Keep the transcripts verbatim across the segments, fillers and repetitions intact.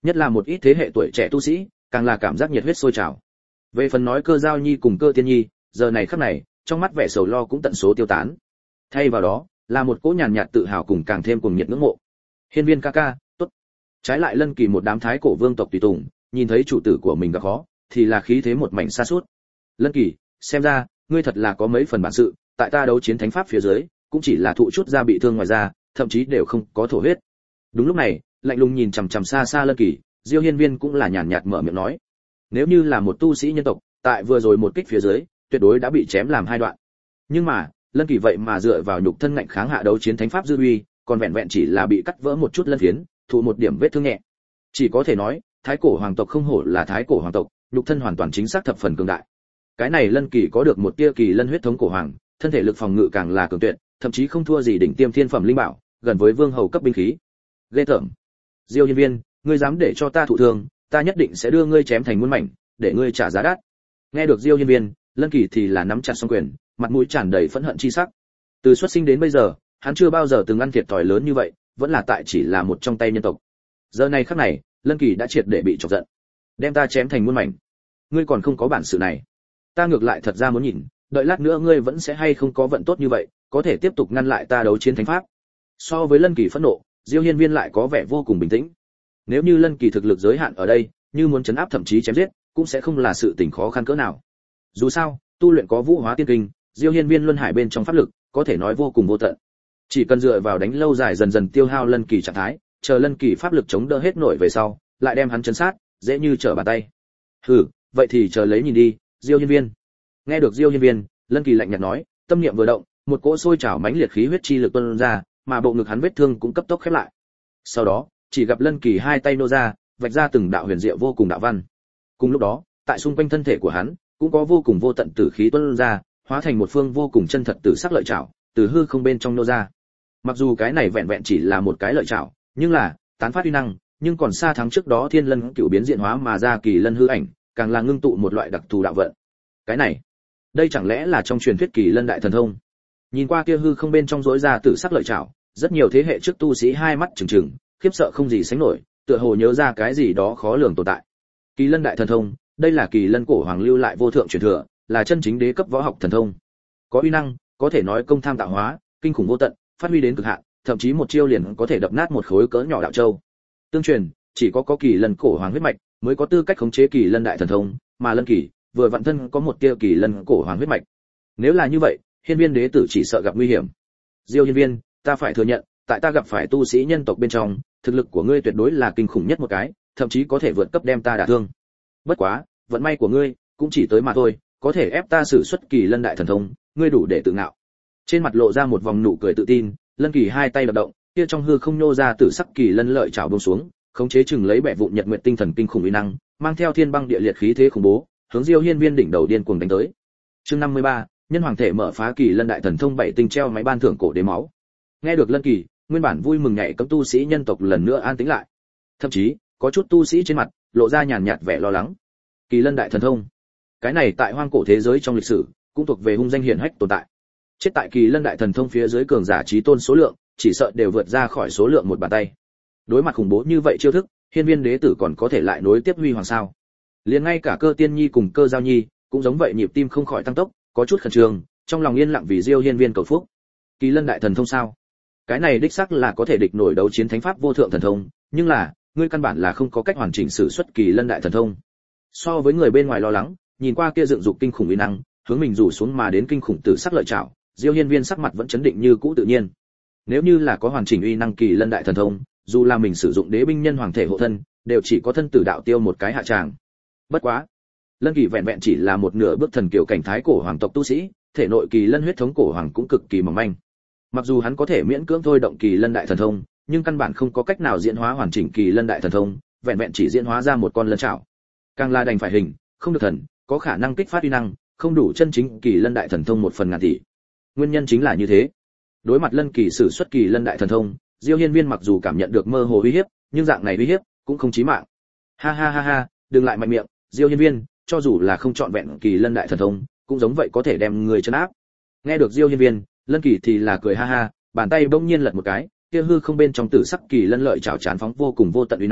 nhất là một ít thế hệ tuổi trẻ tu sĩ càng là cảm giác nhiệt huyết sôi trào. Về phần nói Cơ Giao Nhi cùng Cơ Tiên Nhi, giờ này khắc này trong mắt vẻ sầu lo cũng tận số tiêu tán, thay vào đó là một cỗ nhàn nhạt tự hào cùng càng thêm cuồng nhiệt ngưỡng mộ. Hiên Viên ca ca, tốt. Trái lại Lân Kỳ một đám thái cổ vương tộc tùy tùng, nhìn thấy chủ tử của mình gặp khó, thì là khí thế một mảnh sa sút. Lân Kỳ, xem ra ngươi thật là có mấy phần bản sự, tại ta đấu chiến thánh pháp phía dưới, cũng chỉ là thụ chút da bị thương ngoài ra, thậm chí đều không có thổ huyết. Đúng lúc này, lạnh lùng nhìn chằm chằm xa xa Lân Kỳ, Diêu Hiên Viên cũng là nhàn nhạt mở miệng nói: nếu như là một tu sĩ nhân tộc, tại vừa rồi một kích phía dưới, tuyệt đối đã bị chém làm hai đoạn. Nhưng mà, Lân Kỳ vậy mà dựa vào nhục thân ngạnh kháng hạ đấu chiến thánh pháp dư uy, còn vẹn vẹn chỉ là bị cắt vỡ một chút lân phiến, thụ một điểm vết thương nhẹ. Chỉ có thể nói, thái cổ hoàng tộc không hổ là thái cổ hoàng tộc, nhục thân hoàn toàn chính xác thập phần cường đại. Cái này Lân Kỳ có được một tia kỳ lân huyết thống cổ hoàng, thân thể lực phòng ngự càng là cường tuyệt, thậm chí không thua gì đỉnh tiêm thiên phẩm linh bảo, gần với vương hầu cấp binh khí. Ghê tởm. Diêu Hiên Viên, ngươi dám để cho ta thụ thương, ta nhất định sẽ đưa ngươi chém thành muôn mảnh, để ngươi trả giá đắt. Nghe được Diêu Hiên Viên, Lân Kỳ thì là nắm chặt song quyền, mặt mũi tràn đầy phẫn hận chi sắc. Từ xuất sinh đến bây giờ, hắn chưa bao giờ từng ăn thiệt thòi lớn như vậy, vẫn là tại chỉ là một trong tay nhân tộc. Giờ này khắc này, Lân Kỳ đã triệt để bị chọc giận. Đem ta chém thành muôn mảnh. Ngươi còn không có bản sự này. Ta ngược lại thật ra muốn nhìn, đợi lát nữa ngươi vẫn sẽ hay không có vận tốt như vậy, có thể tiếp tục ngăn lại ta đấu chiến thánh pháp. So với Lân Kỳ phẫn nộ, Diêu Hiên Viên lại có vẻ vô cùng bình tĩnh. Nếu như Lân Kỳ thực lực giới hạn ở đây, như muốn chấn áp thậm chí chém giết, cũng sẽ không là sự tình khó khăn cỡ nào. Dù sao, tu luyện có Vũ Hóa Tiên Kinh, Diêu Hiên Viên luân hải bên trong pháp lực, có thể nói vô cùng vô tận. Chỉ cần dựa vào đánh lâu dài dần dần tiêu hao Lân Kỳ trạng thái, chờ Lân Kỳ pháp lực chống đỡ hết nổi về sau, lại đem hắn chấn sát, dễ như trở bàn tay. Hừ, vậy thì chờ lấy nhìn đi, Diêu Hiên Viên. Nghe được Diêu Hiên Viên, Lân Kỳ lạnh nhạt nói, tâm niệm vừa động, một cỗ sôi trào mãnh liệt khí huyết chi lực tuôn ra, mà bộ ngực hắn vết thương cũng cấp tốc khép lại. Sau đó, chỉ gặp Lân Kỳ hai tay nô ra, vạch ra từng đạo huyền diệu vô cùng đạo văn. Cùng lúc đó, tại xung quanh thân thể của hắn, cũng có vô cùng vô tận tử khí tuôn ra, hóa thành một phương vô cùng chân thật tử sắc lợi trảo, từ hư không bên trong nô ra. Mặc dù cái này vẹn vẹn chỉ là một cái lợi trảo, nhưng là tán phát uy năng, nhưng còn xa thắng trước đó Thiên Lân Cửu biến diện hóa mà ra kỳ lân hư ảnh, càng là ngưng tụ một loại đặc thù đạo vận. Cái này, đây chẳng lẽ là trong truyền thuyết kỳ lân đại thần thông? Nhìn qua kia hư không bên trong rỗi ra tử sắc lợi trảo, rất nhiều thế hệ trước tu sĩ hai mắt trừng trừng, khiếp sợ không gì sánh nổi, tựa hồ nhớ ra cái gì đó khó lường tồn tại. Kỳ lân đại thần thông, đây là kỳ lân cổ hoàng lưu lại vô thượng truyền thừa, là chân chính đế cấp võ học thần thông. Có uy năng, có thể nói công tham tạo hóa, kinh khủng vô tận, phát huy đến cực hạn, thậm chí một chiêu liền có thể đập nát một khối cỡ nhỏ đạo châu. Tương truyền, chỉ có có kỳ lân cổ hoàng huyết mạch mới có tư cách khống chế kỳ lân đại thần thông, mà Lân Kỳ vừa vặn thân có một tia kỳ lân cổ hoàng huyết mạch. Nếu là như vậy, Hiên Viên đế tử chỉ sợ gặp nguy hiểm. Diêu Hiên Viên, ta phải thừa nhận, tại ta gặp phải tu sĩ nhân tộc bên trong, thực lực của ngươi tuyệt đối là kinh khủng nhất một cái, thậm chí có thể vượt cấp đem ta đả thương. Bất quá, vận may của ngươi cũng chỉ tới mà thôi, có thể ép ta sử xuất kỳ lân đại thần thông, ngươi đủ để tự ngạo. Trên mặt lộ ra một vòng nụ cười tự tin, Lân Kỳ hai tay đập động, kia trong hư không nô ra tử sắc kỳ lân lợi chảo buông xuống, khống chế chừng lấy bẻ vụn nhật nguyệt tinh thần kinh khủng uy năng, mang theo thiên băng địa liệt khí thế khủng bố, hướng Diêu Hiên Viên đỉnh đầu điên cuồng đánh tới. Chương năm mươi ba, nhân hoàng thể mở phá kỳ lân đại thần thông bảy tinh treo máy ban thưởng cổ đế máu. Nghe được Lân Kỳ, nguyên bản vui mừng nhảy cấm tu sĩ nhân tộc lần nữa an tĩnh lại. Thậm chí, có chút tu sĩ trên mặt lộ ra nhàn nhạt vẻ lo lắng. Kỳ lân đại thần thông, cái này tại hoang cổ thế giới trong lịch sử cũng thuộc về hung danh hiển hách tồn tại. Chết tại kỳ lân đại thần thông phía dưới cường giả chí tôn số lượng, chỉ sợ đều vượt ra khỏi số lượng một bàn tay. Đối mặt khủng bố như vậy chiêu thức, Hiên Viên đế tử còn có thể lại nối tiếp huy hoàng sao? Liền ngay cả Cơ Tiên Nhi cùng Cơ Giao Nhi cũng giống vậy, nhịp tim không khỏi tăng tốc, có chút khẩn trương, trong lòng yên lặng vì Diêu Hiên Viên cầu phúc. Kỳ lân đại thần thông sao? Cái này đích xác là có thể địch nổi đấu chiến thánh pháp vô thượng thần thông, nhưng là, ngươi căn bản là không có cách hoàn chỉnh sử xuất kỳ lân đại thần thông. So với người bên ngoài lo lắng, nhìn qua kia dựng dục kinh khủng uy năng, hướng mình rủ xuống mà đến kinh khủng tử sắc lợi trảo, Diêu Hiên Viên sắc mặt vẫn chấn định như cũ tự nhiên. Nếu như là có hoàn chỉnh uy năng kỳ lân đại thần thông, dù là mình sử dụng đế binh nhân hoàng thể hộ thân, đều chỉ có thân tử đạo tiêu một cái hạ tràng. Bất quá, Lân Kỳ vẹn vẹn chỉ là một nửa bước thần kiều cảnh thái cổ hoàng tộc tu sĩ, thể nội kỳ lân huyết thống cổ hoàng cũng cực kỳ mỏng manh. Mặc dù hắn có thể miễn cưỡng thôi động kỳ lân đại thần thông, nhưng căn bản không có cách nào diễn hóa hoàn chỉnh kỳ lân đại thần thông, vẹn vẹn chỉ diễn hóa ra một con lân trảo. Càng là đành phải hình, không được thần, có khả năng kích phát uy năng, không đủ chân chính kỳ lân đại thần thông một phần ngàn tỷ. Nguyên nhân chính là như thế. Đối mặt Lân Kỳ sử xuất kỳ lân đại thần thông, Diêu Hiên Viên mặc dù cảm nhận được mơ hồ uy hiếp, nhưng dạng này uy hiếp cũng không chí mạng. Ha ha ha ha, đừng lại mạnh miệng, Diêu Hiên Viên, cho dù là không chọn vẹn kỳ lân đại thần thông, cũng giống vậy có thể đem người trấn áp. Nghe được Diêu Hiên Viên, Lân Kỳ thì là cười ha ha, bàn tay bỗng nhiên lật một cái, kia hư không bên trong tử sắc kỳ lân lợi chảo chán phóng vô cùng vô tận uy năng,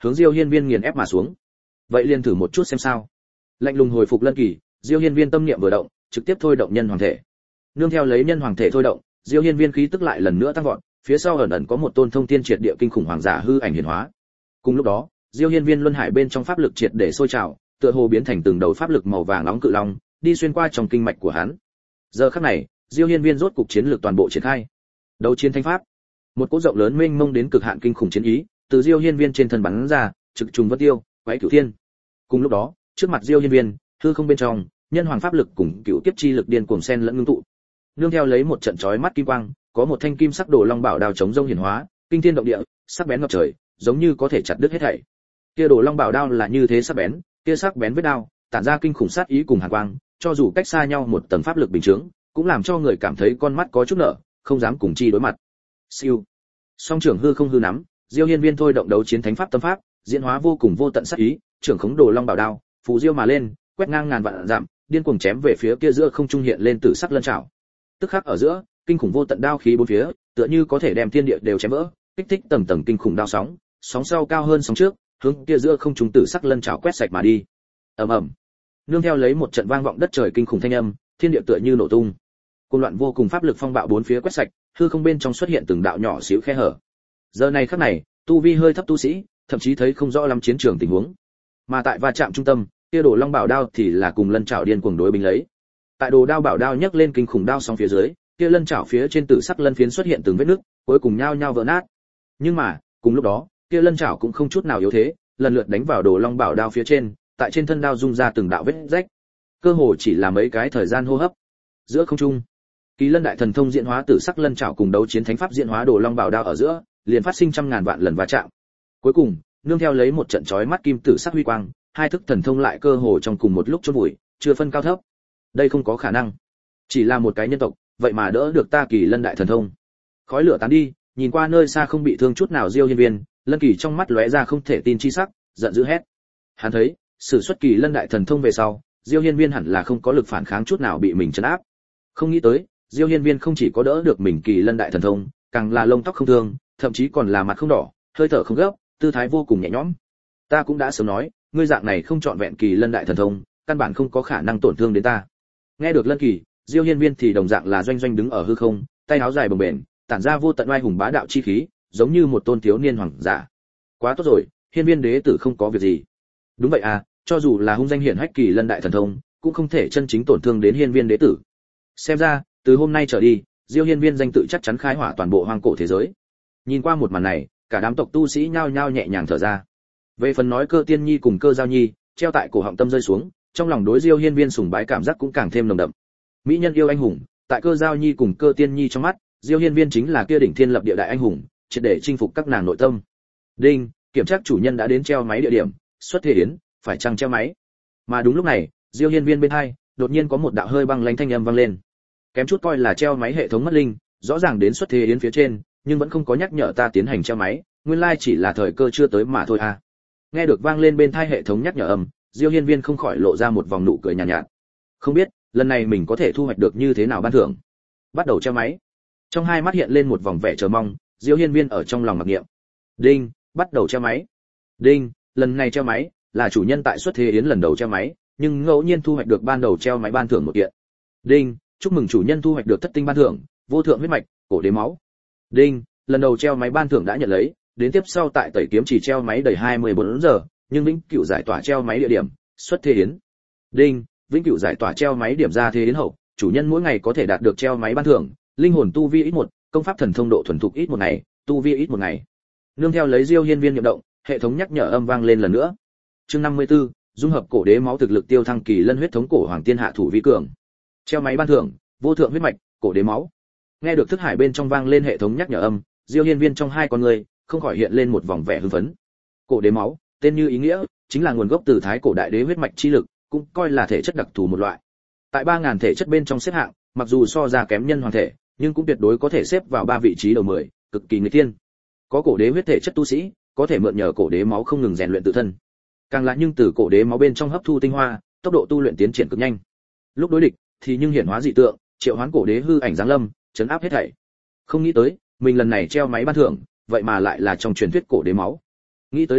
hướng Diêu Hiên Viên nghiền ép mà xuống. Vậy liền thử một chút xem sao. Lạnh lùng hồi phục Lân Kỳ, Diêu Hiên Viên tâm niệm vừa động, trực tiếp thôi động nhân hoàng thể. Nương theo lấy nhân hoàng thể thôi động, Diêu Hiên Viên khí tức lại lần nữa tăng vọt, phía sau ẩn ẩn có một tôn thông thiên triệt địa kinh khủng hoàng giả hư ảnh hiển hóa. Cùng lúc đó, Diêu Hiên Viên luân hải bên trong pháp lực triệt để sôi trào, tựa hồ biến thành từng đầu pháp lực màu vàng nóng cự long, đi xuyên qua trong kinh mạch của hắn. Giờ khắc này, Diêu Hiên Viên rốt cục chiến lược toàn bộ triển khai. Đấu chiến thánh pháp. Một cỗ rộng lớn mênh mông đến cực hạn kinh khủng chiến ý, từ Diêu Hiên Viên trên thân bắn ra, trực trùng vân tiêu, quái cửu thiên. Cùng lúc đó, trước mặt Diêu Hiên Viên, hư không bên trong, nhân hoàng pháp lực cùng cửu kiếp chi lực điên cuồng xen lẫn ngưng tụ. Nương theo lấy một trận chói mắt kim quang, có một thanh kim sắc đồ long bảo đao chống rông hiển hóa, kinh thiên động địa, sắc bén ngập trời, giống như có thể chặt đứt hết thảy. Kia đồ long bảo đao là như thế sắc bén, kia sắc bén với đao, tản ra kinh khủng sát ý cùng hàn quang, cho dù cách xa nhau một tầng pháp lực bình chứng, cũng làm cho người cảm thấy con mắt có chút nở, không dám cùng chi đối mặt. Siêu. Song trưởng hư không hư nắm, Diêu Hiên Viên thôi động đấu chiến thánh pháp tâm pháp, diễn hóa vô cùng vô tận sát ý, trưởng khống đồ long bảo đao, phù diêu mà lên, quét ngang ngàn vạn dặm, điên cuồng chém về phía kia giữa không trung hiện lên tử sắc lân trảo. Tức khắc ở giữa, kinh khủng vô tận đao khí bốn phía, tựa như có thể đem thiên địa đều chém vỡ, kích thích tầng tầng kinh khủng đao sóng, sóng sau cao hơn sóng trước, hướng kia giữa không trung tử sắc lân trảo quét sạch mà đi. Ầm ầm. Nương theo lấy một trận vang vọng đất trời kinh khủng thanh âm, thiên địa tựa như nổ tung. Cuồng loạn vô cùng pháp lực phong bạo bốn phía quét sạch, hư không bên trong xuất hiện từng đạo nhỏ xíu khe hở. Giờ này khắc này, tu vi hơi thấp tu sĩ, thậm chí thấy không rõ lắm chiến trường tình huống. Mà tại va chạm trung tâm, kia đồ long bảo đao thì là cùng lân chảo điên cuồng đối binh lấy. Tại đồ đao bảo đao nhấc lên kinh khủng đao sóng phía dưới, kia lân chảo phía trên tử sắc lân phiến xuất hiện từng vết nứt, cuối cùng nhao nhao vỡ nát. Nhưng mà, cùng lúc đó, kia lân chảo cũng không chút nào yếu thế, lần lượt đánh vào đồ long bảo đao phía trên, tại trên thân đao rung ra từng đạo vết rách. Cơ hồ chỉ là mấy cái thời gian hô hấp. Giữa không trung, Kỳ Lân đại thần thông diễn hóa tử sắc lân chảo cùng đấu chiến thánh pháp diễn hóa đồ long bảo đao ở giữa, liền phát sinh trăm ngàn vạn lần va chạm. Cuối cùng, nương theo lấy một trận chói mắt kim tử sắc huy quang, hai thức thần thông lại cơ hồ trong cùng một lúc chôn vùi, chưa phân cao thấp. Đây không có khả năng. Chỉ là một cái nhân tộc, vậy mà đỡ được ta Kỳ Lân đại thần thông. Khói lửa tán đi, nhìn qua nơi xa không bị thương chút nào Diêu Hiên Viên, Lân Kỳ trong mắt lóe ra không thể tin chi sắc, giận dữ hét. Hắn thấy, sử xuất Kỳ Lân đại thần thông về sau, Diêu Hiên Viên hẳn là không có lực phản kháng chút nào bị mình trấn áp. Không nghĩ tới, Diêu Hiên Viên không chỉ có đỡ được mình Kỳ Lân đại thần thông, càng là lông tóc không thương, thậm chí còn là mặt không đỏ, hơi thở không gấp, tư thái vô cùng nhẹ nhõm. Ta cũng đã sớm nói, ngươi dạng này không chọn vẹn Kỳ Lân đại thần thông, căn bản không có khả năng tổn thương đến ta. Nghe được Lân Kỳ, Diêu Hiên Viên thì đồng dạng là doanh doanh đứng ở hư không, tay áo dài bồng bềnh, tản ra vô tận oai hùng bá đạo chi khí, giống như một tôn thiếu niên hoàng giả. Quá tốt rồi, Hiên Viên đế tử không có việc gì. Đúng vậy à, cho dù là hung danh hiển hách Kỳ Lân đại thần thông, cũng không thể chân chính tổn thương đến Hiên Viên đế tử. Xem ra, từ hôm nay trở đi, Diêu Hiên Viên danh tự chắc chắn khai hỏa toàn bộ hoang cổ thế giới. Nhìn qua một màn này, cả đám tộc tu sĩ nhao nhao nhẹ nhàng thở ra. Về phần nói Cơ Tiên Nhi cùng Cơ Giao Nhi, treo tại cổ họng tâm rơi xuống, trong lòng đối Diêu Hiên Viên sùng bái cảm giác cũng càng thêm nồng đậm. Mỹ nhân yêu anh hùng, tại Cơ Giao Nhi cùng Cơ Tiên Nhi trong mắt, Diêu Hiên Viên chính là kia đỉnh thiên lập địa đại anh hùng, triệt để chinh phục các nàng nội tâm. Đinh, kiểm tra chủ nhân đã đến treo máy địa điểm, xuất thế yến, phải chăng treo máy. Mà đúng lúc này, Diêu Hiên Viên bên hai, đột nhiên có một đạo hơi băng lãnh thanh âm vang lên. Kém chút coi là treo máy hệ thống mất linh, rõ ràng đến xuất thế yến phía trên, nhưng vẫn không có nhắc nhở ta tiến hành treo máy, nguyên lai chỉ là thời cơ chưa tới mà thôi à. Nghe được vang lên bên tai hệ thống nhắc nhở âm, Diêu Hiên Viên không khỏi lộ ra một vòng nụ cười nhàn nhạt, nhạt. Không biết, lần này mình có thể thu hoạch được như thế nào ban thưởng. Bắt đầu treo máy. Trong hai mắt hiện lên một vòng vẻ chờ mong, Diêu Hiên Viên ở trong lòng mặc niệm. Đinh, bắt đầu treo máy. Đinh, lần này treo máy là chủ nhân tại xuất thế yến lần đầu treo máy, nhưng ngẫu nhiên thu hoạch được ban đầu treo máy ban thưởng một kiện. Đinh, chúc mừng chủ nhân thu hoạch được thất tinh ban thưởng, vô thượng huyết mạch, cổ đế máu. Đinh, lần đầu treo máy ban thưởng đã nhận lấy, đến tiếp sau tại tẩy kiếm chỉ treo máy đầy hai mươi bốn giờ, nhưng vĩnh cửu giải tỏa treo máy địa điểm, xuất thế yến. Đinh, vĩnh cửu giải tỏa treo máy điểm ra thế yến hậu, chủ nhân mỗi ngày có thể đạt được treo máy ban thưởng, linh hồn tu vi ít một, công pháp thần thông độ thuần thục ít một ngày, tu vi ít một ngày. Nương theo lấy Diêu Hiên Viên niệm động, hệ thống nhắc nhở âm vang lên lần nữa. Chương năm mươi tư, dung hợp cổ đế máu thực lực tiêu thăng Kỳ Lân huyết thống cổ hoàng tiên hạ thủ vi cường. Treo máy ban thưởng, vô thượng huyết mạch, cổ đế máu. Nghe được thức hải bên trong vang lên hệ thống nhắc nhở âm, Diêu Hiên Viên trong hai con người không khỏi hiện lên một vòng vẻ hưng phấn. Cổ đế máu, tên như ý nghĩa, chính là nguồn gốc từ thái cổ đại đế huyết mạch chi lực, cũng coi là thể chất đặc thù một loại. Tại ba ngàn thể chất bên trong xếp hạng, mặc dù so ra kém nhân hoàng thể, nhưng cũng tuyệt đối có thể xếp vào ba vị trí đầu mười, cực kỳ nghịch thiên. Có cổ đế huyết thể chất tu sĩ, có thể mượn nhờ cổ đế máu không ngừng rèn luyện tự thân. Càng là nhưng từ cổ đế máu bên trong hấp thu tinh hoa, tốc độ tu luyện tiến triển cực nhanh. Lúc đối địch thì nhưng hiển hóa dị tượng, triệu hoán cổ đế hư ảnh giáng lâm, chấn áp hết thảy. Không nghĩ tới, mình lần này treo máy ban thưởng, vậy mà lại là trong truyền thuyết cổ đế máu. Nghĩ tới đây,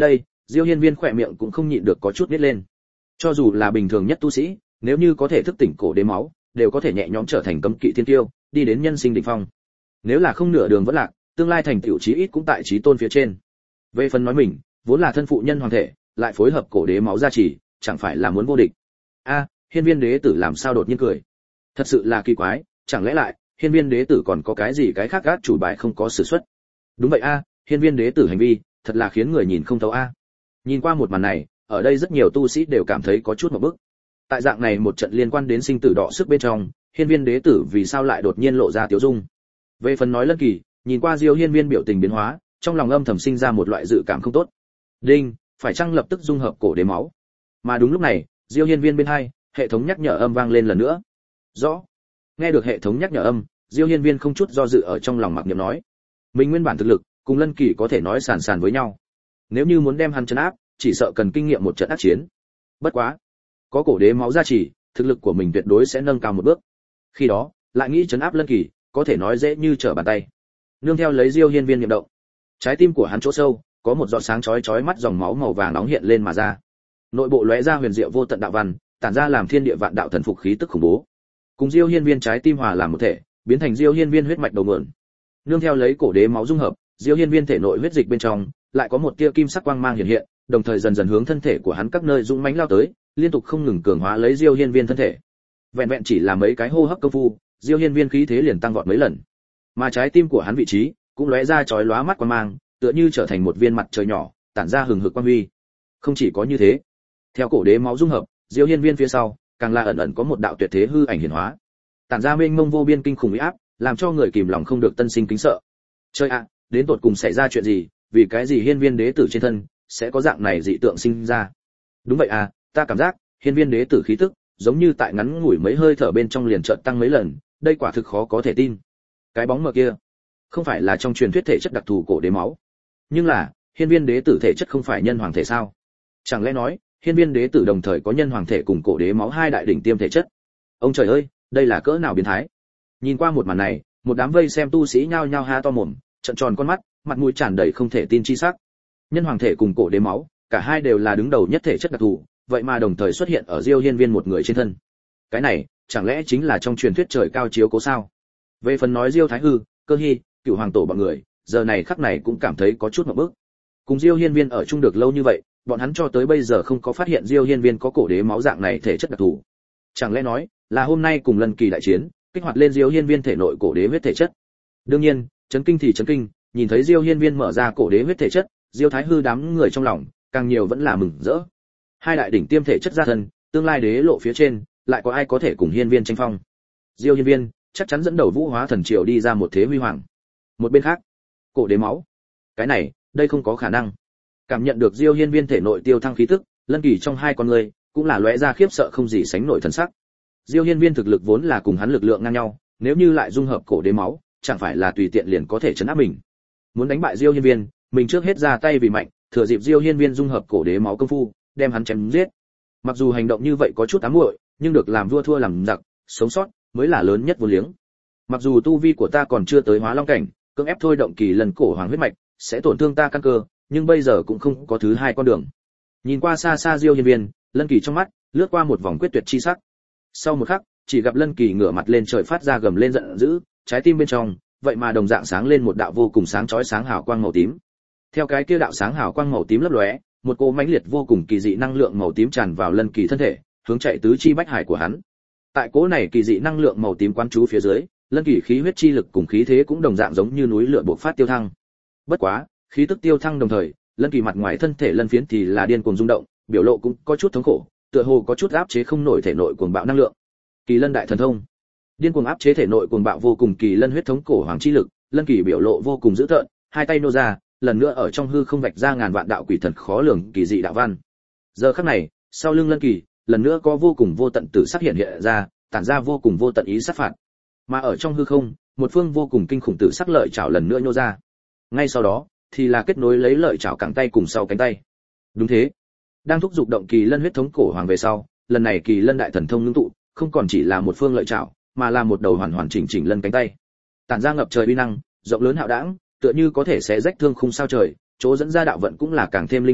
Diêu Hiên Viên khỏe miệng cũng không nhịn được có chút nhếch lên. Cho dù là bình thường nhất tu sĩ, nếu như có thể thức tỉnh cổ đế máu, đều có thể nhẹ nhõm trở thành cấm kỵ thiên tiêu, đi đến nhân sinh đỉnh phong. Nếu là không nửa đường vẫn lạc, tương lai thành tựu chí ít cũng tại chí tôn phía trên. Về phần nói mình, vốn là thân phụ nhân hoàng thể, lại phối hợp cổ đế máu gia trì, chẳng phải là muốn vô địch. A, Hiên Viên đế tử làm sao đột nhiên cười? Thật sự là kỳ quái, chẳng lẽ lại Hiên Viên đế tử còn có cái gì cái khác gác chủ bài không có sử xuất? Đúng vậy a, Hiên Viên đế tử hành vi, thật là khiến người nhìn không thấu a. Nhìn qua một màn này, ở đây rất nhiều tu sĩ đều cảm thấy có chút ngộp bức. Tại dạng này một trận liên quan đến sinh tử đọ sức bên trong, Hiên Viên đế tử vì sao lại đột nhiên lộ ra tiểu dung? Về phần nói Lân Kỳ, nhìn qua Diêu Hiên Viên biểu tình biến hóa, trong lòng âm thầm sinh ra một loại dự cảm không tốt. Đinh, phải chăng lập tức dung hợp cổ đế máu? Mà đúng lúc này, Diêu Hiên Viên bên hai, hệ thống nhắc nhở âm vang lên lần nữa. Rõ. Nghe được hệ thống nhắc nhở âm, Diêu Hiên Viên không chút do dự ở trong lòng mặc niệm nói, mình nguyên bản thực lực cùng Lân Kỳ có thể nói sàn sàn với nhau. Nếu như muốn đem hắn trấn áp, chỉ sợ cần kinh nghiệm một trận ác chiến. Bất quá, có cổ đế máu gia trì, thực lực của mình tuyệt đối sẽ nâng cao một bước. Khi đó, lại nghĩ trấn áp Lân Kỳ, có thể nói dễ như trở bàn tay. Nương theo lấy Diêu Hiên Viên niệm động, trái tim của hắn chỗ sâu có một giọt sáng chói chói mắt dòng máu màu vàng nóng hiện lên mà ra. Nội bộ lóe ra huyền diệu vô tận đạo văn, tản ra làm thiên địa vạn đạo thần phục khí tức khủng bố. Cùng Diêu Hiên Viên trái tim hòa làm một thể, biến thành Diêu Hiên Viên huyết mạch đầu nguồn. Nương theo lấy cổ đế máu dung hợp, Diêu Hiên Viên thể nội huyết dịch bên trong lại có một tia kim sắc quang mang hiện hiện, đồng thời dần dần hướng thân thể của hắn các nơi dũng mãnh lao tới, liên tục không ngừng cường hóa lấy Diêu Hiên Viên thân thể. Vẹn vẹn chỉ là mấy cái hô hấp công phu, Diêu Hiên Viên khí thế liền tăng vọt mấy lần. Mà trái tim của hắn vị trí cũng lóe ra chói lóa mắt quang mang, tựa như trở thành một viên mặt trời nhỏ, tản ra hừng hực quang huy. Không chỉ có như thế, theo cổ đế máu dung hợp, Diêu Hiên Viên phía sau, càng là ẩn ẩn có một đạo tuyệt thế hư ảnh hiển hóa, tản ra mênh mông vô biên kinh khủng uy áp, làm cho người kìm lòng không được tân sinh kính sợ. Chơi ạ, à, đến tột cùng xảy ra chuyện gì, vì cái gì Hiên Viên đế tử trên thân sẽ có dạng này dị tượng sinh ra? Đúng vậy à, ta cảm giác Hiên Viên đế tử khí tức giống như tại ngắn ngủi mấy hơi thở bên trong liền chợt tăng mấy lần, đây quả thực khó có thể tin. Cái bóng mờ kia, không phải là trong truyền thuyết thể chất đặc thù cổ đế máu, nhưng là Hiên Viên đế tử thể chất không phải nhân hoàng thể sao? Chẳng lẽ nói Hiên Viên đế tử đồng thời có nhân hoàng thể cùng cổ đế máu hai đại đỉnh tiêm thể chất? Ông trời ơi, đây là cỡ nào biến thái! Nhìn qua một màn này, một đám vây xem tu sĩ nhao nhao há to mồm, trợn tròn con mắt, mặt mũi tràn đầy không thể tin chi sắc. Nhân hoàng thể cùng cổ đế máu, cả hai đều là đứng đầu nhất thể chất đặc thù, vậy mà đồng thời xuất hiện ở Diêu Hiên Viên một người trên thân. Cái này, chẳng lẽ chính là trong truyền thuyết trời cao chiếu cố sao? Về phần nói Diêu Thái Hư, Cơ Hi, Cửu Hoàng tổ bọn người, giờ này khắc này cũng cảm thấy có chút ngộp bức. Cùng Diêu Hiên Viên ở chung được lâu như vậy, bọn hắn cho tới bây giờ không có phát hiện Diêu Hiên Viên có cổ đế máu dạng này thể chất đặc thù. Chẳng lẽ nói là hôm nay cùng Lân Kỳ đại chiến, kích hoạt lên Diêu Hiên Viên thể nội cổ đế huyết thể chất? Đương nhiên, chấn kinh thì chấn kinh, nhìn thấy Diêu Hiên Viên mở ra cổ đế huyết thể chất, Diêu Thái Hư đám người trong lòng càng nhiều vẫn là mừng rỡ. Hai đại đỉnh tiêm thể chất gia thân, tương lai đế lộ phía trên, lại có ai có thể cùng Hiên Viên tranh phong? Diêu Hiên Viên chắc chắn dẫn đầu Vũ Hóa Thần Triều đi ra một thế huy hoàng. Một bên khác, cổ đế máu, cái này, đây không có khả năng. Cảm nhận được Diêu Hiên Viên thể nội tiêu thăng khí tức, Lân Kỳ trong hai con người cũng là lóe ra khiếp sợ không gì sánh nổi thần sắc. Diêu Hiên Viên thực lực vốn là cùng hắn lực lượng ngang nhau, nếu như lại dung hợp cổ đế máu, chẳng phải là tùy tiện liền có thể chấn áp mình. Muốn đánh bại Diêu Hiên Viên, mình trước hết ra tay vì mạnh, thừa dịp Diêu Hiên Viên dung hợp cổ đế máu công phu, đem hắn chém giết. Mặc dù hành động như vậy có chút ám muội, nhưng được làm vua thua làm giặc, sống sót mới là lớn nhất vô liếng. Mặc dù tu vi của ta còn chưa tới hóa long cảnh, cưỡng ép thôi động kỳ lần cổ hoàng huyết mạch, sẽ tổn thương ta căn cơ, nhưng bây giờ cũng không có thứ hai con đường. Nhìn qua xa xa Diêu Hiên Viên, Lân Kỳ trong mắt lướt qua một vòng quyết tuyệt chi sắc. Sau một khắc, chỉ gặp Lân Kỳ ngửa mặt lên trời phát ra gầm lên giận dữ, trái tim bên trong, vậy mà đồng dạng sáng lên một đạo vô cùng sáng chói sáng hào quang màu tím. Theo cái kia đạo sáng hào quang màu tím lấp lóe, một cỗ mãnh liệt vô cùng kỳ dị năng lượng màu tím tràn vào Lân Kỳ thân thể, hướng chạy tứ chi bách hải của hắn. Tại cỗ này kỳ dị năng lượng màu tím quán trú phía dưới, Lân Kỳ khí huyết chi lực cùng khí thế cũng đồng dạng giống như núi lửa bộc phát tiêu thăng. Bất quá, khí tức tiêu thăng đồng thời, Lân Kỳ mặt ngoài thân thể lân phiến thì là điên cuồng rung động, biểu lộ cũng có chút thống khổ, tựa hồ có chút áp chế không nổi thể nội cuồng bạo năng lượng. Kỳ Lân đại thần thông, điên cuồng áp chế thể nội cuồng bạo vô cùng kỳ lân huyết thống cổ hoàng chi lực, Lân Kỳ biểu lộ vô cùng dữ tợn, hai tay nô ra, lần nữa ở trong hư không vạch ra ngàn vạn đạo quỷ thần khó lường kỳ dị đạo văn. Giờ khắc này, sau lưng Lân Kỳ, lần nữa có vô cùng vô tận tử sắc hiện hiện ra, tản ra vô cùng vô tận ý sát phạt. Mà ở trong hư không, một phương vô cùng kinh khủng tử sắc lợi chảo lần nữa nhô ra. Ngay sau đó, thì là kết nối lấy lợi chảo cẳng tay cùng sau cánh tay. Đúng thế, đang thúc dục động kỳ lân huyết thống cổ hoàng về sau, lần này kỳ lân đại thần thông ngưng tụ, không còn chỉ là một phương lợi chảo, mà là một đầu hoàn hoàn chỉnh chỉnh lân cánh tay. Tản ra ngập trời uy năng, rộng lớn hạo đãng, tựa như có thể xé rách thương khung sao trời, chỗ dẫn ra đạo vận cũng là càng thêm linh động,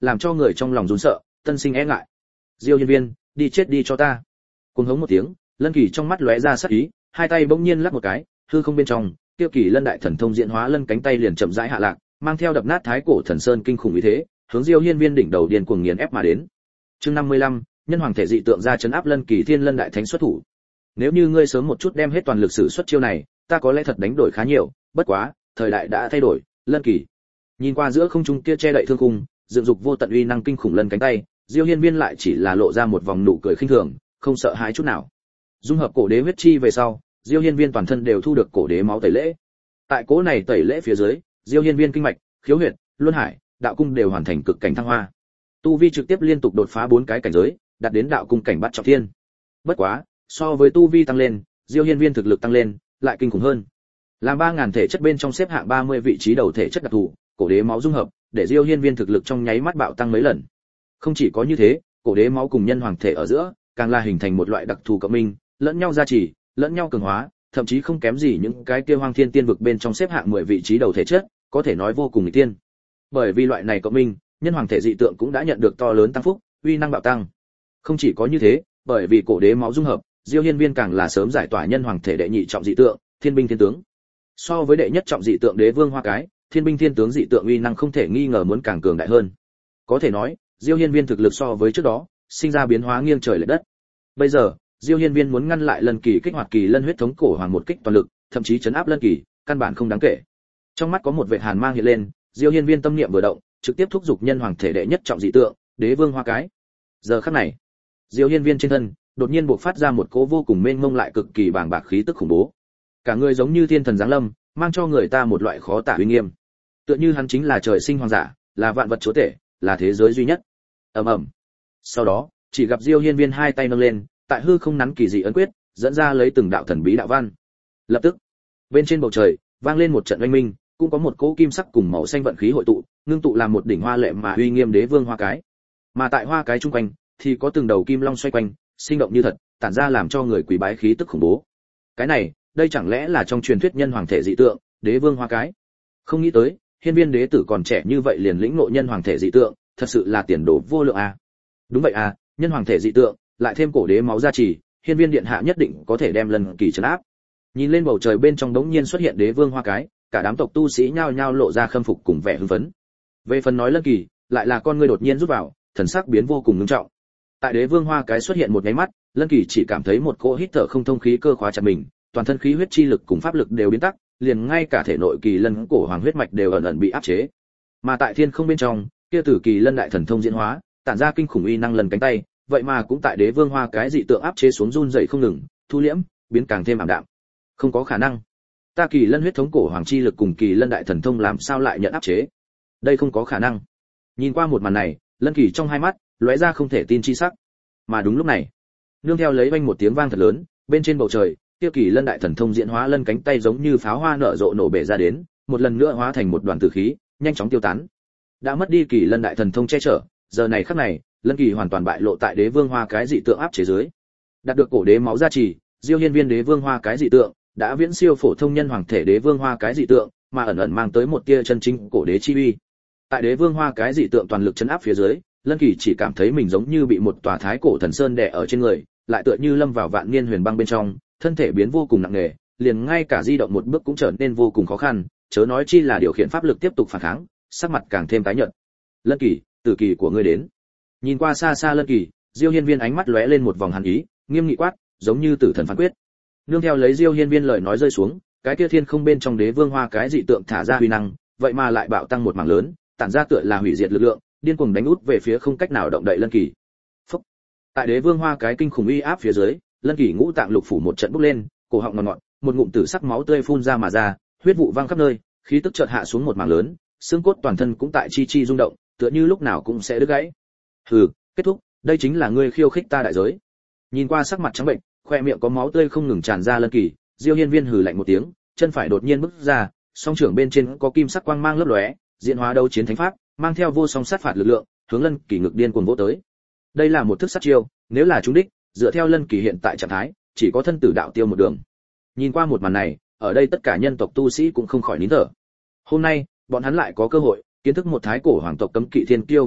làm cho người trong lòng run sợ, tân sinh e ngại. Diêu Hiên Viên, đi chết đi cho ta. Cuồng hống một tiếng, Lân Kỳ trong mắt lóe ra sát ý, hai tay bỗng nhiên lắc một cái, hư không bên trong, tiêu kỳ lân đại thần thông diễn hóa lân cánh tay liền chậm rãi hạ lạc, mang theo đập nát thái cổ thần sơn kinh khủng uy thế, hướng Diêu Hiên Viên đỉnh đầu điên cuồng nghiền ép mà đến. Chương năm mươi lăm, nhân hoàng thể dị tượng ra chấn áp Lân Kỳ Thiên Lân đại thánh xuất thủ. Nếu như ngươi sớm một chút đem hết toàn lực sử xuất chiêu này, ta có lẽ thật đánh đổi khá nhiều, bất quá, thời đại đã thay đổi, Lân Kỳ. Nhìn qua giữa không trung kia che đậy thương khung, dựng dục vô tận uy năng kinh khủng lân cánh tay, Diêu Hiên Viên lại chỉ là lộ ra một vòng nụ cười khinh thường, không sợ hãi chút nào. Dung hợp cổ đế huyết chi về sau, Diêu Hiên Viên toàn thân đều thu được cổ đế máu tẩy lễ. Tại cỗ này tẩy lễ phía dưới, Diêu Hiên Viên kinh mạch, khiếu huyệt, luân hải, đạo cung đều hoàn thành cực cảnh thăng hoa. Tu vi trực tiếp liên tục đột phá bốn cái cảnh giới, đạt đến đạo cung cảnh bát trọng thiên. Bất quá, so với tu vi tăng lên, Diêu Hiên Viên thực lực tăng lên, lại kinh khủng hơn. Làm ba ngàn thể chất bên trong xếp hạng ba mươi vị trí đầu thể chất đặc thù, cổ đế máu dung hợp, để Diêu Hiên Viên thực lực trong nháy mắt bạo tăng mấy lần. Không chỉ có như thế, cổ đế máu cùng nhân hoàng thể ở giữa, càng là hình thành một loại đặc thù cộng minh, lẫn nhau gia trì, lẫn nhau cường hóa, thậm chí không kém gì những cái kia hoang thiên tiên vực bên trong xếp hạng mười vị trí đầu thể chất, có thể nói vô cùng nghịch tiên. Bởi vì loại này cộng minh, nhân hoàng thể dị tượng cũng đã nhận được to lớn tăng phúc, uy năng bạo tăng. Không chỉ có như thế, bởi vì cổ đế máu dung hợp, Diêu Hiên Viên càng là sớm giải tỏa nhân hoàng thể đệ nhị trọng dị tượng, thiên binh thiên tướng. So với đệ nhất trọng dị tượng đế vương hoa cái, thiên binh thiên tướng dị tượng uy năng không thể nghi ngờ muốn càng cường đại hơn. Có thể nói, Diêu Hiên Viên thực lực so với trước đó, sinh ra biến hóa nghiêng trời lệch đất. Bây giờ, Diêu Hiên Viên muốn ngăn lại Lân Kỳ kích hoạt kỳ lân huyết thống cổ hoàng một kích toàn lực, thậm chí chấn áp Lân Kỳ, căn bản không đáng kể. Trong mắt có một vệt hàn mang hiện lên, Diêu Hiên Viên tâm niệm vừa động, trực tiếp thúc giục nhân hoàng thể đệ nhất trọng dị tượng, đế vương hoa cái. Giờ khắc này, Diêu Hiên Viên trên thân đột nhiên bộc phát ra một cỗ vô cùng mênh mông lại cực kỳ bàng bạc khí tức khủng bố. Cả người giống như thiên thần giáng lâm, mang cho người ta một loại khó tả uy nghiêm. Tựa như hắn chính là trời sinh hoàng giả, là vạn vật chúa tể, là thế giới duy nhất. Ầm ầm. Sau đó, chỉ gặp Diêu Hiên Viên hai tay nâng lên, tại hư không nắn kỳ dị ấn quyết, dẫn ra lấy từng đạo thần bí đạo văn. Lập tức, bên trên bầu trời vang lên một trận oanh minh, cũng có một cỗ kim sắc cùng màu xanh vận khí hội tụ, ngưng tụ làm một đỉnh hoa lệ mà uy nghiêm đế vương hoa cái. Mà tại hoa cái trung quanh thì có từng đầu kim long xoay quanh, sinh động như thật, tản ra làm cho người quý bái khí tức khủng bố. Cái này, đây chẳng lẽ là trong truyền thuyết nhân hoàng thể dị tượng, đế vương hoa cái? Không nghĩ tới, Hiên Viên đế tử còn trẻ như vậy liền lĩnh ngộ nhân hoàng thể dị tượng, thật sự là tiền đồ vô lượng à. Đúng vậy à, nhân hoàng thể dị tượng, lại thêm cổ đế máu gia trì, Hiên Viên điện hạ nhất định có thể đem Lân Kỳ trấn áp. Nhìn lên bầu trời bên trong đống nhiên xuất hiện đế vương hoa cái, cả đám tộc tu sĩ nhao nhao lộ ra khâm phục cùng vẻ hưng phấn. Về phần nói Lân Kỳ, lại là con ngươi đột nhiên rút vào, thần sắc biến vô cùng nghiêm trọng. Tại đế vương hoa cái xuất hiện một cái mắt, Lân Kỳ chỉ cảm thấy một cỗ hít thở không thông khí cơ khóa chặt mình, toàn thân khí huyết chi lực cùng pháp lực đều biến tắc, liền ngay cả thể nội kỳ lân cổ hoàng huyết mạch đều ẩn ẩn bị áp chế. Mà tại thiên không bên trong, kia tử kỳ lân đại thần thông diễn hóa, tản ra kinh khủng uy năng lần cánh tay, vậy mà cũng tại đế vương hoa cái dị tượng áp chế xuống run rẩy không ngừng, thu liễm, biến càng thêm ảm đạm. Không có khả năng. Ta kỳ lân huyết thống cổ hoàng chi lực cùng kỳ lân đại thần thông làm sao lại nhận áp chế? Đây không có khả năng. Nhìn qua một màn này, Lân Kỳ trong hai mắt lóe ra không thể tin chi sắc. Mà đúng lúc này, nương theo lấy vang một tiếng vang thật lớn, bên trên bầu trời, kia kỳ lân đại thần thông diễn hóa lân cánh tay giống như pháo hoa nở rộ nổ bể ra đến, một lần nữa hóa thành một đoàn tử khí, nhanh chóng tiêu tán. Đã mất đi kỳ lân đại thần thông che chở, giờ này khắc này, Lân Kỳ hoàn toàn bại lộ tại đế vương hoa cái dị tượng áp chế dưới. Đạt được cổ đế máu gia trì, Diêu Hiên Viên đế vương hoa cái dị tượng đã viễn siêu phổ thông nhân hoàng thể đế vương hoa cái dị tượng, mà ẩn ẩn mang tới một tia chân chính cổ đế chi uy. Tại đế vương hoa cái dị tượng toàn lực chấn áp phía dưới, Lân Kỳ chỉ cảm thấy mình giống như bị một tòa thái cổ thần sơn đè ở trên người, lại tựa như lâm vào vạn niên huyền băng bên trong, thân thể biến vô cùng nặng nề, liền ngay cả di động một bước cũng trở nên vô cùng khó khăn, chớ nói chi là điều khiển pháp lực tiếp tục phản kháng, sắc mặt càng thêm tái nhợt. Lân Kỳ, tử kỳ của ngươi đến. Nhìn qua xa xa Lân Kỳ, Diêu Hiên Viên ánh mắt lóe lên một vòng hàn ý, nghiêm nghị quát, giống như tử thần phán quyết. Nương theo lấy Diêu Hiên Viên lời nói rơi xuống, cái kia thiên không bên trong đế vương hoa cái dị tượng thả ra uy năng, vậy mà lại bạo tăng một mảng lớn, tản ra tựa là hủy diệt lực lượng, điên cuồng đánh út về phía không cách nào động đậy Lân Kỳ. Phúc. Tại đế vương hoa cái kinh khủng uy áp phía dưới, Lân Kỳ ngũ tạng lục phủ một trận bốc lên, cổ họng ngọt ngọt, một ngụm tử sắc máu tươi phun ra mà ra, huyết vụ văng khắp nơi, khí tức chợt hạ xuống một mảng lớn, xương cốt toàn thân cũng tại chi chi rung động, tựa như lúc nào cũng sẽ đứt gãy. Hừ, kết thúc, đây chính là ngươi khiêu khích ta đại giới. Nhìn qua sắc mặt trắng bệnh, khoe miệng có máu tươi không ngừng tràn ra Lân Kỳ, Diêu Hiên Viên hừ lạnh một tiếng, chân phải đột nhiên bước ra, song trưởng bên trên có kim sắc quang mang lấp lóe, diễn hóa đấu chiến thánh pháp, mang theo vô song sát phạt lực lượng, hướng Lân Kỳ ngực điên cuồng vỗ tới. Đây là một thức sát chiêu, nếu là trúng đích, dựa theo Lân Kỳ hiện tại trạng thái, chỉ có thân tử đạo tiêu một đường. Nhìn qua một màn này, ở đây tất cả nhân tộc tu sĩ cũng không khỏi nín thở. Hôm nay, bọn hắn lại có cơ hội kiến thức một thái cổ hoàng tộc cấm kỵ thiên kiêu vẫn lạc,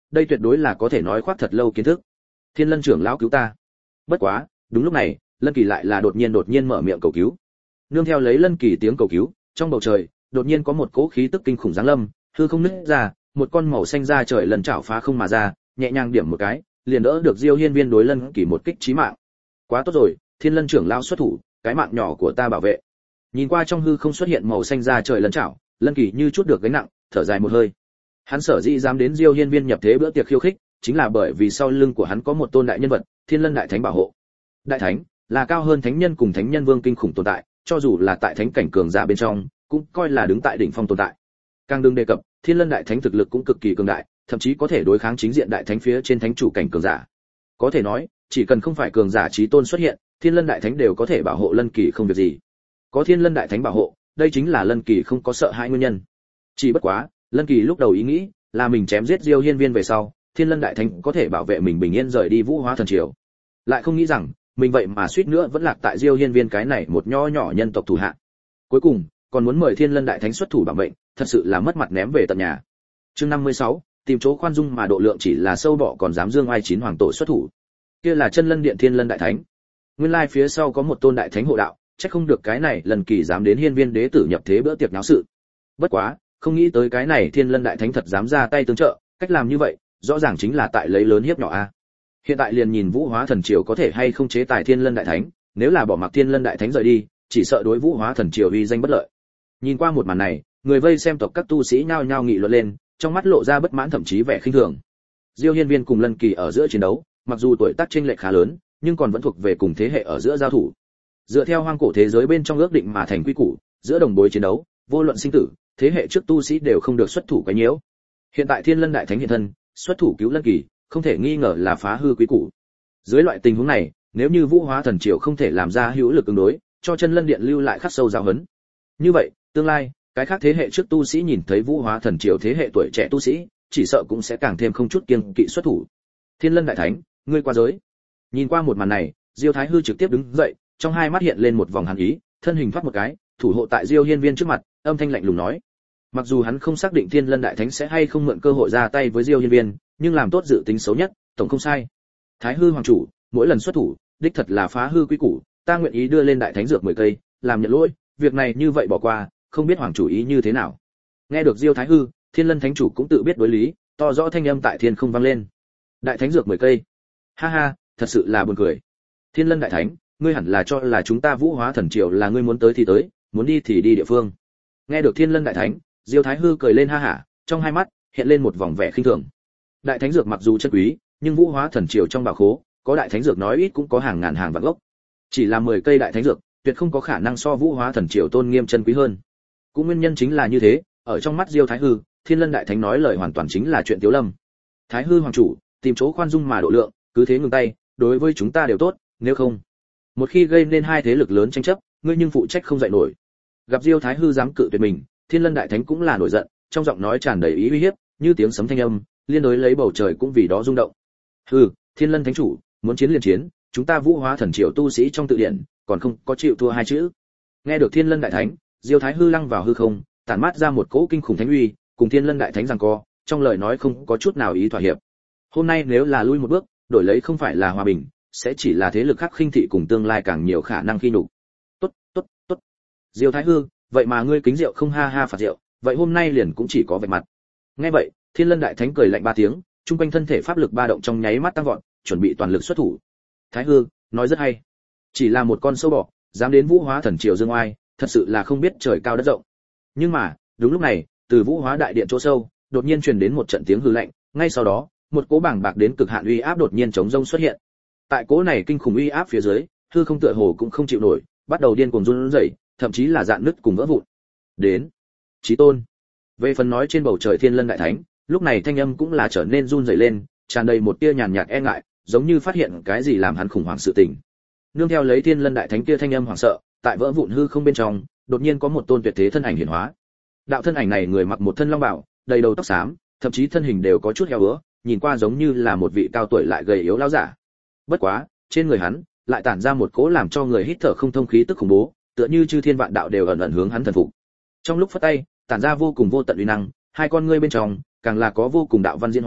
đây tuyệt đối là có thể nói khoác thật lâu kiến thức. Thiên Lân trưởng lão cứu ta. Bất quá, đúng lúc này, Lân Kỳ lại là đột nhiên đột nhiên mở miệng cầu cứu. Nương theo lấy Lân Kỳ tiếng cầu cứu, trong bầu trời, đột nhiên có một cỗ khí tức kinh khủng giáng lâm, hư không nứt ra, một con màu xanh da trời lần chảo phá không mà ra, nhẹ nhàng điểm một cái, liền đỡ được Diêu Hiên Viên đối Lân Kỳ một kích chí mạng. Quá tốt rồi, Thiên Lân trưởng lão xuất thủ, cái mạng nhỏ của ta bảo vệ. Nhìn qua trong hư không xuất hiện màu xanh da trời lần chảo, Lân Kỳ như chút được gánh nặng, thở dài một hơi. Hắn sở dĩ dám đến Diêu Hiên Viên nhập thế bữa tiệc khiêu khích, chính là bởi vì sau lưng của hắn có một tôn đại nhân vật, Thiên Lân đại thánh bảo hộ. Đại thánh là cao hơn thánh nhân cùng thánh nhân vương kinh khủng tồn tại, cho dù là tại thánh cảnh cường giả bên trong, cũng coi là đứng tại đỉnh phong tồn tại. Càng đừng đề cập, Thiên Lân đại thánh thực lực cũng cực kỳ cường đại, thậm chí có thể đối kháng chính diện đại thánh phía trên thánh chủ cảnh cường giả. Có thể nói, chỉ cần không phải cường giả chí tôn xuất hiện, Thiên Lân đại thánh đều có thể bảo hộ Lân Kỳ không việc gì. Có Thiên Lân đại thánh bảo hộ, đây chính là Lân Kỳ không có sợ hãi nguyên nhân. Chỉ bất quá, Lân Kỳ lúc đầu ý nghĩ là mình chém giết Diêu Hiên Viên về sau, Thiên Lân đại thánh có thể bảo vệ mình bình yên rời đi Vũ Hóa thần triều. Lại không nghĩ rằng, mình vậy mà suýt nữa vẫn lạc tại Diêu Hiên Viên cái này một nho nhỏ nhân tộc thủ hạ. Cuối cùng, còn muốn mời Thiên Lân đại thánh xuất thủ bảo vệ, thật sự là mất mặt ném về tận nhà. Chương năm mươi sáu, tìm chỗ khoan dung mà độ lượng chỉ là sâu bọ còn dám dương ai chín hoàng tổ xuất thủ. Kia là Chân Lân Điện Thiên Lân đại thánh. Nguyên lai phía sau có một tôn đại thánh hộ đạo, chắc không được cái này lần Kỳ dám đến Hiên Viên đế tử nhập thế bữa tiệc náo sự. Bất quá, không nghĩ tới cái này Thiên Lân đại thánh thật dám ra tay tương trợ, cách làm như vậy, rõ ràng chính là tại lấy lớn hiếp nhỏ a. Hiện tại liền nhìn Vũ Hóa thần triều có thể hay không chế tài Thiên Lân đại thánh, nếu là bỏ mặc Thiên Lân đại thánh rời đi, chỉ sợ đối Vũ Hóa thần triều uy danh bất lợi. Nhìn qua một màn này, người vây xem tộc các tu sĩ nhao nhao nghị luận lên, trong mắt lộ ra bất mãn thậm chí vẻ khinh thường. Diêu Hiên Viên cùng Lân Kỳ ở giữa chiến đấu, mặc dù tuổi tác chênh lệch khá lớn, nhưng còn vẫn thuộc về cùng thế hệ ở giữa giao thủ. Dựa theo hoang cổ thế giới bên trong ước định mà thành quy củ, giữa đồng bối chiến đấu, vô luận sinh tử, thế hệ trước tu sĩ đều không được xuất thủ quấy nhiễu. Hiện tại Thiên Lân đại thánh hiện thân, xuất thủ cứu Lân Kỳ, không thể nghi ngờ là phá hư quy củ. Dưới loại tình huống này, nếu như Vũ Hóa thần triều không thể làm ra hữu lực ứng đối, cho Chân Lân điện lưu lại khắc sâu giáo huấn. Như vậy, tương lai, cái khác thế hệ trước tu sĩ nhìn thấy Vũ Hóa thần triều thế hệ tuổi trẻ tu sĩ, chỉ sợ cũng sẽ càng thêm không chút kiêng kỵ xuất thủ. Thiên Lân đại thánh, ngươi qua giới. Nhìn qua một màn này, Diêu Thái Hư trực tiếp đứng dậy, trong hai mắt hiện lên một vòng hàn ý, thân hình thoát một cái, thủ hộ tại Diêu Hiên Viên trước mặt, âm thanh lạnh lùng nói: mặc dù hắn không xác định Thiên Lân đại thánh sẽ hay không mượn cơ hội ra tay với Diêu Hiên Viên, nhưng làm tốt dự tính xấu nhất, tổng không sai. Thái Hư hoàng chủ, mỗi lần xuất thủ, đích thật là phá hư quy củ, ta nguyện ý đưa lên đại thánh dược mười cây, làm nhận lỗi, việc này như vậy bỏ qua, không biết hoàng chủ ý như thế nào. Nghe được Diêu Thái Hư, Thiên Lân thánh chủ cũng tự biết đối lý, to rõ thanh âm tại thiên không vang lên. Đại thánh dược mười cây. Ha ha, thật sự là buồn cười. Thiên Lân đại thánh, ngươi hẳn là cho là chúng ta Vũ Hóa thần triều là ngươi muốn tới thì tới, muốn đi thì đi địa phương. Nghe được Thiên Lân đại thánh, Diêu Thái Hư cười lên ha hả, trong hai mắt hiện lên một vòng vẻ khinh thường. Đại thánh dược mặc dù chân quý, nhưng Vũ Hóa thần triều trong bảo khố, có đại thánh dược nói ít cũng có hàng ngàn hàng vạn gốc. Chỉ là mười cây đại thánh dược, tuyệt không có khả năng so Vũ Hóa thần triều tôn nghiêm chân quý hơn. Cũng nguyên nhân chính là như thế, ở trong mắt Diêu Thái Hư, Thiên Lân đại thánh nói lời hoàn toàn chính là chuyện tiếu lâm. Thái Hư hoàng chủ, tìm chỗ khoan dung mà độ lượng, cứ thế ngừng tay, đối với chúng ta đều tốt, nếu không, một khi gây nên hai thế lực lớn tranh chấp, ngươi nhưng phụ trách không dậy nổi. Gặp Diêu Thái Hư dám cự tuyệt mình, Thiên Lân đại thánh cũng là nổi giận, trong giọng nói tràn đầy ý uy hiếp, như tiếng sấm thanh âm, liên đối lấy bầu trời cũng vì đó rung động. Hừ, Thiên Lân thánh chủ, muốn chiến liền chiến, chúng ta Vũ Hóa thần triều tu sĩ trong tự điển, còn không có chịu thua hai chữ. Nghe được Thiên Lân đại thánh, Diêu Thái Hư lăng vào hư không, tản mát ra một cỗ kinh khủng thánh uy, cùng Thiên Lân đại thánh giằng co, trong lời nói không có chút nào ý thỏa hiệp. Hôm nay nếu là lui một bước, đổi lấy không phải là hòa bình, sẽ chỉ là thế lực khác khinh thị cùng tương lai càng nhiều khả năng khi nhục. Tốt, tốt, tốt. Diêu Thái Hư, vậy mà ngươi kính rượu không ha ha phạt rượu, vậy hôm nay liền cũng chỉ có vạch mặt. Nghe vậy, Thiên Lân đại thánh cười lạnh ba tiếng, trung quanh thân thể pháp lực ba động trong nháy mắt tăng vọt, chuẩn bị toàn lực xuất thủ. Thái Hư, nói rất hay. Chỉ là một con sâu bọ, dám đến Vũ Hóa thần triều dương oai, thật sự là không biết trời cao đất rộng. Nhưng mà, đúng lúc này, từ Vũ Hóa đại điện chỗ sâu, đột nhiên truyền đến một trận tiếng hư lạnh, ngay sau đó, một cỗ bảng bạc đến cực hạn uy áp đột nhiên chống rông xuất hiện. Tại cỗ này kinh khủng uy áp phía dưới, hư không tựa hồ cũng không chịu nổi, bắt đầu điên cuồng run rẩy, thậm chí là dạn nứt cùng vỡ vụn. Đến, Chí Tôn. Về phần nói trên bầu trời Thiên Lân đại thánh, lúc này thanh âm cũng là trở nên run rẩy lên, tràn đầy một tia nhàn nhạt e ngại, giống như phát hiện cái gì làm hắn khủng hoảng sự tình. Nương theo lấy Thiên Lân đại thánh kia thanh âm hoảng sợ, tại vỡ vụn hư không bên trong, đột nhiên có một tôn tuyệt thế thân ảnh hiển hóa. Đạo thân ảnh này người mặc một thân long bào, đầy đầu tóc xám, thậm chí thân hình đều có chút heo bữa, nhìn qua giống như là một vị cao tuổi lại gầy yếu lão giả. Bất quá, trên người hắn lại tản ra một cỗ làm cho người hít thở không thông khí tức khủng bố, tựa như chư thiên vạn đạo đều ẩn ẩn hướng hắn thần phục. Trong lúc phất tay, tản ra vô cùng vô tận uy năng, hai con ngươi bên trong càng là có vô cùng đạo văn diễn hóa,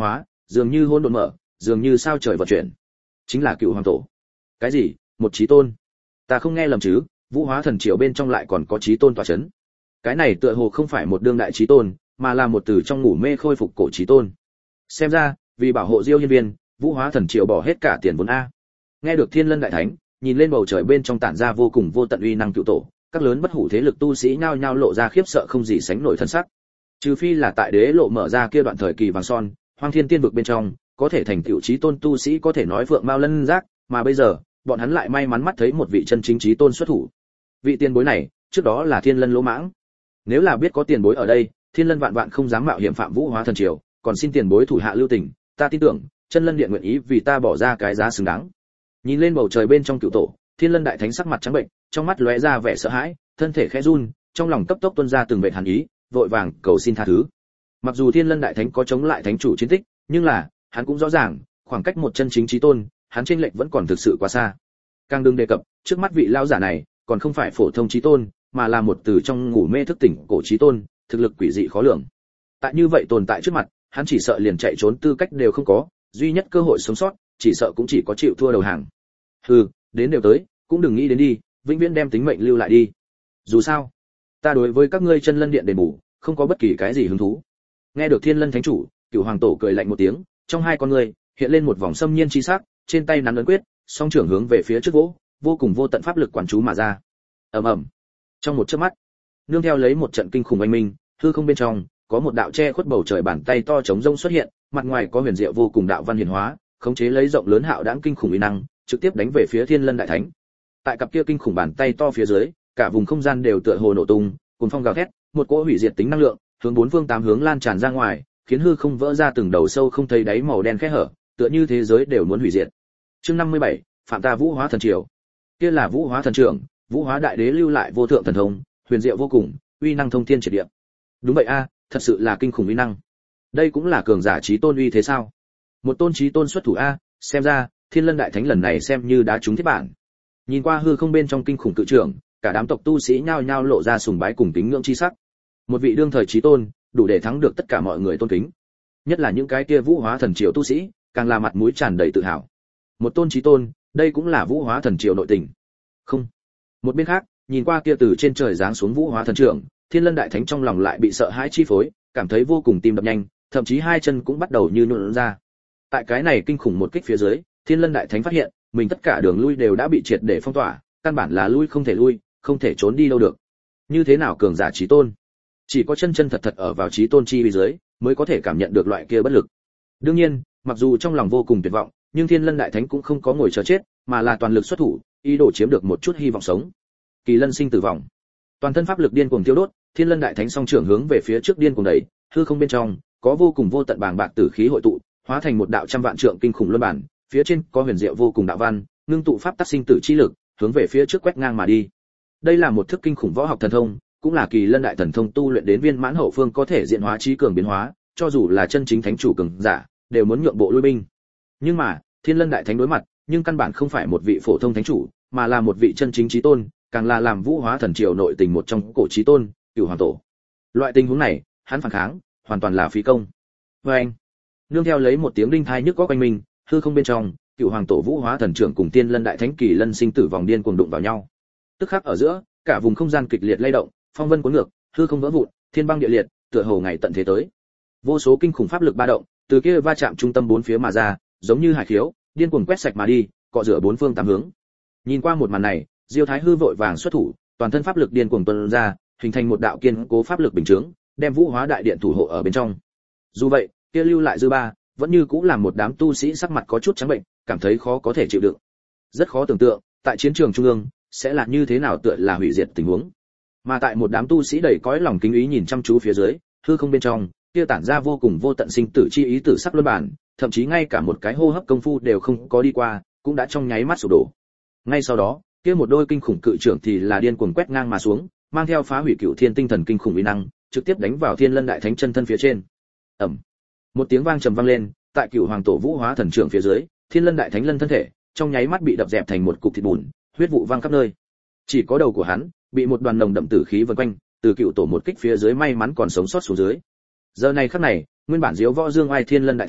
dường như hỗn độn mở, dường như sao trời vận chuyển. Chính là Cựu Hoàng Tổ. Cái gì? Một chí tôn? Ta không nghe lầm chứ? Vũ Hóa Thần Triều bên trong lại còn có chí tôn tọa chấn. Cái này tựa hồ không phải một đương đại chí tôn, mà là một từ trong ngủ mê khôi phục cổ chí tôn. Xem ra, vì bảo hộ Diêu Hiên Viên, Vũ Hóa Thần Triều bỏ hết cả tiền vốn a. Nghe được Thiên Lân Đại Thánh, nhìn lên bầu trời bên trong tản ra vô cùng vô tận uy năng Cựu Tổ, các lớn bất hủ thế lực tu sĩ nhao nhao lộ ra khiếp sợ không gì sánh nổi thân sắc. Trừ phi là tại Đế Lộ mở ra kia đoạn thời kỳ vàng son, Hoang Thiên Tiên vực bên trong, có thể thành tựu chí tôn tu sĩ có thể nói vượng mao lân giác, mà bây giờ, bọn hắn lại may mắn mắt thấy một vị chân chính chí tôn xuất thủ. Vị tiền bối này, trước đó là Thiên Lân Lỗ Mãng. Nếu là biết có tiền bối ở đây, Thiên Lân vạn vạn không dám mạo hiểm phạm Vũ Hóa Thần Triều, còn xin tiền bối thủ hạ lưu tình, ta tin tưởng, Chân Lân Điện nguyện ý vì ta bỏ ra cái giá xứng đáng. Nhìn lên bầu trời bên trong Cựu Tổ, Thiên Lân Đại Thánh sắc mặt trắng bệnh, trong mắt lóe ra vẻ sợ hãi, thân thể khẽ run, trong lòng cấp tốc tuôn ra từng vệt hàn ý, vội vàng cầu xin tha thứ. Mặc dù Thiên Lân Đại Thánh có chống lại thánh chủ chiến tích, nhưng là, hắn cũng rõ ràng, khoảng cách một chân chính chí tôn, hắn chênh lệch vẫn còn thực sự quá xa. Càng đừng đề cập, trước mắt vị lão giả này, còn không phải phổ thông chí tôn, mà là một từ trong ngủ mê thức tỉnh cổ chí tôn, thực lực quỷ dị khó lường. Tại như vậy tồn tại trước mặt, hắn chỉ sợ liền chạy trốn tư cách đều không có, duy nhất cơ hội sống sót, chỉ sợ cũng chỉ có chịu thua đầu hàng. Hừ, đến đều tới, cũng đừng nghĩ đến đi, vĩnh viễn đem tính mệnh lưu lại đi. Dù sao, ta đối với các ngươi Chân Lân Điện đền bù, không có bất kỳ cái gì hứng thú. Nghe được Thiên Lân Thánh chủ, Cửu Hoàng Tổ cười lạnh một tiếng, trong hai con ngươi hiện lên một vòng xâm nhiên chi sắc, trên tay nắm ấn quyết, song trưởng hướng về phía trước vỗ, vô cùng vô tận pháp lực quán chú mà ra. Ầm ầm. Trong một chớp mắt, nương theo lấy một trận kinh khủng oanh minh, hư không bên trong có một đạo che khuất bầu trời bàn tay to chống rông xuất hiện, mặt ngoài có huyền diệu vô cùng đạo văn hiển hóa, khống chế lấy rộng lớn hạo đãng kinh khủng uy năng, trực tiếp đánh về phía Thiên Lân Đại Thánh. Tại cặp kia kinh khủng bàn tay to phía dưới, cả vùng không gian đều tựa hồ nổ tung, cuồng phong gào thét, một cỗ hủy diệt tính năng lượng hướng bốn phương tám hướng lan tràn ra ngoài, khiến hư không vỡ ra từng đầu sâu không thấy đáy màu đen khe hở, tựa như thế giới đều muốn hủy diệt. Chương năm mươi bảy, phạm ta Vũ Hóa Thần Triều. Kia là Vũ Hóa Thần Trưởng, Vũ Hóa Đại Đế lưu lại vô thượng thần thông, huyền diệu vô cùng, uy năng thông thiên triệt địa. Đúng vậy a, thật sự là kinh khủng uy năng. Đây cũng là cường giả chí tôn uy thế sao? Một tôn chí tôn xuất thủ a, xem ra Thiên Lân Đại Thánh lần này xem như đã trúng thiết bản. Nhìn qua hư không bên trong kinh khủng cự trưởng, cả đám tộc tu sĩ nhao nhao lộ ra sùng bái cùng kính ngưỡng chi sắc. Một vị đương thời chí tôn, đủ để thắng được tất cả mọi người tôn kính. Nhất là những cái kia Vũ Hóa Thần Triều tu sĩ, càng là mặt mũi tràn đầy tự hào. Một tôn chí tôn, đây cũng là Vũ Hóa Thần Triều nội tình. Không. Một bên khác, nhìn qua kia từ trên trời giáng xuống Vũ Hóa Thần Trưởng, Thiên Lân Đại Thánh trong lòng lại bị sợ hãi chi phối, cảm thấy vô cùng tim đập nhanh, thậm chí hai chân cũng bắt đầu như nhũn ra. Tại cái này kinh khủng một kích phía dưới, Thiên Lân Đại Thánh phát hiện, mình tất cả đường lui đều đã bị triệt để phong tỏa, căn bản là lui không thể lui, không thể trốn đi đâu được. Như thế nào cường giả chí tôn? Chỉ có chân chân thật thật ở vào chí tôn chi vi dưới, mới có thể cảm nhận được loại kia bất lực. Đương nhiên, mặc dù trong lòng vô cùng tuyệt vọng, nhưng Thiên Lân Đại Thánh cũng không có ngồi chờ chết, mà là toàn lực xuất thủ, ý đồ chiếm được một chút hy vọng sống. Kỳ Lân sinh tử vong. Toàn thân pháp lực điên cuồng tiêu đốt, Thiên Lân Đại Thánh song trưởng hướng về phía trước điên cuồng đẩy, hư không bên trong có vô cùng vô tận bàng bạc tử khí hội tụ, hóa thành một đạo trăm vạn trượng kinh khủng luân bản, phía trên có huyền diệu vô cùng đạo văn, ngưng tụ pháp tắc sinh tử chi lực, hướng về phía trước quét ngang mà đi. Đây là một thức kinh khủng võ học thần thông, cũng là Kỳ Lân Đại Thần thông tu luyện đến viên mãn hậu phương có thể diện hóa trí cường biến hóa, cho dù là chân chính thánh chủ cường giả, đều muốn nhượng bộ lui binh. Nhưng mà, Thiên Lân Đại Thánh đối mặt, nhưng căn bản không phải một vị phổ thông thánh chủ, mà là một vị chân chính chí tôn, càng là làm Vũ Hóa Thần Triều nội tình một trong cổ chí tôn, Cửu Hoàng Tổ. Loại tình huống này, hắn phản kháng, hoàn toàn là phí công. Và anh, nương theo lấy một tiếng đinh thai nhức óc quanh mình, hư không bên trong, Cửu Hoàng Tổ Vũ Hóa Thần Trưởng cùng Thiên Lân Đại Thánh Kỳ Lân sinh tử vòng điên cuồng đụng vào nhau. Tức khắc ở giữa, cả vùng không gian kịch liệt lay động, phong vân cuốn ngược, hư không vỡ vụn, thiên băng địa liệt, tựa hồ ngày tận thế tới. Vô số kinh khủng pháp lực ba động, từ kia va chạm trung tâm bốn phía mà ra, giống như hải khiếu, điên cuồng quét sạch mà đi, cọ rửa bốn phương tám hướng. Nhìn qua một màn này, Diêu Thái Hư vội vàng xuất thủ, toàn thân pháp lực điên cuồng tuôn ra, hình thành một đạo kiên cố pháp lực bình chứng, đem Vũ Hóa Đại Điện thủ hộ ở bên trong. Dù vậy, kia lưu lại dư ba, vẫn như cũng làm một đám tu sĩ sắc mặt có chút trắng bệnh, cảm thấy khó có thể chịu đựng. Rất khó tưởng tượng, tại chiến trường trung ương sẽ là như thế nào, tựa là hủy diệt tình huống. Mà tại một đám tu sĩ đầy cõi lòng kính ý nhìn chăm chú phía dưới, hư không bên trong, kia tản ra vô cùng vô tận sinh tử chi ý tử sắc luân bản, thậm chí ngay cả một cái hô hấp công phu đều không có đi qua, cũng đã trong nháy mắt sụp đổ. Ngay sau đó, kia một đôi kinh khủng cự trưởng thì là điên cuồng quét ngang mà xuống, mang theo phá hủy cửu thiên tinh thần kinh khủng uy năng, trực tiếp đánh vào Thiên Lân Đại Thánh chân thân phía trên. Ầm. Một tiếng vang trầm vang lên, tại Cửu Hoàng Tổ Vũ Hóa Thần Trưởng phía dưới, Thiên Lân Đại Thánh lân thân thể, trong nháy mắt bị đập dẹp thành một cục thịt bùn, huyết vụ văng khắp nơi. Chỉ có đầu của hắn bị một đoàn nồng đậm tử khí vần quanh, từ Cựu Tổ một kích phía dưới may mắn còn sống sót xuống dưới. Giờ này khắc này, nguyên bản diếu võ dương oai Thiên Lân Đại Thánh,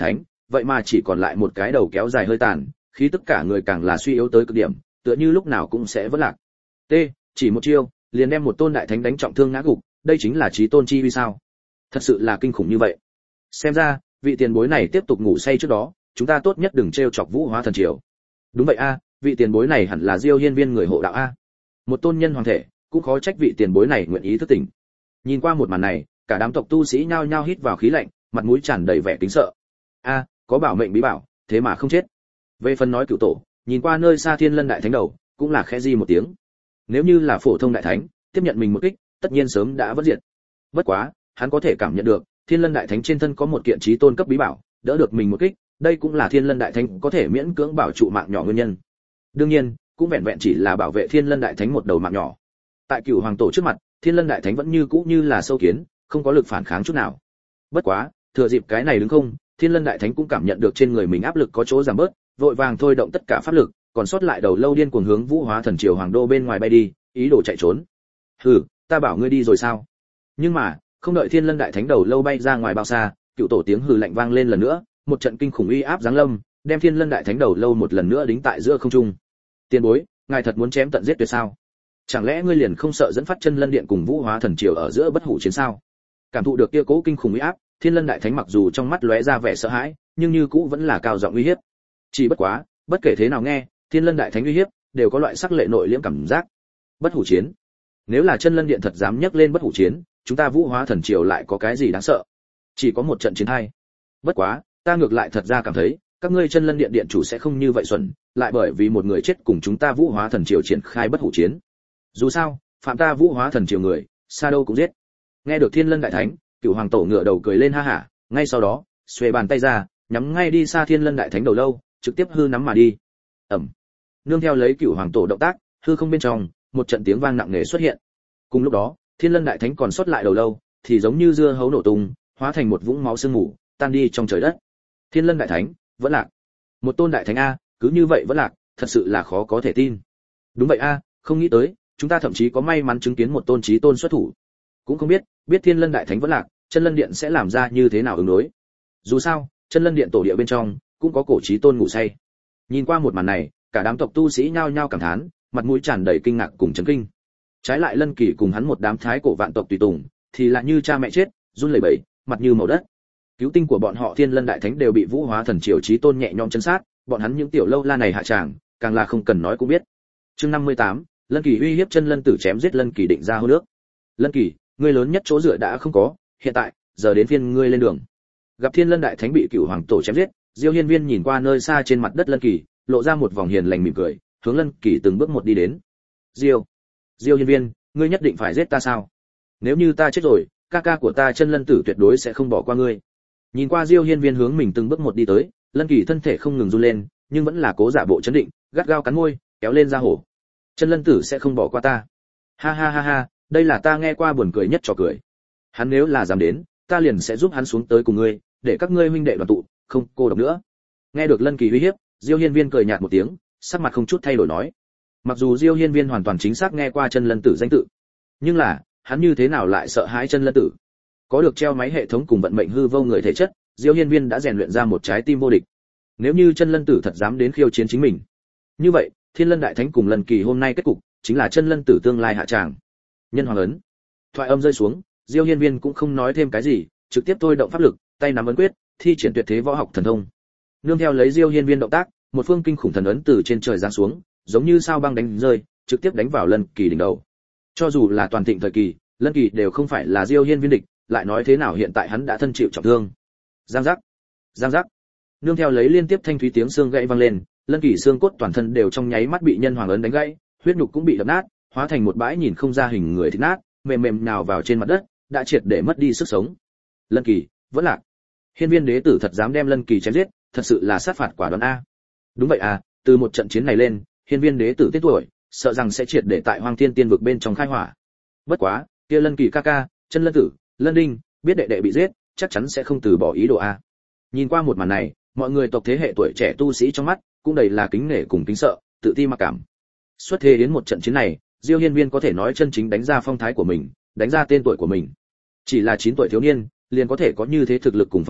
vậy mà chỉ còn lại một cái đầu kéo dài hơi tàn, khí tất cả người càng là suy yếu tới cực điểm, tựa như lúc nào cũng sẽ vỡ lạc. T, chỉ một chiêu, liền đem một tôn đại thánh đánh trọng thương ngã gục, đây chính là chí tôn chi uy sao? Thật sự là kinh khủng như vậy. Xem ra, vị tiền bối này tiếp tục ngủ say trước đó, chúng ta tốt nhất đừng trêu chọc Vũ Hóa Thần Triều. Đúng vậy a, vị tiền bối này hẳn là Diêu Hiên Viên người hộ đạo a. Một tôn nhân hoàng thể, cũng khó trách vị tiền bối này nguyện ý thức tỉnh. Nhìn qua một màn này, cả đám tộc tu sĩ nhao nhao hít vào khí lạnh, mặt mũi tràn đầy vẻ kính sợ. A, có bảo mệnh bí bảo, thế mà không chết. Về phần nói cửu tổ, nhìn qua nơi xa Thiên Lân đại thánh đầu, cũng là khẽ di một tiếng. Nếu như là phổ thông đại thánh, tiếp nhận mình một kích, tất nhiên sớm đã vỡ diệt. Bất quá, hắn có thể cảm nhận được, Thiên Lân đại thánh trên thân có một kiện chí tôn cấp bí bảo, đỡ được mình một kích, đây cũng là Thiên Lân đại thánh có thể miễn cưỡng bảo trụ mạng nhỏ nguyên nhân. Đương nhiên, cũng vẹn vẹn chỉ là bảo vệ Thiên Lân đại thánh một đầu mạng nhỏ. Tại Cửu Hoàng tổ trước mặt, Thiên Lân đại thánh vẫn như cũ như là sâu kiến, không có lực phản kháng chút nào. Bất quá, thừa dịp cái này đứng không, Thiên Lân đại thánh cũng cảm nhận được trên người mình áp lực có chỗ giảm bớt, vội vàng thôi động tất cả pháp lực, còn sót lại đầu lâu điên cuồng hướng Vũ Hóa Thần Triều hoàng đô bên ngoài bay đi, ý đồ chạy trốn. Hừ, ta bảo ngươi đi rồi sao? Nhưng mà, không đợi Thiên Lân đại thánh đầu lâu bay ra ngoài bao xa, cựu tổ tiếng hừ lạnh vang lên lần nữa, một trận kinh khủng uy áp giáng lâm, đem Thiên Lân đại thánh đầu lâu một lần nữa đính tại giữa không trung. Tiên bối, ngài thật muốn chém tận giết tuyệt sao? Chẳng lẽ ngươi liền không sợ dẫn phát Chân Lân điện cùng Vũ Hóa Thần Triều ở giữa bất hủ chiến sao? Cảm thụ được kia cố kinh khủng uy áp, Thiên Lân đại thánh mặc dù trong mắt lóe ra vẻ sợ hãi, nhưng như cũ vẫn là cao giọng uy hiếp. Chỉ bất quá, bất kể thế nào nghe, Thiên Lân đại thánh uy hiếp đều có loại sắc lệ nội liễm cảm giác. Bất hủ chiến. Nếu là Chân Lân điện thật dám nhấc lên bất hủ chiến, chúng ta Vũ Hóa Thần Triều lại có cái gì đáng sợ? Chỉ có một trận chiến hay. Bất quá, ta ngược lại thật ra cảm thấy, các ngươi Chân Lân điện điện chủ sẽ không như vậy xuẩn, lại bởi vì một người chết cùng chúng ta Vũ Hóa Thần Triều triển khai bất hủ chiến. Dù sao, phạm ta Vũ Hóa Thần Triều người, xa đâu cũng giết. Nghe được Thiên Lân đại thánh, Cửu Hoàng tổ ngửa đầu cười lên ha hả, ngay sau đó, xuề bàn tay ra, nhắm ngay đi xa Thiên Lân đại thánh đầu lâu, trực tiếp hư nắm mà đi. Ầm. Nương theo lấy Cửu Hoàng tổ động tác, hư không bên trong, một trận tiếng vang nặng nề xuất hiện. Cùng lúc đó, Thiên Lân đại thánh còn sót lại đầu lâu, thì giống như dưa hấu nổ tung, hóa thành một vũng máu sương mù, tan đi trong trời đất. Thiên Lân đại thánh, vẫn lạc. Một tôn đại thánh a, cứ như vậy vẫn lạc, thật sự là khó có thể tin. Đúng vậy a, không nghĩ tới, chúng ta thậm chí có may mắn chứng kiến một tôn chí tôn xuất thủ. Cũng không biết, biết Thiên Lân đại thánh vẫn lạc, Chân Lân điện sẽ làm ra như thế nào ứng đối. Dù sao, Chân Lân điện tổ địa bên trong cũng có cổ chí tôn ngủ say. Nhìn qua một màn này, cả đám tộc tu sĩ nhao nhao cảm thán, mặt mũi tràn đầy kinh ngạc cùng chấn kinh. Trái lại Lân Kỳ cùng hắn một đám thái cổ vạn tộc tùy tùng, thì lại như cha mẹ chết, run lẩy bẩy, mặt như màu đất. Cứu tinh của bọn họ Thiên Lân đại thánh đều bị Vũ Hóa Thần Triều chí tôn nhẹ nhõm chấn sát, bọn hắn những tiểu lâu la này hạ tràng, càng là không cần nói cũng biết. Chương năm mươi tám, Lân Kỳ uy hiếp Chân Lân tử chém giết Lân Kỳ định ra hô nước. Lân Kỳ, ngươi lớn nhất chỗ dựa đã không có, hiện tại, giờ đến phiên ngươi lên đường. Gặp Thiên Lân đại thánh bị Cửu Hoàng tổ chém giết, Diêu Hiên Viên nhìn qua nơi xa trên mặt đất Lân Kỳ, lộ ra một vòng hiền lành mỉm cười, hướng Lân Kỳ từng bước một đi đến. Diêu, Diêu Hiên Viên, ngươi nhất định phải giết ta sao? Nếu như ta chết rồi, ca ca của ta Chân Lân tử tuyệt đối sẽ không bỏ qua ngươi. Nhìn qua Diêu Hiên Viên hướng mình từng bước một đi tới, Lân Kỳ thân thể không ngừng run lên, nhưng vẫn là cố giả bộ trấn định, gắt gao cắn môi, kéo lên ra hổ. Chân Lân tử sẽ không bỏ qua ta. Ha ha ha ha, đây là ta nghe qua buồn cười nhất trò cười. Hắn nếu là dám đến, ta liền sẽ giúp hắn xuống tới cùng ngươi, để các ngươi huynh đệ đoàn tụ, không cô độc nữa. Nghe được Lân Kỳ uy hiếp, Diêu Hiên Viên cười nhạt một tiếng, sắc mặt không chút thay đổi nói. Mặc dù Diêu Hiên Viên hoàn toàn chính xác nghe qua Chân Lân tử danh tự, nhưng là, hắn như thế nào lại sợ hãi Chân Lân tử? Có được treo máy hệ thống cùng vận mệnh hư vô người thể chất, Diêu Hiên Viên đã rèn luyện ra một trái tim vô địch. Nếu như Chân Lân tử thật dám đến khiêu chiến chính mình, như vậy, Thiên Lân đại thánh cùng Lân Kỳ hôm nay kết cục chính là Chân Lân tử tương lai hạ tràng. Nhân hoàng ấn. Thoại âm rơi xuống, Diêu Hiên Viên cũng không nói thêm cái gì, trực tiếp thôi động pháp lực, tay nắm ấn quyết, thi triển tuyệt thế võ học thần thông. Nương theo lấy Diêu Hiên Viên động tác, một phương kinh khủng thần ấn từ trên trời giáng xuống, giống như sao băng đánh rơi, trực tiếp đánh vào Lân Kỳ đỉnh đầu. Cho dù là toàn thịnh thời kỳ, Lân Kỳ đều không phải là Diêu Hiên Viên địch, lại nói thế nào hiện tại hắn đã thân chịu trọng thương. Giang giác, giang giác. Nương theo lấy liên tiếp thanh thúy tiếng xương gãy vang lên, Lân Kỳ xương cốt toàn thân đều trong nháy mắt bị nhân hoàng ấn đánh gãy, huyết nhục cũng bị đập nát, hóa thành một bãi nhìn không ra hình người thịt nát, mềm mềm nào vào trên mặt đất, đã triệt để mất đi sức sống. Lân Kỳ, vẫn lạc. Hiên Viên đế tử thật dám đem Lân Kỳ chém giết, thật sự là sát phạt quả đoán a. Đúng vậy à, từ một trận chiến này lên, Hiên Viên đế tử tiết tuổi, sợ rằng sẽ triệt để tại Hoang Thiên Tiên vực bên trong khai hỏa. Bất quá, kia Lân Kỳ ca ca, Chân Lân tử, Lân Đinh, biết đệ đệ bị giết, chắc chắn sẽ không từ bỏ ý đồ a. Nhìn qua một màn này, mọi người tộc thế hệ tuổi trẻ tu sĩ trong mắt cũng đầy là kính nể cùng kính sợ, tự ti mặc cảm. Xuất thế đến một trận chiến này, Diêu Hiên Viên có thể nói chân chính đánh ra phong thái của mình, đánh ra tên tuổi của mình. Chỉ là chín tuổi thiếu niên, liền có thể có như thế thực lực cùng phong thái,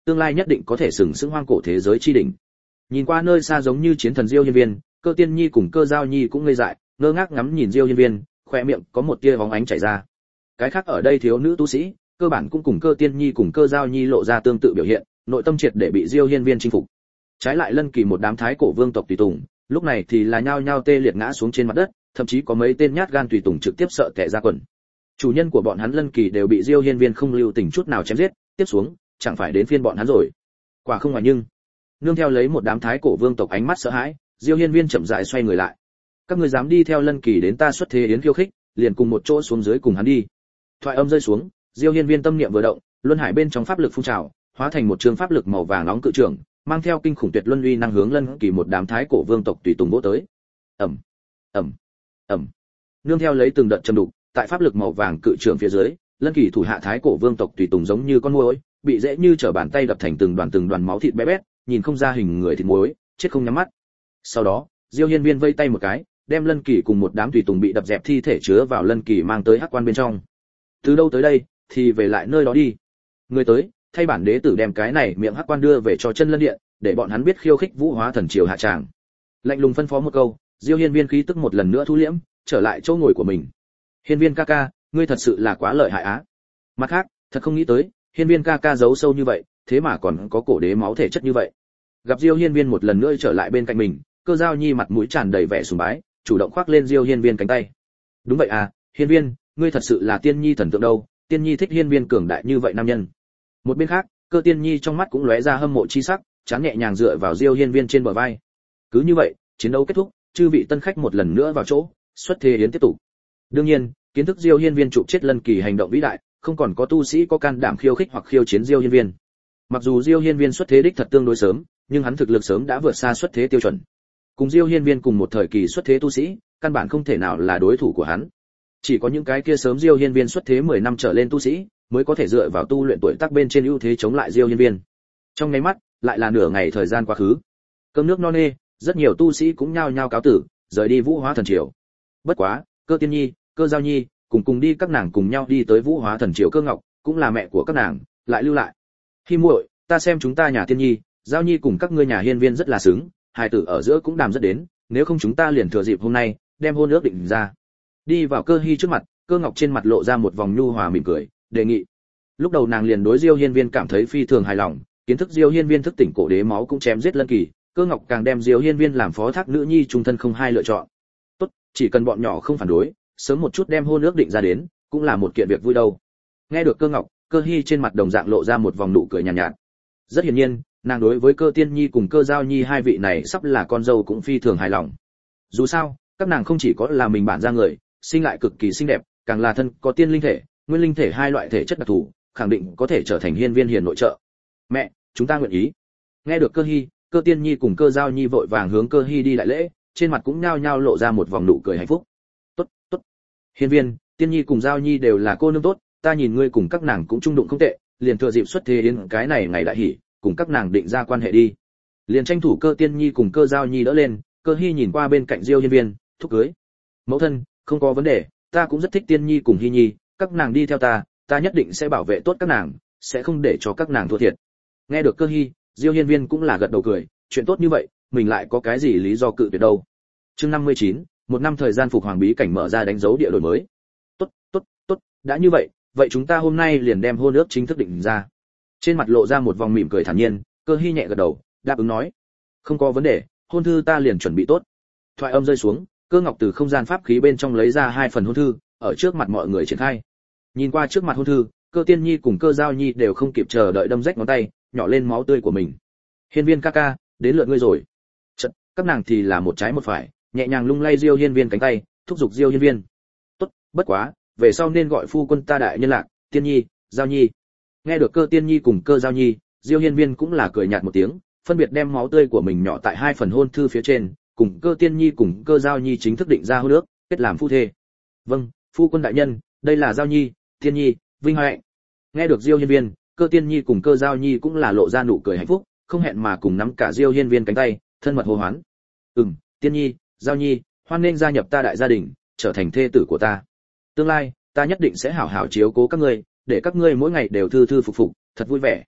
tương lai nhất định có thể sừng sững hoang cổ thế giới chi đỉnh. Nhìn qua nơi xa giống như chiến thần Diêu Hiên Viên, Cơ Tiên Nhi cùng Cơ Giao Nhi cũng ngây dại, ngơ ngác ngắm nhìn Diêu Hiên Viên, khóe miệng có một tia bóng ánh chảy ra. Cái khác ở đây thiếu nữ tu sĩ, cơ bản cũng cùng Cơ Tiên Nhi cùng Cơ Giao Nhi lộ ra tương tự biểu hiện, nội tâm triệt để bị Diêu Hiên Viên chinh phục. Trái lại Lân Kỳ một đám thái cổ vương tộc tùy tùng, lúc này thì là nhao nhao tê liệt ngã xuống trên mặt đất, thậm chí có mấy tên nhát gan tùy tùng trực tiếp sợ tè ra quần. Chủ nhân của bọn hắn Lân Kỳ đều bị Diêu Hiên Viên không lưu tình chút nào chém giết, tiếp xuống, chẳng phải đến phiên bọn hắn rồi. Quả không ngoài nhưng, nương theo lấy một đám thái cổ vương tộc ánh mắt sợ hãi, Diêu Hiên Viên chậm rãi xoay người lại. Các ngươi dám đi theo Lân Kỳ đến ta xuất thế yến khiêu khích, liền cùng một chỗ xuống dưới cùng hắn đi. Thoại âm rơi xuống, Diêu Hiên Viên tâm niệm vừa động, luân hải bên trong pháp lực phun trào, hóa thành một trường pháp lực màu vàng nóng cự trường, mang theo kinh khủng tuyệt luân uy năng hướng Lân Kỳ một đám thái cổ vương tộc tùy tùng vỗ tới. Ầm, ầm, ầm. Nương theo lấy từng đợt trầm đục, tại pháp lực màu vàng cự trường phía dưới, Lân Kỳ thủ hạ thái cổ vương tộc tùy tùng giống như con muỗi, bị dễ như trở bàn tay đập thành từng đoàn từng đoàn máu thịt bé bét, nhìn không ra hình người thịt muối, chết không nhắm mắt. Sau đó, Diêu Hiên Viên vây tay một cái, đem Lân Kỳ cùng một đám tùy tùng bị đập dẹp thi thể chứa vào Lân Kỳ mang tới hắc quan bên trong. Từ đâu tới đây, thì về lại nơi đó đi. Người tới, thay bản đế tử đem cái này miệng hắc quan đưa về cho chân Lân điện, để bọn hắn biết khiêu khích Vũ Hóa Thần triều hạ tràng. Lạnh lùng phân phó một câu, Diêu Hiên Viên khí tức một lần nữa thu liễm, trở lại chỗ ngồi của mình. Hiên Viên ca ca, ngươi thật sự là quá lợi hại á. Mặt khác, thật không nghĩ tới, Hiên Viên ca ca giấu sâu như vậy, thế mà còn có cổ đế máu thể chất như vậy. Gặp Diêu Hiên Viên một lần nữa trở lại bên cạnh mình, Cơ Giao Nhi mặt mũi tràn đầy vẻ sùng bái, chủ động khoác lên Diêu Hiên Viên cánh tay. Đúng vậy à, Hiên Viên, ngươi thật sự là tiên nhi thần tượng đâu, tiên nhi thích Hiên Viên cường đại như vậy nam nhân. Một bên khác, Cơ Tiên Nhi trong mắt cũng lóe ra hâm mộ chi sắc, chán nhẹ nhàng dựa vào Diêu Hiên Viên trên bờ vai. Cứ như vậy, chiến đấu kết thúc, chư vị tân khách một lần nữa vào chỗ, xuất thế yến tiếp tục. Đương nhiên, kiến thức Diêu Hiên Viên trụ chết Lân Kỳ hành động vĩ đại, không còn có tu sĩ có can đảm khiêu khích hoặc khiêu chiến Diêu Hiên Viên. Mặc dù Diêu Hiên Viên xuất thế đích thật tương đối sớm, nhưng hắn thực lực sớm đã vượt xa xuất thế tiêu chuẩn. Cùng Diêu Hiên Viên cùng một thời kỳ xuất thế tu sĩ, căn bản không thể nào là đối thủ của hắn. Chỉ có những cái kia sớm Diêu Hiên Viên xuất thế mười năm trở lên tu sĩ, mới có thể dựa vào tu luyện tuổi tác bên trên ưu thế chống lại Diêu Hiên Viên. Trong ngay mắt, lại là nửa ngày thời gian quá khứ. Cơm nước no nê, rất nhiều tu sĩ cũng nhao nhao cáo tử, rời đi Vũ Hóa Thần triều. Bất quá, Cơ Tiên Nhi, Cơ Giao Nhi, cùng cùng đi các nàng cùng nhau đi tới Vũ Hóa Thần triều Cơ Ngọc, cũng là mẹ của các nàng, lại lưu lại. Hi muội, ta xem chúng ta nhà Tiên Nhi, Giao Nhi cùng các ngươi nhà Hiên Viên rất là xứng, hai tử ở giữa cũng đàm rất đến, nếu không chúng ta liền thừa dịp hôm nay, đem hôn ước định ra. Đi vào Cơ Hi trước mặt, Cơ Ngọc trên mặt lộ ra một vòng nhu hòa mỉm cười, đề nghị. Lúc đầu nàng liền đối Diêu Hiên Viên cảm thấy phi thường hài lòng, kiến thức Diêu Hiên Viên thức tỉnh cổ đế máu cũng chém giết Lân Kỳ, Cơ Ngọc càng đem Diêu Hiên Viên làm phó thác nữ nhi trung thân không hai lựa chọn. Tốt, chỉ cần bọn nhỏ không phản đối, sớm một chút đem hôn ước định ra đến, cũng là một kiện việc vui đâu. Nghe được Cơ Ngọc, Cơ Hi trên mặt đồng dạng lộ ra một vòng nụ cười nhàn nhạt, nhạt. Rất hiển nhiên, nàng đối với Cơ Tiên Nhi cùng Cơ Giao Nhi hai vị này sắp là con dâu cũng phi thường hài lòng. Dù sao, các nàng không chỉ có là mình bản ra người, sinh lại cực kỳ xinh đẹp, càng là thân có tiên linh thể, nguyên linh thể hai loại thể chất đặc thù, khẳng định có thể trở thành hiên viên hiền nội trợ. Mẹ, chúng ta nguyện ý. Nghe được Cơ Hi, Cơ Tiên Nhi cùng Cơ Giao Nhi vội vàng hướng Cơ Hi đi đại lễ, trên mặt cũng nhao nhao lộ ra một vòng nụ cười hạnh phúc. Tốt, tốt. Hiên viên, Tiên Nhi cùng Giao Nhi đều là cô nương tốt, ta nhìn ngươi cùng các nàng cũng trung đụng không tệ, liền thừa dịp xuất thế yến cái này ngày đại hỷ, cùng các nàng định ra quan hệ đi. Liền tranh thủ Cơ Tiên Nhi cùng Cơ Giao Nhi đỡ lên, Cơ Hi nhìn qua bên cạnh Diêu Hiên Viên, thúc cưới. Mẫu thân, không có vấn đề, ta cũng rất thích Tiên Nhi cùng Hi Nhi, các nàng đi theo ta, ta nhất định sẽ bảo vệ tốt các nàng, sẽ không để cho các nàng thua thiệt. Nghe được Cơ Hi, Diêu Hiên Viên cũng là gật đầu cười, chuyện tốt như vậy, mình lại có cái gì lý do cự tuyệt đâu. Chương năm mươi chín, một năm thời gian phục hoàng bí cảnh mở ra đánh dấu địa đổi mới. Tốt, tốt, tốt, đã như vậy, vậy chúng ta hôm nay liền đem hôn ước chính thức định ra. Trên mặt lộ ra một vòng mỉm cười thản nhiên, Cơ Hi nhẹ gật đầu, đáp ứng nói, không có vấn đề, hôn thư ta liền chuẩn bị tốt. Thoại âm rơi xuống, Cơ Ngọc từ không gian pháp khí bên trong lấy ra hai phần hôn thư, ở trước mặt mọi người triển khai. Nhìn qua trước mặt hôn thư, Cơ Tiên Nhi cùng Cơ Giao Nhi đều không kịp chờ đợi đâm rách ngón tay, nhỏ lên máu tươi của mình. Hiên Viên ca ca, đến lượt ngươi rồi. Chợt, các nàng thì là một trái một phải, nhẹ nhàng lung lay Diêu Hiên Viên cánh tay, thúc giục Diêu Hiên Viên. Tốt, bất quá, về sau nên gọi phu quân ta đại nhân lạc, Tiên Nhi, Giao Nhi. Nghe được Cơ Tiên Nhi cùng Cơ Giao Nhi, Diêu Hiên Viên cũng là cười nhạt một tiếng, phân biệt đem máu tươi của mình nhỏ tại hai phần hôn thư phía trên, cùng Cơ Tiên Nhi cùng Cơ Giao Nhi chính thức định ra hôn ước, kết làm phu thê. Vâng, phu quân đại nhân, đây là Giao Nhi, Tiên Nhi, vinh hạnh. Nghe được Diêu Hiên Viên, Cơ Tiên Nhi cùng Cơ Giao Nhi cũng là lộ ra nụ cười hạnh phúc, không hẹn mà cùng nắm cả Diêu Hiên Viên cánh tay, thân mật hô hoán. Ừm, Tiên Nhi, Giao Nhi, hoan nên gia nhập ta đại gia đình, trở thành thê tử của ta. Tương lai, ta nhất định sẽ hảo hảo chiếu cố các ngươi, để các ngươi mỗi ngày đều thư thư phục phục, thật vui vẻ.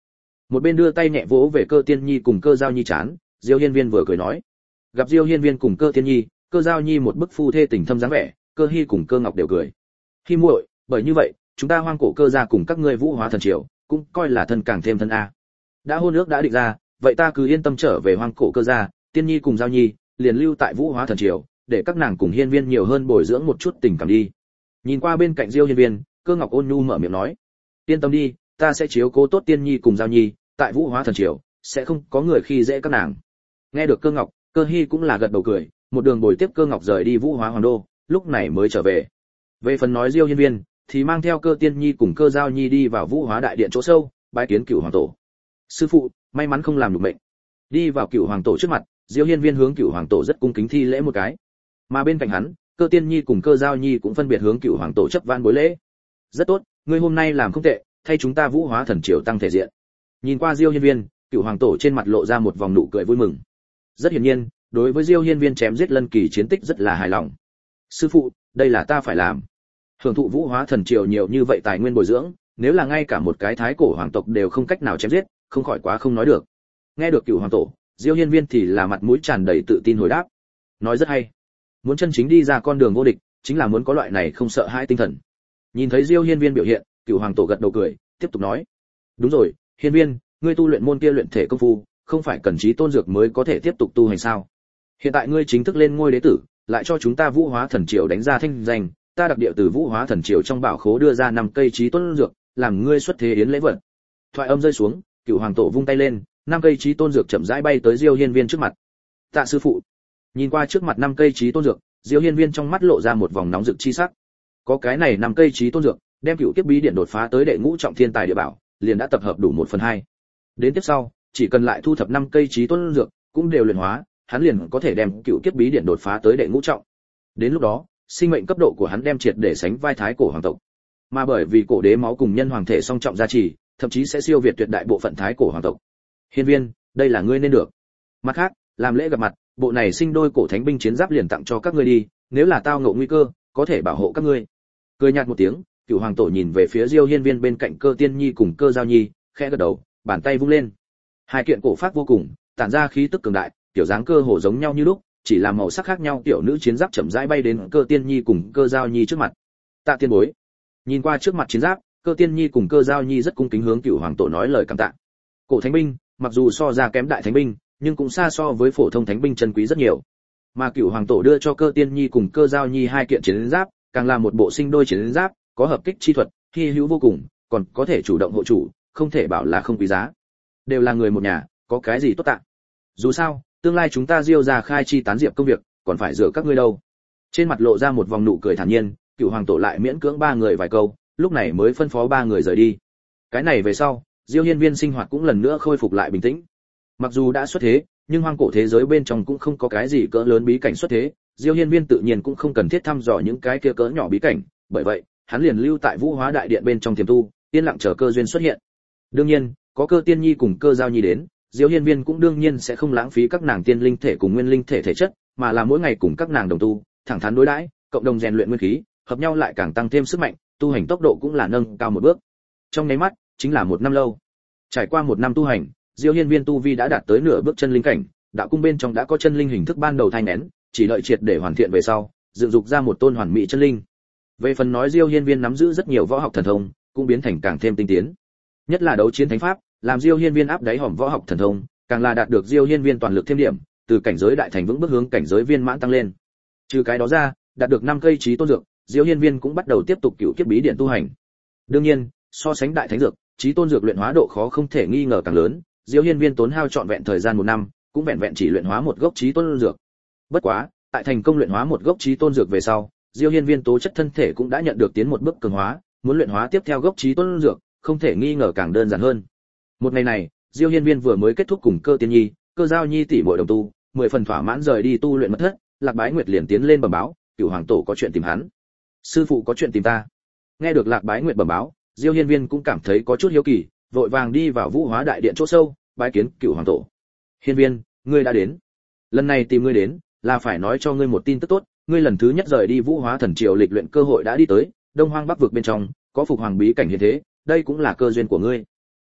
Một bên đưa tay nhẹ vỗ về Cơ Tiên Nhi cùng Cơ Giao Nhi chán, Diêu Hiên Viên vừa cười nói. Gặp Diêu Hiên Viên cùng Cơ Tiên Nhi, Cơ Giao Nhi một bức phu thê tình thâm dáng vẻ, Cơ Hi cùng Cơ Ngọc đều cười. Hi muội, bởi như vậy, chúng ta Hoang Cổ Cơ gia cùng các ngươi Vũ Hóa Thần Triều, cũng coi là thân càng thêm thân a. Đã hôn ước đã định ra, vậy ta cứ yên tâm trở về Hoang Cổ Cơ gia, Tiên Nhi cùng Giao Nhi, liền lưu tại Vũ Hóa Thần Triều, để các nàng cùng Hiên Viên nhiều hơn bồi dưỡng một chút tình cảm đi. Nhìn qua bên cạnh Diêu Hiên Viên, Cơ Ngọc ôn nhu mở miệng nói: "Yên tâm đi, ta sẽ chiếu cố tốt Tiên Nhi cùng Giao Nhi, tại Vũ Hóa Thần Triều sẽ không có người khi dễ các nàng." Nghe được Cơ Ngọc, Cơ Hi cũng là gật đầu cười, một đường bồi tiếp Cơ Ngọc rời đi Vũ Hóa Hoàng đô, lúc này mới trở về. Về phần nói Diêu Hiên Viên, thì mang theo Cơ Tiên Nhi cùng Cơ Giao Nhi đi vào Vũ Hóa đại điện chỗ sâu, bái kiến Cửu Hoàng tổ. "Sư phụ, may mắn không làm nhục mệnh." Đi vào Cửu Hoàng tổ trước mặt, Diêu Hiên Viên hướng Cửu Hoàng tổ rất cung kính thi lễ một cái. Mà bên cạnh hắn, Cơ Tiên Nhi cùng Cơ Giao Nhi cũng phân biệt hướng Cửu Hoàng tổ chấp van bối lễ. "Rất tốt, ngươi hôm nay làm không tệ, thay chúng ta Vũ Hóa Thần Triều tăng thể diện." Nhìn qua Diêu Hiên Viên, Cửu Hoàng tổ trên mặt lộ ra một vòng nụ cười vui mừng. Rất hiển nhiên, đối với Diêu Hiên Viên chém giết Lân Kỳ chiến tích rất là hài lòng. "Sư phụ, đây là ta phải làm. Hưởng thụ Vũ Hóa Thần Triều nhiều như vậy tài nguyên bồi dưỡng, nếu là ngay cả một cái thái cổ hoàng tộc đều không cách nào chém giết, không khỏi quá không nói được." Nghe được Cửu Hoàng tổ, Diêu Hiên Viên thì là mặt mũi tràn đầy tự tin hồi đáp. Nói rất hay. Muốn chân chính đi ra con đường vô địch, chính là muốn có loại này không sợ hãi tinh thần. Nhìn thấy Diêu Hiên Viên biểu hiện, Cửu Hoàng tổ gật đầu cười, tiếp tục nói: "Đúng rồi, Hiên Viên, ngươi tu luyện môn kia luyện thể công phu, không phải cần chí tôn dược mới có thể tiếp tục tu hành sao? Hiện tại ngươi chính thức lên ngôi đế tử, lại cho chúng ta Vũ Hóa Thần Triều đánh ra thanh danh, ta đặc địa từ Vũ Hóa Thần Triều trong bảo khố đưa ra năm cây chí tôn dược, làm ngươi xuất thế yến lễ vật." Thoại âm rơi xuống, Cửu Hoàng tổ vung tay lên, năm cây chí tôn dược chậm rãi bay tới Diêu Hiên Viên trước mặt. "Tạ sư phụ." Nhìn qua trước mặt năm cây chí tôn dược, Diêu Hiên Viên trong mắt lộ ra một vòng nóng rực chi sắc. Có cái này năm cây chí tôn dược, đem cựu kiếp bí điện đột phá tới đệ ngũ trọng thiên tài địa bảo, liền đã tập hợp đủ một phần hai. Đến tiếp sau, chỉ cần lại thu thập năm cây chí tôn dược, cũng đều luyện hóa, hắn liền có thể đem cựu kiếp bí điện đột phá tới đệ ngũ trọng. Đến lúc đó, sinh mệnh cấp độ của hắn đem triệt để sánh vai thái cổ hoàng tộc. Mà bởi vì cổ đế máu cùng nhân hoàng thể song trọng gia trì, thậm chí sẽ siêu việt tuyệt đại bộ phận thái cổ hoàng tộc. Hiên Viên, đây là ngươi nên được. Mặt khác, làm lễ gặp mặt, bộ này sinh đôi cổ thánh binh chiến giáp liền tặng cho các ngươi đi, nếu là tao ngộ nguy cơ, có thể bảo hộ các ngươi. Cười nhạt một tiếng, Cửu Hoàng tổ nhìn về phía Diêu Hiên Viên bên cạnh Cơ Tiên Nhi cùng Cơ Giao Nhi, khẽ gật đầu, bàn tay vung lên. Hai kiện cổ pháp vô cùng, tản ra khí tức cường đại, kiểu dáng cơ hồ giống nhau như lúc, chỉ là màu sắc khác nhau, tiểu nữ chiến giáp chậm rãi bay đến Cơ Tiên Nhi cùng Cơ Giao Nhi trước mặt. "Tạ tiên bối." Nhìn qua trước mặt chiến giáp, Cơ Tiên Nhi cùng Cơ Giao Nhi rất cung kính hướng Cửu Hoàng tổ nói lời cảm tạ. Cổ thánh binh, mặc dù so ra kém đại thánh binh, nhưng cũng xa so với phổ thông thánh binh chân quý rất nhiều. Mà Cửu Hoàng tổ đưa cho Cơ Tiên Nhi cùng Cơ Giao Nhi hai kiện chiến giáp, càng là một bộ sinh đôi chiến giáp, có hợp kích chi thuật, hi hữu vô cùng, còn có thể chủ động hộ chủ, không thể bảo là không quý giá. Đều là người một nhà, có cái gì tốt tạ. Dù sao, tương lai chúng ta Diêu gia khai chi tán diệp công việc, còn phải dựa các ngươi đâu. Trên mặt lộ ra một vòng nụ cười thản nhiên, Cửu Hoàng tổ lại miễn cưỡng ba người vài câu, lúc này mới phân phó ba người rời đi. Cái này về sau, Diêu Hiên Viên sinh hoạt cũng lần nữa khôi phục lại bình tĩnh. Mặc dù đã xuất thế, nhưng hoang cổ thế giới bên trong cũng không có cái gì cỡ lớn bí cảnh xuất thế, Diêu Hiên Viên tự nhiên cũng không cần thiết thăm dò những cái kia cỡ nhỏ bí cảnh, bởi vậy, hắn liền lưu tại Vũ Hóa đại điện bên trong tiềm tu, yên lặng chờ cơ duyên xuất hiện. Đương nhiên, có Cơ Tiên Nhi cùng Cơ Giao Nhi đến, Diêu Hiên Viên cũng đương nhiên sẽ không lãng phí các nàng tiên linh thể cùng nguyên linh thể thể chất, mà là mỗi ngày cùng các nàng đồng tu, thẳng thắn đối đãi, cộng đồng rèn luyện nguyên khí, hợp nhau lại càng tăng thêm sức mạnh, tu hành tốc độ cũng là nâng cao một bước. Trong nháy mắt, chính là một năm lâu. Trải qua một năm tu hành, Diêu Hiên Viên tu vi đã đạt tới nửa bước chân linh cảnh, đạo cung bên trong đã có chân linh hình thức ban đầu thay nén, chỉ đợi triệt để hoàn thiện về sau, dựng dục ra một tôn hoàn mỹ chân linh. Về phần nói Diêu Hiên Viên nắm giữ rất nhiều võ học thần thông, cũng biến thành càng thêm tinh tiến. Nhất là đấu chiến thánh pháp, làm Diêu Hiên Viên áp đáy hòm võ học thần thông, càng là đạt được Diêu Hiên Viên toàn lực thêm điểm, từ cảnh giới đại thành vững bước hướng cảnh giới viên mãn tăng lên. Trừ cái đó ra, đạt được năm cây chí tôn dược, Diêu Hiên Viên cũng bắt đầu tiếp tục cửu kiếp bí điện tu hành. Đương nhiên, so sánh đại thánh dược, chí tôn dược luyện hóa độ khó không thể nghi ngờ càng lớn, Diêu Hiên Viên tốn hao trọn vẹn thời gian một năm, cũng vẹn vẹn chỉ luyện hóa một gốc chí tôn dược. Bất quá, tại thành công luyện hóa một gốc chí tôn dược về sau, Diêu Hiên Viên tố chất thân thể cũng đã nhận được tiến một bước cường hóa, muốn luyện hóa tiếp theo gốc chí tôn dược, không thể nghi ngờ càng đơn giản hơn. Một ngày này, Diêu Hiên Viên vừa mới kết thúc cùng Cơ Tiên Nhi, Cơ Giao Nhi tỷ muội đồng tu, mười phần thỏa mãn rời đi tu luyện mật thất, Lạc Bái Nguyệt liền tiến lên bẩm báo, Cửu Hoàng tổ có chuyện tìm hắn. Sư phụ có chuyện tìm ta. Nghe được Lạc Bái Nguyệt bẩm báo, Diêu Hiên Viên cũng cảm thấy có chút hiếu kỳ, vội vàng đi vào Vũ Hóa đại điện chỗ sâu, bái kiến Cửu Hoàng tổ. Hiên Viên, ngươi đã đến. Lần này tìm ngươi đến, là phải nói cho ngươi một tin tức tốt, ngươi lần thứ nhất rời đi Vũ Hóa thần triều lịch luyện cơ hội đã đi tới, Đông Hoang Bắc vực bên trong, có Phục Hoàng bí cảnh hiện thế, đây cũng là cơ duyên của ngươi.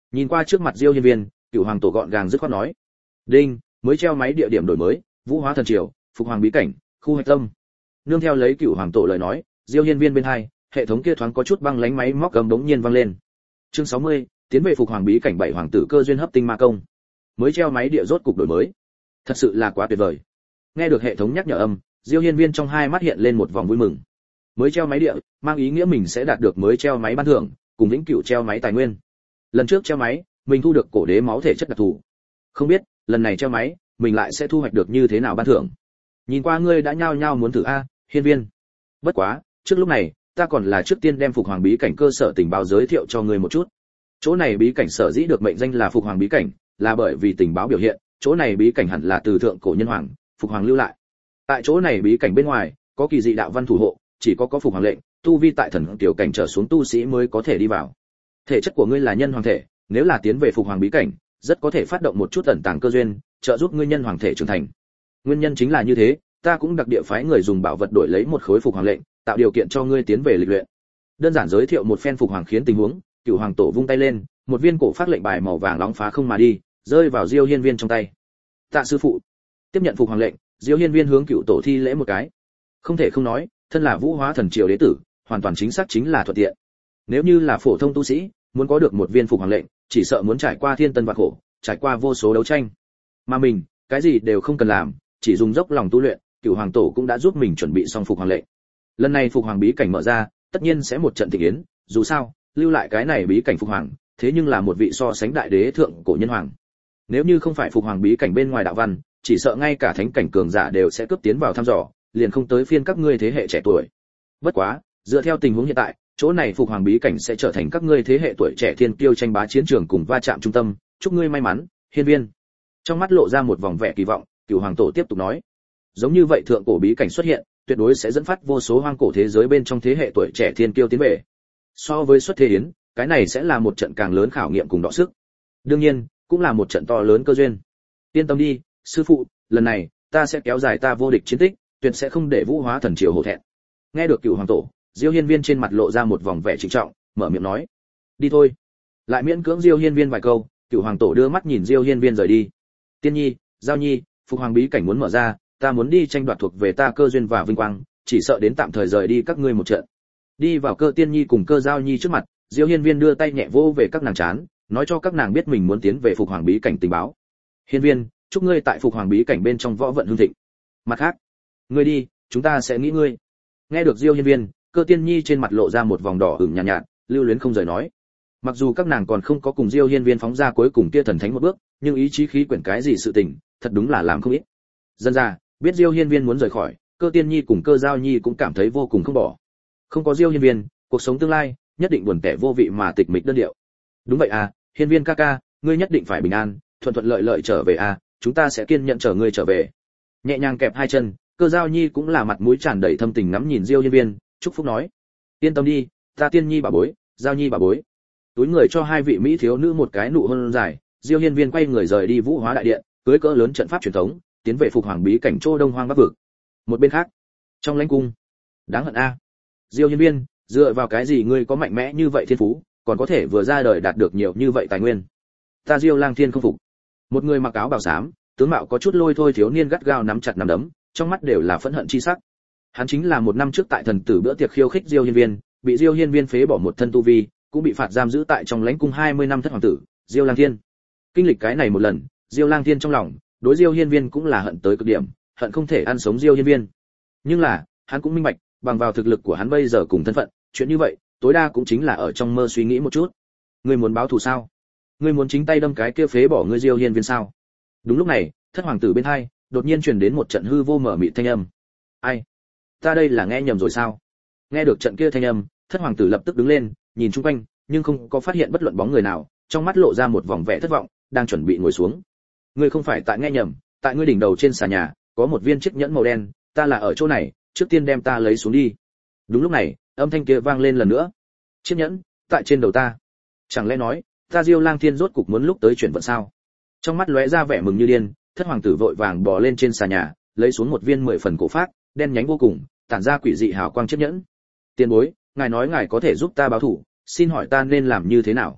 Nhìn qua trước mặt Diêu Hiên Viên, Cửu Hoàng Tổ gọn gàng dứt khoát nói: "Đinh, mới treo máy địa điểm đổi mới, Vũ Hóa Thần Triều, Phục Hoàng bí cảnh, khu hạch tâm." Nương theo lấy Cửu Hoàng Tổ lời nói, Diêu Hiên Viên bên hai, hệ thống kia thoáng có chút băng lánh máy móc cầm đống nhiên vang lên. Chương sáu mươi, tiến về Phục Hoàng bí cảnh bảy hoàng tử cơ duyên hấp tinh ma công. Mới treo máy địa rốt cục đổi mới. Thật sự là quá tuyệt vời. Nghe được hệ thống nhắc nhở âm, Diêu Hiên Viên trong hai mắt hiện lên một vòng vui mừng. Mới treo máy địa, mang ý nghĩa mình sẽ đạt được mới treo máy ban thưởng, cùng vĩnh cửu treo máy tài nguyên. Lần trước treo máy, mình thu được cổ đế máu thể chất đặc thù. Không biết, lần này treo máy, mình lại sẽ thu hoạch được như thế nào ban thưởng. Nhìn qua ngươi đã nhao nhao muốn thử a, Hiên Viên. Bất quá, trước lúc này, ta còn là trước tiên đem Phục Hoàng bí cảnh cơ sở tình báo giới thiệu cho ngươi một chút. Chỗ này bí cảnh sở dĩ được mệnh danh là Phục Hoàng bí cảnh, là bởi vì tình báo biểu hiện, chỗ này bí cảnh hẳn là từ thượng cổ nhân hoàng, Phục Hoàng lưu lại. Tại chỗ này bí cảnh bên ngoài, có kỳ dị đạo văn thủ hộ, chỉ có có Phục Hoàng lệnh, tu vi tại thần tiểu cảnh trở xuống tu sĩ mới có thể đi vào. Thể chất của ngươi là nhân hoàng thể, nếu là tiến về Phục Hoàng bí cảnh, rất có thể phát động một chút ẩn tàng cơ duyên, trợ giúp ngươi nhân hoàng thể trưởng thành. Nguyên nhân chính là như thế, ta cũng đặc địa phái người dùng bảo vật đổi lấy một khối Phục Hoàng lệnh, tạo điều kiện cho ngươi tiến về lịch luyện. Đơn giản giới thiệu một phen Phục Hoàng khiến tình huống, Cửu Hoàng Tổ vung tay lên, một viên cổ phát lệnh bài màu vàng nóng phá không mà đi, rơi vào Diêu Hiên Viên trong tay. Tạ sư phụ. Tiếp nhận Phục Hoàng lệnh, Diêu Hiên Viên hướng Cửu Tổ thi lễ một cái. Không thể không nói, thân là Vũ Hóa Thần Triều đế tử, hoàn toàn chính xác chính là thuận tiện. Nếu như là phổ thông tu sĩ, muốn có được một viên Phục Hoàng lệnh, chỉ sợ muốn trải qua thiên tân vạn khổ, trải qua vô số đấu tranh. Mà mình, cái gì đều không cần làm, chỉ dùng dốc lòng tu luyện, Cửu Hoàng Tổ cũng đã giúp mình chuẩn bị xong Phục Hoàng lệnh. Lần này Phục Hoàng bí cảnh mở ra, tất nhiên sẽ một trận thịnh yến, dù sao, lưu lại cái này bí cảnh Phục Hoàng, thế nhưng là một vị so sánh đại đế thượng cổ nhân hoàng. Nếu như không phải Phục Hoàng bí cảnh bên ngoài đạo văn, chỉ sợ ngay cả thánh cảnh cường giả đều sẽ cướp tiến vào thăm dò, liền không tới phiên các ngươi thế hệ trẻ tuổi. Bất quá, dựa theo tình huống hiện tại, chỗ này Phục Hoàng bí cảnh sẽ trở thành các ngươi thế hệ tuổi trẻ thiên kiêu tranh bá chiến trường cùng va chạm trung tâm, chúc ngươi may mắn, Hiên Viên. Trong mắt lộ ra một vòng vẻ kỳ vọng, Cửu Hoàng Tổ tiếp tục nói: giống như vậy thượng cổ bí cảnh xuất hiện, tuyệt đối sẽ dẫn phát vô số hoang cổ thế giới bên trong thế hệ tuổi trẻ thiên kiêu tiến về. So với xuất thế yến, cái này sẽ là một trận càng lớn khảo nghiệm cùng đọ sức. Đương nhiên, cũng là một trận to lớn cơ duyên. Yên tâm đi, sư phụ, lần này ta sẽ kéo dài ta vô địch chiến tích, tuyệt sẽ không để Vũ Hóa Thần Triều hổ thẹn. Nghe được Cửu Hoàng Tổ, Diêu Hiên Viên trên mặt lộ ra một vòng vẻ trịnh trọng, mở miệng nói: đi thôi. Lại miễn cưỡng Diêu Hiên Viên vài câu, Cửu Hoàng Tổ đưa mắt nhìn Diêu Hiên Viên rời đi. Tiên Nhi, Giao Nhi, Phục Hoàng bí cảnh muốn mở ra, ta muốn đi tranh đoạt thuộc về ta cơ duyên và vinh quang, chỉ sợ đến tạm thời rời đi các ngươi một trận. Đi vào Cơ Tiên Nhi cùng Cơ Giao Nhi trước mặt, Diêu Hiên Viên đưa tay nhẹ vỗ về các nàng trán, nói cho các nàng biết mình muốn tiến về Phục Hoàng bí cảnh tình báo. Hiên Viên, chúc ngươi tại Phục Hoàng bí cảnh bên trong võ vận hưng thịnh. Mặt khác, ngươi đi, chúng ta sẽ nghĩ ngươi. Nghe được Diêu Hiên Viên, Cơ Tiên Nhi trên mặt lộ ra một vòng đỏ ửng nhàn nhạt, nhạt, lưu luyến không rời nói. Mặc dù các nàng còn không có cùng Diêu Hiên Viên phóng ra cuối cùng kia thần thánh một bước, nhưng ý chí khí quyển cái gì sự tình, thật đúng là làm không ít. Dân ra, biết Diêu Hiên Viên muốn rời khỏi, Cơ Tiên Nhi cùng Cơ Giao Nhi cũng cảm thấy vô cùng không bỏ. Không có Diêu Hiên Viên, cuộc sống tương lai nhất định buồn tẻ vô vị mà tịch mịch đơn điệu. Đúng vậy à, Hiên Viên ca ca, ngươi nhất định phải bình an, thuận thuận lợi lợi trở về à, chúng ta sẽ kiên nhẫn chờ ngươi trở về. Nhẹ nhàng kẹp hai chân, Cơ Giao Nhi cũng là mặt mũi tràn đầy thâm tình ngắm nhìn Diêu Hiên Viên, chúc phúc nói: yên tâm đi, ta Tiên Nhi bà bối, Giao Nhi bà bối. Túi người cho hai vị mỹ thiếu nữ một cái nụ hôn dài, Diêu Hiên Viên quay người rời đi Vũ Hóa đại điện, cưới cỡ lớn trận pháp truyền thống, tiến về Phục Hoàng bí cảnh Châu Đông Hoang Bắc vực. Một bên khác, trong lãnh cung, đáng hận a. Diêu Hiên Viên, dựa vào cái gì ngươi có mạnh mẽ như vậy thiên phú, còn có thể vừa ra đời đạt được nhiều như vậy tài nguyên? Ta Diêu Lang Thiên không phục. Một người mặc áo bào xám, tướng mạo có chút lôi thôi thiếu niên gắt gao nắm chặt nắm đấm, trong mắt đều là phẫn hận chi sắc. Hắn chính là một năm trước tại thần tử bữa tiệc khiêu khích Diêu Hiên Viên, bị Diêu Hiên Viên phế bỏ một thân tu vi, cũng bị phạt giam giữ tại trong lãnh cung hai mươi năm thất hoàng tử, Diêu Lang Thiên. Kinh lịch cái này một lần, Diêu Lang Thiên trong lòng, đối Diêu Hiên Viên cũng là hận tới cực điểm, hận không thể ăn sống Diêu Hiên Viên. Nhưng là, hắn cũng minh bạch, bằng vào thực lực của hắn bây giờ cùng thân phận, chuyện như vậy, tối đa cũng chính là ở trong mơ suy nghĩ một chút. Ngươi muốn báo thù sao? Ngươi muốn chính tay đâm cái kia phế bỏ ngươi Diêu Hiên Viên sao? Đúng lúc này, thất hoàng tử bên hai, đột nhiên truyền đến một trận hư vô mở mịt thanh âm. Ai? Ta đây là nghe nhầm rồi sao? Nghe được trận kia thanh âm, thất hoàng tử lập tức đứng lên, nhìn xung quanh, nhưng không có phát hiện bất luận bóng người nào, trong mắt lộ ra một vòng vẻ thất vọng, đang chuẩn bị ngồi xuống. Ngươi không phải tại nghe nhầm, tại ngươi đỉnh đầu trên xà nhà, có một viên chiếc nhẫn màu đen, ta là ở chỗ này, trước tiên đem ta lấy xuống đi. Đúng lúc này, âm thanh kia vang lên lần nữa. Chiếc nhẫn, tại trên đầu ta. Chẳng lẽ nói, ta Diêu Lang Thiên rốt cục muốn lúc tới chuyển vận sao? Trong mắt lóe ra vẻ mừng như điên, thất hoàng tử vội vàng bò lên trên xà nhà, lấy xuống một viên mười phần cổ phát, đen nhánh vô cùng, tản ra quỷ dị hào quang chiếc nhẫn. Tiền bối, ngài nói ngài có thể giúp ta báo thù, xin hỏi ta nên làm như thế nào?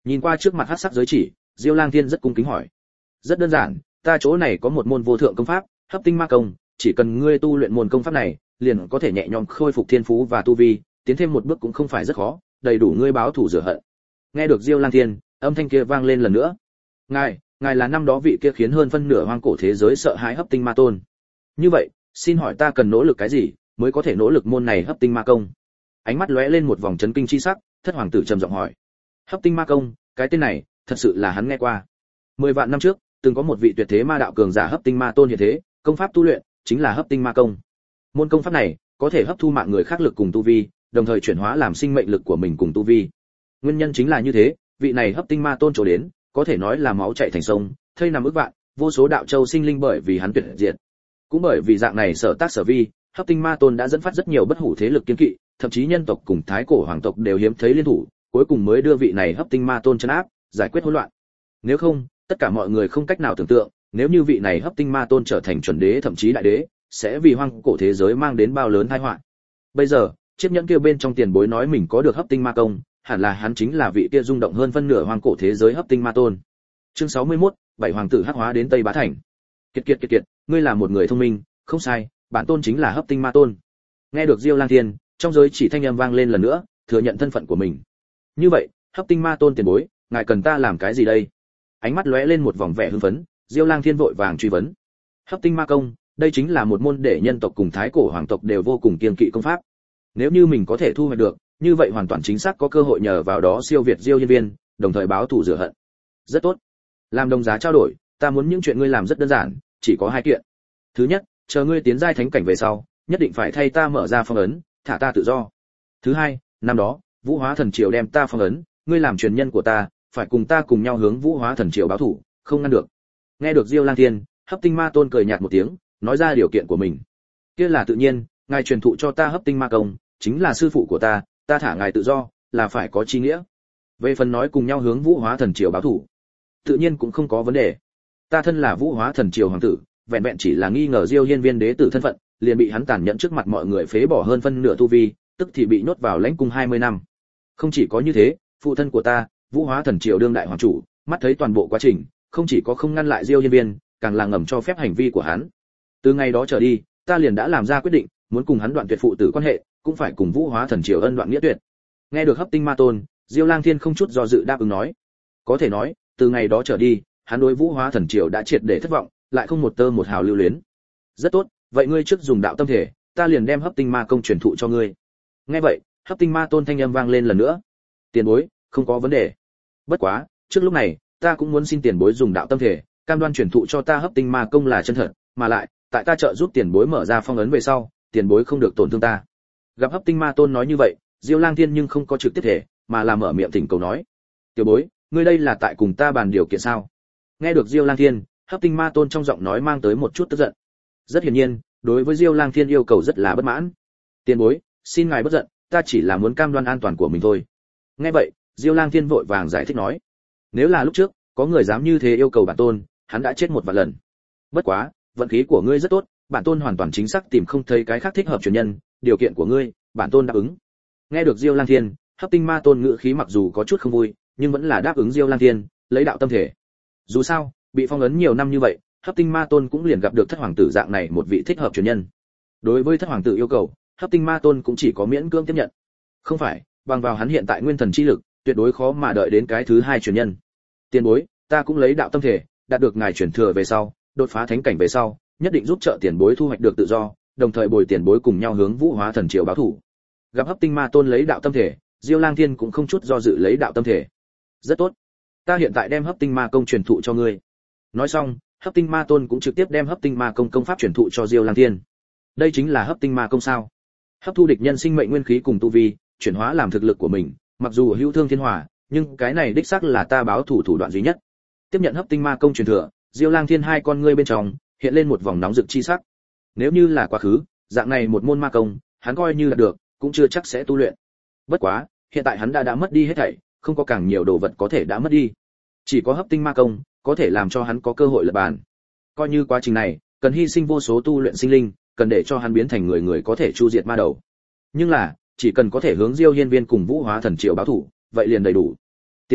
Nhìn qua trước mặt hắc sắc giới chỉ, Diêu Lang Thiên rất cung kính hỏi. Rất đơn giản, ta chỗ này có một môn vô thượng công pháp, Hấp Tinh Ma Công, chỉ cần ngươi tu luyện môn công pháp này, liền có thể nhẹ nhõm khôi phục thiên phú và tu vi, tiến thêm một bước cũng không phải rất khó, đầy đủ ngươi báo thù rửa hận. Nghe được Diêu Lang Thiên, âm thanh kia vang lên lần nữa. Ngài, ngài là năm đó vị kia khiến hơn phân nửa hoang cổ thế giới sợ hãi Hấp Tinh Ma Tôn. Như vậy, xin hỏi ta cần nỗ lực cái gì mới có thể nỗ lực môn này Hấp Tinh Ma Công? Ánh mắt lóe lên một vòng chấn kinh chi sắc, thất hoàng tử trầm giọng hỏi. Hấp Tinh Ma Công, cái tên này, thật sự là hắn nghe qua. Mười vạn năm trước, từng có một vị tuyệt thế ma đạo cường giả Hấp Tinh Ma Tôn hiện thế, công pháp tu luyện chính là Hấp Tinh Ma Công. Môn công pháp này có thể hấp thu mạng người khác lực cùng tu vi, đồng thời chuyển hóa làm sinh mệnh lực của mình cùng tu vi. Nguyên nhân chính là như thế, vị này Hấp Tinh Ma Tôn trổ đến, có thể nói là máu chảy thành sông, thây nằm ức vạn, vô số đạo châu sinh linh bởi vì hắn tuyệt diệt. Cũng bởi vì dạng này sở tác sở vi, Hấp Tinh Ma Tôn đã dẫn phát rất nhiều bất hủ thế lực kiên kỵ, thậm chí nhân tộc cùng thái cổ hoàng tộc đều hiếm thấy liên thủ, cuối cùng mới đưa vị này Hấp Tinh Ma Tôn trấn áp, giải quyết hỗn loạn. Nếu không, tất cả mọi người không cách nào tưởng tượng, nếu như vị này Hấp Tinh Ma Tôn trở thành chuẩn đế thậm chí đại đế, sẽ vì hoang cổ thế giới mang đến bao lớn tai họa. Bây giờ, chiếc nhẫn kia bên trong tiền bối nói mình có được Hấp Tinh Ma Công, hẳn là hắn chính là vị kia rung động hơn phân nửa hoang cổ thế giới Hấp Tinh Ma Tôn. Chương sáu mươi mốt, bảy hoàng tử hắc hóa đến Tây Bá Thành. Kiệt kiệt kiệt kiệt, ngươi là một người thông minh, không sai, bản tôn chính là Hấp Tinh Ma Tôn. Nghe được Diêu Lang Thiên, trong giới chỉ thanh âm vang lên lần nữa, thừa nhận thân phận của mình. Như vậy, Hấp Tinh Ma Tôn tiền bối, ngài cần ta làm cái gì đây? Ánh mắt lóe lên một vòng vẻ hưng phấn, Diêu Lang Thiên vội vàng truy vấn. Hấp Tinh Ma Công, đây chính là một môn để nhân tộc cùng thái cổ hoàng tộc đều vô cùng kiêng kỵ công pháp. Nếu như mình có thể thu hoạch được, như vậy hoàn toàn chính xác có cơ hội nhờ vào đó siêu việt Diêu Hiên Viên, đồng thời báo thù rửa hận. Rất tốt. Làm đồng giá trao đổi, ta muốn những chuyện ngươi làm rất đơn giản, chỉ có hai kiện. Thứ nhất, chờ ngươi tiến giai thánh cảnh về sau, nhất định phải thay ta mở ra phong ấn, thả ta tự do. Thứ hai, năm đó, Vũ Hóa Thần Triều đem ta phong ấn, ngươi làm truyền nhân của ta, phải cùng ta cùng nhau hướng Vũ Hóa Thần Triều báo thù, không ngăn được. Nghe được Diêu Lang Thiên, Hấp Tinh Ma Tôn cười nhạt một tiếng, nói ra điều kiện của mình. Kia là tự nhiên, ngài truyền thụ cho ta Hấp Tinh Ma Công, chính là sư phụ của ta, ta thả ngài tự do, là phải có chi nghĩa. Về phần nói cùng nhau hướng Vũ Hóa Thần Triều báo thù, tự nhiên cũng không có vấn đề. Ta thân là Vũ Hóa Thần Triều hoàng tử, vẹn vẹn chỉ là nghi ngờ Diêu Hiên Viên đế tử thân phận, liền bị hắn tàn nhẫn trước mặt mọi người phế bỏ hơn phân nửa tu vi, tức thì bị nhốt vào lãnh cung hai mươi năm. Không chỉ có như thế, phụ thân của ta, Vũ Hóa Thần Triều đương đại hoàng chủ, mắt thấy toàn bộ quá trình, không chỉ có không ngăn lại Diêu Hiên Viên, càng là ngầm cho phép hành vi của hắn. Từ ngày đó trở đi, ta liền đã làm ra quyết định, muốn cùng hắn đoạn tuyệt phụ tử quan hệ, cũng phải cùng Vũ Hóa Thần Triều ân đoạn nghĩa tuyệt. Nghe được Hấp Tinh Ma Tôn, Diêu Lang Thiên không chút do dự đáp ứng nói. Có thể nói, từ ngày đó trở đi, hắn đối Vũ Hóa Thần Triều đã triệt để thất vọng, lại không một tơ một hào lưu luyến. Rất tốt, vậy ngươi trước dùng đạo tâm thể, ta liền đem Hấp Tinh Ma Công truyền thụ cho ngươi. Nghe vậy, Hấp Tinh Ma Tôn thanh âm vang lên lần nữa. Tiền bối, không có vấn đề. Bất quá, trước lúc này, ta cũng muốn xin tiền bối dùng đạo tâm thể, cam đoan truyền thụ cho ta Hấp Tinh Ma Công là chân thật, mà lại, tại ta trợ giúp tiền bối mở ra phong ấn về sau, tiền bối không được tổn thương ta. Gặp Hấp Tinh Ma Tôn nói như vậy, Diêu Lang Thiên nhưng không có trực tiếp thể, mà là mở miệng thỉnh cầu nói: "Tiểu bối, ngươi đây là tại cùng ta bàn điều kiện sao?" Nghe được Diêu Lang Thiên, Hấp Tinh Ma Tôn trong giọng nói mang tới một chút tức giận. Rất hiển nhiên, đối với Diêu Lang Thiên yêu cầu rất là bất mãn. "Tiền bối, xin ngài bất giận, ta chỉ là muốn cam đoan an toàn của mình thôi." Nghe vậy, Diêu Lang Thiên vội vàng giải thích nói: "Nếu là lúc trước, có người dám như thế yêu cầu bản tôn, hắn đã chết một vạn lần. Bất quá, vận khí của ngươi rất tốt, bản tôn hoàn toàn chính xác tìm không thấy cái khác thích hợp truyền nhân, điều kiện của ngươi, bản tôn đáp ứng." Nghe được Diêu Lang Thiên, Hấp Tinh Ma Tôn ngữ khí mặc dù có chút không vui, nhưng vẫn là đáp ứng Diêu Lang Thiên, lấy đạo tâm thể. Dù sao, bị phong ấn nhiều năm như vậy, Hấp Tinh Ma Tôn cũng liền gặp được thất hoàng tử dạng này một vị thích hợp truyền nhân. Đối với thất hoàng tử yêu cầu, Hấp Tinh Ma Tôn cũng chỉ có miễn cưỡng tiếp nhận. Không phải, bằng vào hắn hiện tại nguyên thần chi lực, tuyệt đối khó mà đợi đến cái thứ hai truyền nhân. Tiền bối, ta cũng lấy đạo tâm thể, đạt được ngài truyền thừa về sau, đột phá thánh cảnh về sau, nhất định giúp trợ tiền bối thu hoạch được tự do, đồng thời bồi tiền bối cùng nhau hướng Vũ Hóa Thần Triều báo thù. Gặp Hấp Tinh Ma Tôn lấy đạo tâm thể, Diêu Lang Thiên cũng không chút do dự lấy đạo tâm thể. Rất tốt, ta hiện tại đem Hấp Tinh Ma Công truyền thụ cho ngươi. Nói xong, Hấp Tinh Ma Tôn cũng trực tiếp đem Hấp Tinh Ma Công công pháp truyền thụ cho Diêu Lang Thiên. Đây chính là Hấp Tinh Ma Công sao? Hấp thu địch nhân sinh mệnh nguyên khí cùng tu vi, chuyển hóa làm thực lực của mình, mặc dù hữu thương thiên hỏa, nhưng cái này đích xác là ta báo thủ thủ đoạn duy nhất. Tiếp nhận Hấp Tinh Ma Công truyền thừa, Diêu Lang Thiên hai con ngươi bên trong hiện lên một vòng nóng rực chi sắc. Nếu như là quá khứ, dạng này một môn ma công, hắn coi như là được, cũng chưa chắc sẽ tu luyện. Bất quá, hiện tại hắn đã đã mất đi hết thảy, không có càng nhiều đồ vật có thể đã mất đi. Chỉ có Hấp Tinh Ma Công có thể làm cho hắn có cơ hội lật bàn. Coi như quá trình này cần hy sinh vô số tu luyện sinh linh, cần để cho hắn biến thành người người có thể chu diệt ma đầu. Nhưng là, chỉ cần có thể hướng Diêu Hiên Viên cùng Vũ Hóa Thần Triều báo thủ, vậy liền đầy đủ. Tiền bối,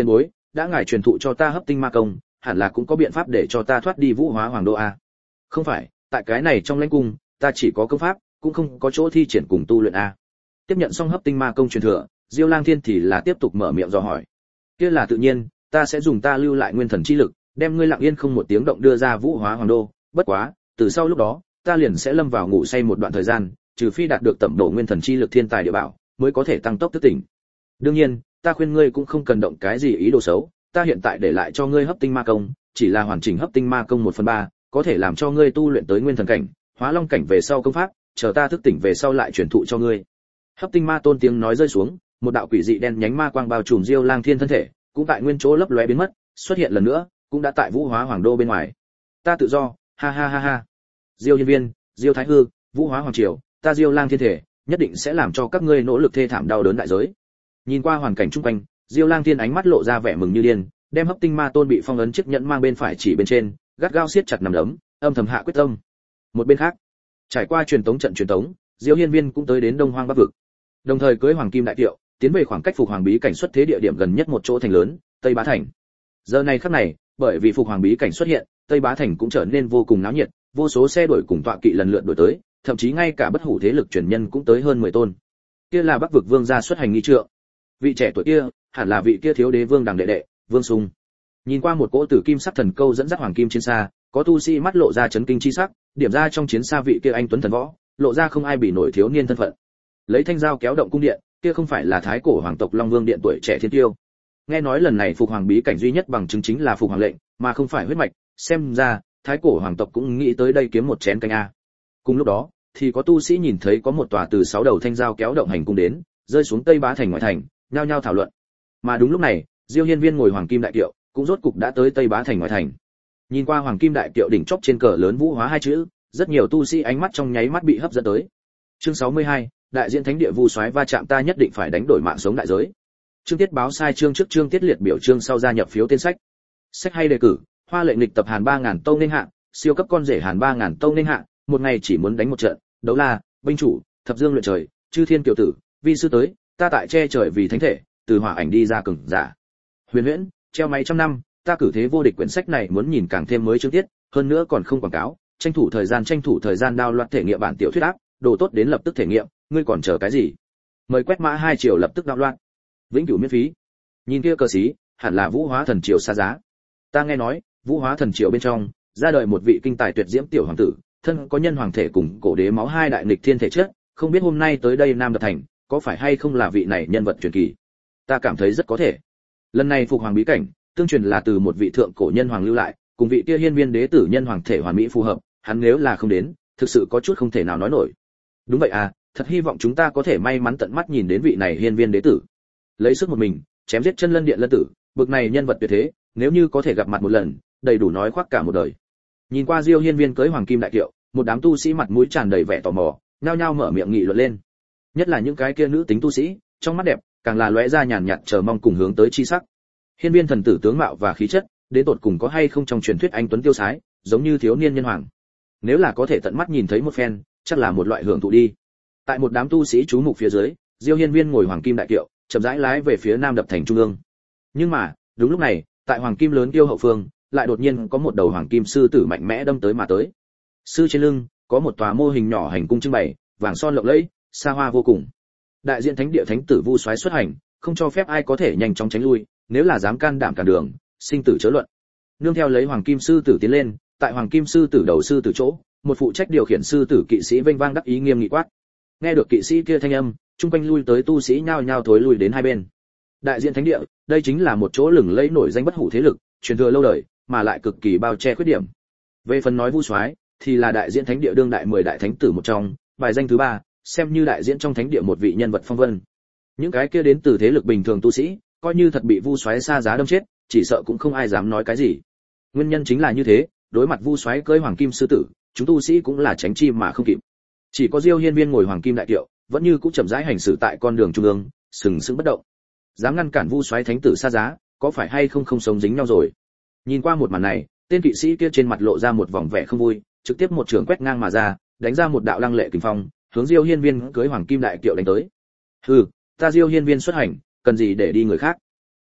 đã ngài truyền thụ cho ta hấp tinh ma công, hẳn là cũng có biện pháp để cho ta thoát đi Vũ Hóa Hoàng đô a. Không phải, tại cái này trong lãnh cung, ta chỉ có công pháp, cũng không có chỗ thi triển cùng tu luyện a. Tiếp nhận xong hấp tinh ma công truyền thừa, Diêu Lang Thiên thì là tiếp tục mở miệng dò hỏi. Kia là tự nhiên, ta sẽ dùng ta lưu lại nguyên thần chi lực, đem ngươi lặng yên không một tiếng động đưa ra Vũ Hóa Hoàng đô, bất quá, từ sau lúc đó, ta liền sẽ lâm vào ngủ say một đoạn thời gian, trừ phi đạt được tẩm độ nguyên thần chi lực thiên tài địa bảo, mới có thể tăng tốc thức tỉnh. Đương nhiên, ta khuyên ngươi cũng không cần động cái gì ý đồ xấu, ta hiện tại để lại cho ngươi hấp tinh ma công, chỉ là hoàn chỉnh hấp tinh ma công một phần ba, có thể làm cho ngươi tu luyện tới nguyên thần cảnh, hóa long cảnh về sau công pháp, chờ ta thức tỉnh về sau lại truyền thụ cho ngươi. Hấp tinh ma tôn tiếng nói rơi xuống, một đạo quỷ dị đen nhánh ma quang bao trùm Diêu Lang Thiên thân thể, cũng tại nguyên chỗ lấp lóe biến mất, xuất hiện lần nữa, cũng đã tại Vũ Hóa Hoàng đô bên ngoài. Ta tự do, ha ha ha ha. Diêu Hiên Viên, Diêu Thái Hư, Vũ Hóa Hoàng triều, ta Diêu Lang Thiên thể, nhất định sẽ làm cho các ngươi nỗ lực thê thảm đau đớn đại giới. Nhìn qua hoàn cảnh chung quanh, Diêu Lang Thiên ánh mắt lộ ra vẻ mừng như điên, đem hấp tinh ma tôn bị phong ấn chiếc nhẫn mang bên phải chỉ bên trên, gắt gao siết chặt nằm đấm, âm thầm hạ quyết tâm. Một bên khác, trải qua truyền tống trận truyền tống, Diêu Hiên Viên cũng tới đến Đông Hoang Bắc vực. Đồng thời cưỡi Hoàng Kim đại kiệu, tiến về khoảng cách Phục Hoàng bí cảnh xuất thế địa điểm gần nhất một chỗ thành lớn, Tây Bá Thành. Giờ này khắc này, bởi vì Phục Hoàng bí cảnh xuất hiện, Tây Bá Thành cũng trở nên vô cùng náo nhiệt, vô số xe đuổi cùng tọa kỵ lần lượt đuổi tới, thậm chí ngay cả bất hủ thế lực truyền nhân cũng tới hơn mười tôn. Kia là Bắc vực vương gia xuất hành nghi trượng. Vị trẻ tuổi kia, hẳn là vị kia thiếu đế vương đằng đệ đệ, Vương Sung. Nhìn qua một cỗ tử kim sắc thần câu dẫn dắt hoàng kim chiến xa, có tu sĩ mắt lộ ra chấn kinh chi sắc, điểm ra trong chiến xa vị kia anh tuấn thần võ, lộ ra không ai bị nổi thiếu niên thân phận. Lấy thanh dao kéo động cung điện, kia không phải là thái cổ hoàng tộc Long Vương điện tuổi trẻ thiên tiêu. Nghe nói lần này Phục Hoàng bí cảnh duy nhất bằng chứng chính là Phục Hoàng lệnh, mà không phải huyết mạch, xem ra thái cổ hoàng tộc cũng nghĩ tới đây kiếm một chén canh a. Cùng lúc đó, thì có tu sĩ nhìn thấy có một tòa từ sáu đầu thanh dao kéo động hành cung đến, rơi xuống Tây Bá Thành ngoại thành, nhao nhao thảo luận. Mà đúng lúc này, Diêu Hiên Viên ngồi Hoàng Kim đại kiệu, cũng rốt cục đã tới Tây Bá Thành ngoại thành. Nhìn qua Hoàng Kim đại kiệu đỉnh chóp trên cờ lớn Vũ Hóa hai chữ, rất nhiều tu sĩ ánh mắt trong nháy mắt bị hấp dẫn tới. Chương sáu mươi hai, đại diện thánh địa vu soái va chạm ta nhất định phải đánh đổi mạng sống đại giới. Chương tiết báo sai chương trước chương tiết liệt biểu chương sau gia nhập phiếu tên sách. Sách hay đề cử, Hoa lệnh lịch tập Hàn ba nghìn tâu nên hạng, siêu cấp con rể Hàn ba nghìn tâu nên hạng, một ngày chỉ muốn đánh một trận, đấu la, binh chủ, thập dương luyện trời, chư thiên kiều tử, vi sư tới, ta tại che trời vì thánh thể, từ hỏa ảnh đi ra cường giả. Huyền Huyễn, treo máy trăm năm, ta cử thế vô địch quyển sách này muốn nhìn càng thêm mới chương tiết, hơn nữa còn không quảng cáo, tranh thủ thời gian tranh thủ thời gian đao loạt thể nghiệm bản tiểu thuyết áp, đồ tốt đến lập tức thể nghiệm, ngươi còn chờ cái gì? Mời quét mã hai triệu lập tức đao loạt. Vĩnh cửu miễn phí. Nhìn kia cờ xí, hẳn là Vũ Hóa thần triều xa giá. Ta nghe nói, Vũ Hóa thần triều bên trong, ra đời một vị kinh tài tuyệt diễm tiểu hoàng tử, thân có nhân hoàng thể cùng cổ đế máu hai đại nghịch thiên thể chất, không biết hôm nay tới đây Nam Đập Thành, có phải hay không là vị này nhân vật truyền kỳ? Ta cảm thấy rất có thể. Lần này Phục Hoàng bí cảnh, tương truyền là từ một vị thượng cổ nhân hoàng lưu lại, cùng vị kia hiên viên đế tử nhân hoàng thể hoàn mỹ phù hợp, hắn nếu là không đến, thực sự có chút không thể nào nói nổi. Đúng vậy à, thật hy vọng chúng ta có thể may mắn tận mắt nhìn đến vị này hiên viên đế tử. Lấy sức một mình, chém giết chân lân điện lân tử, bực này nhân vật tuyệt thế, nếu như có thể gặp mặt một lần, đầy đủ nói khoác cả một đời. Nhìn qua Diêu Hiên Viên cưới Hoàng Kim đại kiệu, một đám tu sĩ mặt mũi tràn đầy vẻ tò mò, nhao nhao mở miệng nghị luận lên. Nhất là những cái kia nữ tính tu sĩ, trong mắt đẹp, càng là lóe ra nhàn nhạt chờ mong cùng hướng tới chi sắc. Hiên Viên thần tử tướng mạo và khí chất, đến tột cùng có hay không trong truyền thuyết anh tuấn tiêu sái, giống như thiếu niên nhân hoàng. Nếu là có thể tận mắt nhìn thấy một phen, chắc là một loại hưởng thụ đi. Tại một đám tu sĩ chú mục phía dưới, Diêu Hiên Viên ngồi Hoàng Kim đại kiệu, chậm rãi lái về phía Nam Đập Thành trung ương. Nhưng mà, đúng lúc này, tại Hoàng Kim lớn tiêu hậu phương, lại đột nhiên có một đầu Hoàng Kim sư tử mạnh mẽ đâm tới mà tới. Sư trên lưng có một tòa mô hình nhỏ hành cung trưng bày, vàng son lộng lẫy, xa hoa vô cùng. Đại diện thánh địa thánh tử vu soái xuất hành, không cho phép ai có thể nhanh chóng tránh lui, nếu là dám can đảm cản đường, sinh tử chớ luận. Nương theo lấy Hoàng Kim sư tử tiến lên, tại Hoàng Kim sư tử đầu sư tử chỗ, một phụ trách điều khiển sư tử kỵ sĩ vênh vang đắc ý nghiêm nghị quát. Nghe được kỵ sĩ kia thanh âm, chung quanh lui tới tu sĩ nhao nhao thối lui đến hai bên. Đại diện thánh địa, đây chính là một chỗ lừng lẫy nổi danh bất hủ thế lực, truyền thừa lâu đời, mà lại cực kỳ bao che khuyết điểm. Về phần nói vu soái, thì là đại diện thánh địa đương đại mười đại thánh tử một trong, bài danh thứ ba, xem như đại diện trong thánh địa một vị nhân vật phong vân. Những cái kia đến từ thế lực bình thường tu sĩ, coi như thật bị vu soái xa giá đâm chết, chỉ sợ cũng không ai dám nói cái gì. Nguyên nhân chính là như thế, đối mặt vu soái cưỡi Hoàng Kim sư tử, chúng tu sĩ cũng là tránh chi mà không kịp. Chỉ có Diêu Hiên Viên ngồi Hoàng Kim đại kiệu, vẫn như cũng chậm rãi hành xử tại con đường trung ương, sừng sững bất động. Dám ngăn cản vu soái thánh tử xa giá, có phải hay không không sống dính nhau rồi. Nhìn qua một màn này, tên kỵ sĩ kia trên mặt lộ ra một vòng vẻ không vui, trực tiếp một trường quét ngang mà ra, đánh ra một đạo lăng lệ kình phong, hướng Diêu Hiên Viên cưới Hoàng Kim đại kiệu đánh tới. Hừ, ta Diêu Hiên Viên xuất hành, cần gì để đi người khác.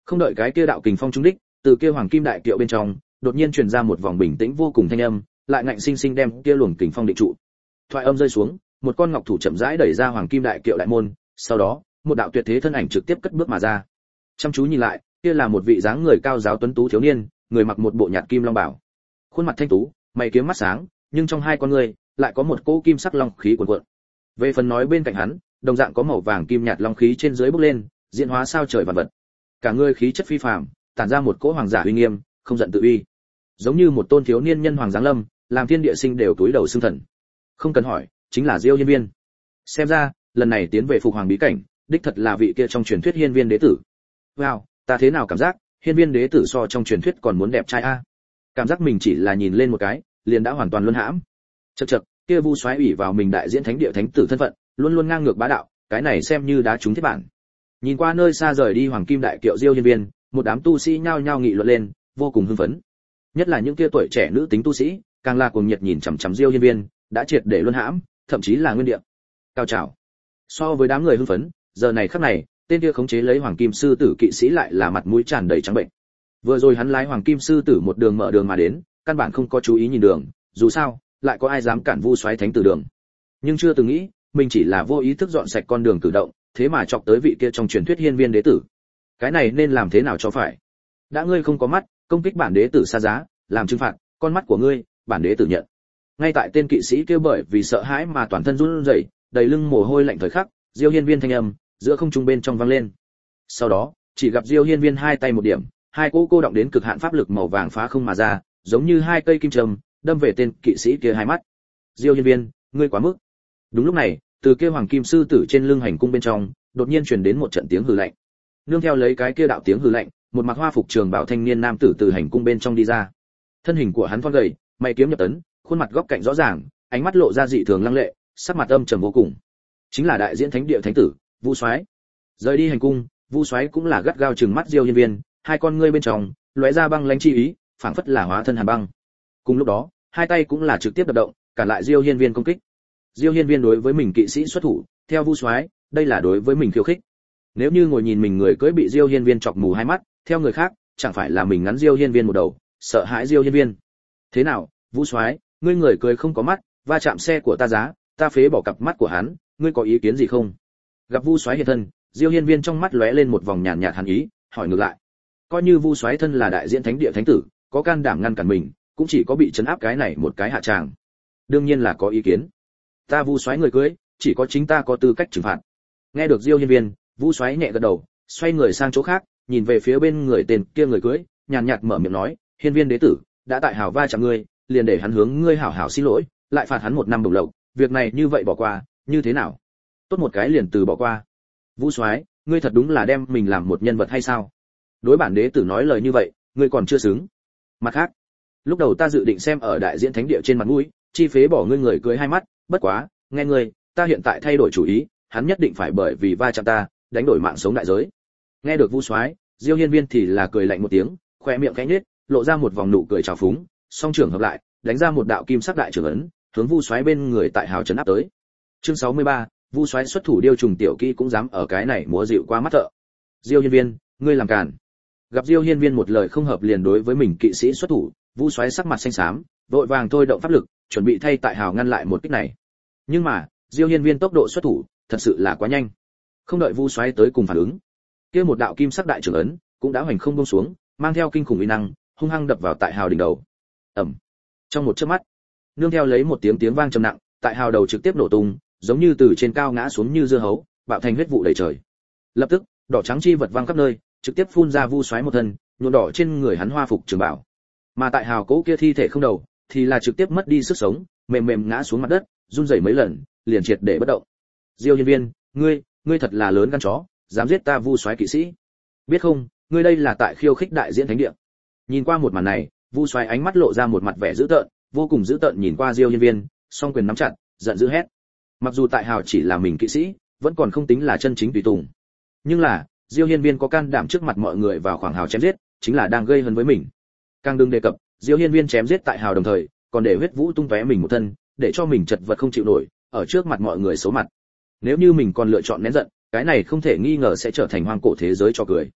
Không đợi cái kia đạo kình phong trúng đích, từ kia hoàng kim đại kiệu bên trong, đột nhiên truyền ra một vòng bình tĩnh vô cùng thanh âm, lại ngạnh sinh sinh đem kia luồng kình phong định trụ. Thoại âm rơi xuống, một con ngọc thủ chậm rãi đẩy ra hoàng kim đại kiệu đại môn, sau đó, một đạo tuyệt thế thân ảnh trực tiếp cất bước mà ra. Chăm chú nhìn lại, kia là một vị dáng người cao giáo tuấn tú thiếu niên, người mặc một bộ nhạt kim long bào. Khuôn mặt thanh tú, mày kiếm mắt sáng, nhưng trong hai con người lại có một cỗ kim sắc long khí cuồn cuộn. Về phần nói bên cạnh hắn, đồng dạng có màu vàng kim nhạt long khí trên dưới bốc lên, diễn hóa sao trời vạn vật. Cả người khí chất phi phàm, tản ra một cỗ hoàng giả uy nghiêm, không giận tự uy. Giống như một tôn thiếu niên nhân hoàng giáng lâm, làm thiên địa sinh đều túi đầu xương thần. Không cần hỏi, chính là Diêu Hiên Viên. Xem ra, lần này tiến về phục hoàng bí cảnh, đích thật là vị kia trong truyền thuyết Hiên Viên đế tử. Wow, ta thế nào cảm giác, Hiên Viên đế tử so trong truyền thuyết còn muốn đẹp trai a. Cảm giác mình chỉ là nhìn lên một cái, liền đã hoàn toàn luân hãm. Chậc chậc, kia Vu Soái ủy vào mình đại diễn thánh địa thánh tử thân phận, luôn luôn ngang ngược bá đạo, cái này xem như đá trúng thiết bản. Nhìn qua nơi xa rời đi hoàng kim đại kiệu Diêu Hiên Viên, một đám tu sĩ nhao nhao nghị luận lên, vô cùng hưng phấn. Nhất là những kia tuổi trẻ nữ tính tu sĩ, càng là cuồng nhiệt nhìn chằm chằm Diêu Hiên Viên, đã triệt để luân hãm, thậm chí là nguyên địa. Cao trào. So với đám người hưng phấn, giờ này khắc này, tên kia khống chế lấy hoàng kim sư tử kỵ sĩ lại là mặt mũi tràn đầy trắng bệnh. Vừa rồi hắn lái hoàng kim sư tử một đường mở đường mà đến, căn bản không có chú ý nhìn đường, dù sao, lại có ai dám cản Vu Soái thánh tử đường. Nhưng chưa từng nghĩ, mình chỉ là vô ý thức dọn sạch con đường cử động, thế mà chọc tới vị kia trong truyền thuyết Hiên Viên đế tử. Cái này nên làm thế nào cho phải? Đã ngươi không có mắt, công kích bản đế tử xa giá, làm trừng phạt, con mắt của ngươi, bản đế tử nhận. Ngay tại tên kỵ sĩ kêu bởi vì sợ hãi mà toàn thân run rẩy, đầy lưng mồ hôi lạnh thời khắc, Diêu Hiên Viên thanh âm giữa không trung bên trong vang lên. Sau đó, chỉ gặp Diêu Hiên Viên hai tay một điểm, hai cỗ cô động đến cực hạn pháp lực màu vàng phá không mà ra, giống như hai cây kim châm, đâm về tên kỵ sĩ kia hai mắt. Diêu Hiên Viên, ngươi quá mức. Đúng lúc này, từ kia hoàng kim sư tử trên lưng hành cung bên trong, đột nhiên truyền đến một trận tiếng hừ lạnh. Nương theo lấy cái kia đạo tiếng hừ lạnh, một mặc hoa phục trường bảo thanh niên nam tử từ hành cung bên trong đi ra. Thân hình của hắn thon gầy, mày kiếm nhập tấn, khuôn mặt góc cạnh rõ ràng, ánh mắt lộ ra dị thường lăng lệ, sắc mặt âm trầm vô cùng. Chính là đại diễn thánh địa thánh tử, Vu Soái. Rời đi hành cung, Vu Soái cũng là gắt gao trừng mắt Diêu Hiên Viên, hai con ngươi bên trong lóe ra băng lãnh chi ý, phảng phất là hóa thân hàn băng. Cùng lúc đó, hai tay cũng là trực tiếp đập động, cản lại Diêu Hiên Viên công kích. Diêu Hiên Viên đối với mình kỵ sĩ xuất thủ, theo Vu Soái, đây là đối với mình khiêu khích. Nếu như ngồi nhìn mình người cưỡi bị Diêu Hiên Viên chọc mù hai mắt, theo người khác, chẳng phải là mình ngắn Diêu Hiên Viên một đầu, sợ hãi Diêu Hiên Viên. Thế nào, Vu Soái, ngươi người cười không có mắt, va chạm xe của ta giá, ta phế bỏ cặp mắt của hắn, ngươi có ý kiến gì không? Gặp Vu Soái hiện thân, Diêu Hiên Viên trong mắt lóe lên một vòng nhàn nhạt hàn ý, hỏi ngược lại. Coi như Vu Soái thân là đại diễn thánh địa thánh tử, có can đảm ngăn cản mình, cũng chỉ có bị trấn áp cái này một cái hạ tràng. Đương nhiên là có ý kiến. Ta Vu Soái người cưới, chỉ có chính ta có tư cách trừng phạt. Nghe được Diêu Hiên Viên, Vu Soái nhẹ gật đầu, xoay người sang chỗ khác, nhìn về phía bên người tên kia người cưới, nhàn nhạt mở miệng nói, Hiên Viên đế tử, đã tại hảo va chạm ngươi, liền để hắn hướng ngươi hảo hảo xin lỗi, lại phạt hắn một năm bổng lộc, việc này như vậy bỏ qua, như thế nào? Tốt một cái liền từ bỏ qua. Vu Soái, ngươi thật đúng là đem mình làm một nhân vật hay sao? Đối bản đế tử nói lời như vậy, ngươi còn chưa xứng. Mặt khác, lúc đầu ta dự định xem ở đại diễn thánh địa trên mặt mũi, chi phế bỏ ngươi người cưới hai mắt, bất quá, nghe ngươi, ta hiện tại thay đổi chủ ý, hắn nhất định phải bởi vì va chạm ta, đánh đổi mạng sống đại giới. Nghe được Vu Soái, Diêu Hiên Viên thì là cười lạnh một tiếng, khóe miệng khẽ nhếch, lộ ra một vòng nụ cười trào phúng, song trưởng hợp lại, đánh ra một đạo kim sắc đại trưởng ấn, hướng Vu Soái bên người tại hào trấn áp tới. Chương sáu mươi ba, Vu Soái xuất thủ điêu trùng tiểu kỹ cũng dám ở cái này múa dịu qua mắt thợ. Diêu Hiên Viên, ngươi làm càn. Gặp Diêu Hiên Viên một lời không hợp liền đối với mình kỵ sĩ xuất thủ, Vu Soái sắc mặt xanh xám, vội vàng thôi động pháp lực, chuẩn bị thay tại hào ngăn lại một kích này. Nhưng mà, Diêu Hiên Viên tốc độ xuất thủ, thật sự là quá nhanh. Không đợi Vu Soái tới cùng phản ứng, kia một đạo kim sắc đại trưởng ấn cũng đã hoành không buông xuống, mang theo kinh khủng uy năng, hung hăng đập vào tại hào đỉnh đầu. Ầm. Trong một chớp mắt, nương theo lấy một tiếng tiếng vang trầm nặng, tại hào đầu trực tiếp nổ tung, giống như từ trên cao ngã xuống như dưa hấu, bạo thành huyết vụ đầy trời. Lập tức, đỏ trắng chi vật văng khắp nơi, trực tiếp phun ra Vu Soái một thân, nhuộm đỏ trên người hắn hoa phục trường bảo. Mà tại hào cố kia thi thể không đầu, thì là trực tiếp mất đi sức sống, mềm mềm ngã xuống mặt đất, run rẩy mấy lần, liền triệt để bất động. Diêu Hiên Viên, ngươi, ngươi thật là lớn gan chó, dám giết ta Vu Soái kỵ sĩ. Biết không, ngươi đây là tại khiêu khích đại diễn thánh địa. Nhìn qua một màn này, Vu Soái ánh mắt lộ ra một mặt vẻ dữ tợn, vô cùng dữ tợn nhìn qua Diêu Hiên Viên, song quyền nắm chặt, giận dữ hét. Mặc dù tại hào chỉ là mình kỵ sĩ, vẫn còn không tính là chân chính tùy tùng. Nhưng là, Diêu Hiên Viên có can đảm trước mặt mọi người vào khoảng hào chém giết, chính là đang gây hấn với mình. Càng đừng đề cập, Diêu Hiên Viên chém giết tại hào đồng thời, còn để huyết vũ tung tóe mình một thân, để cho mình chật vật không chịu nổi, ở trước mặt mọi người xấu mặt. Nếu như mình còn lựa chọn nén giận, cái này không thể nghi ngờ sẽ trở thành hoang cổ thế giới cho cười.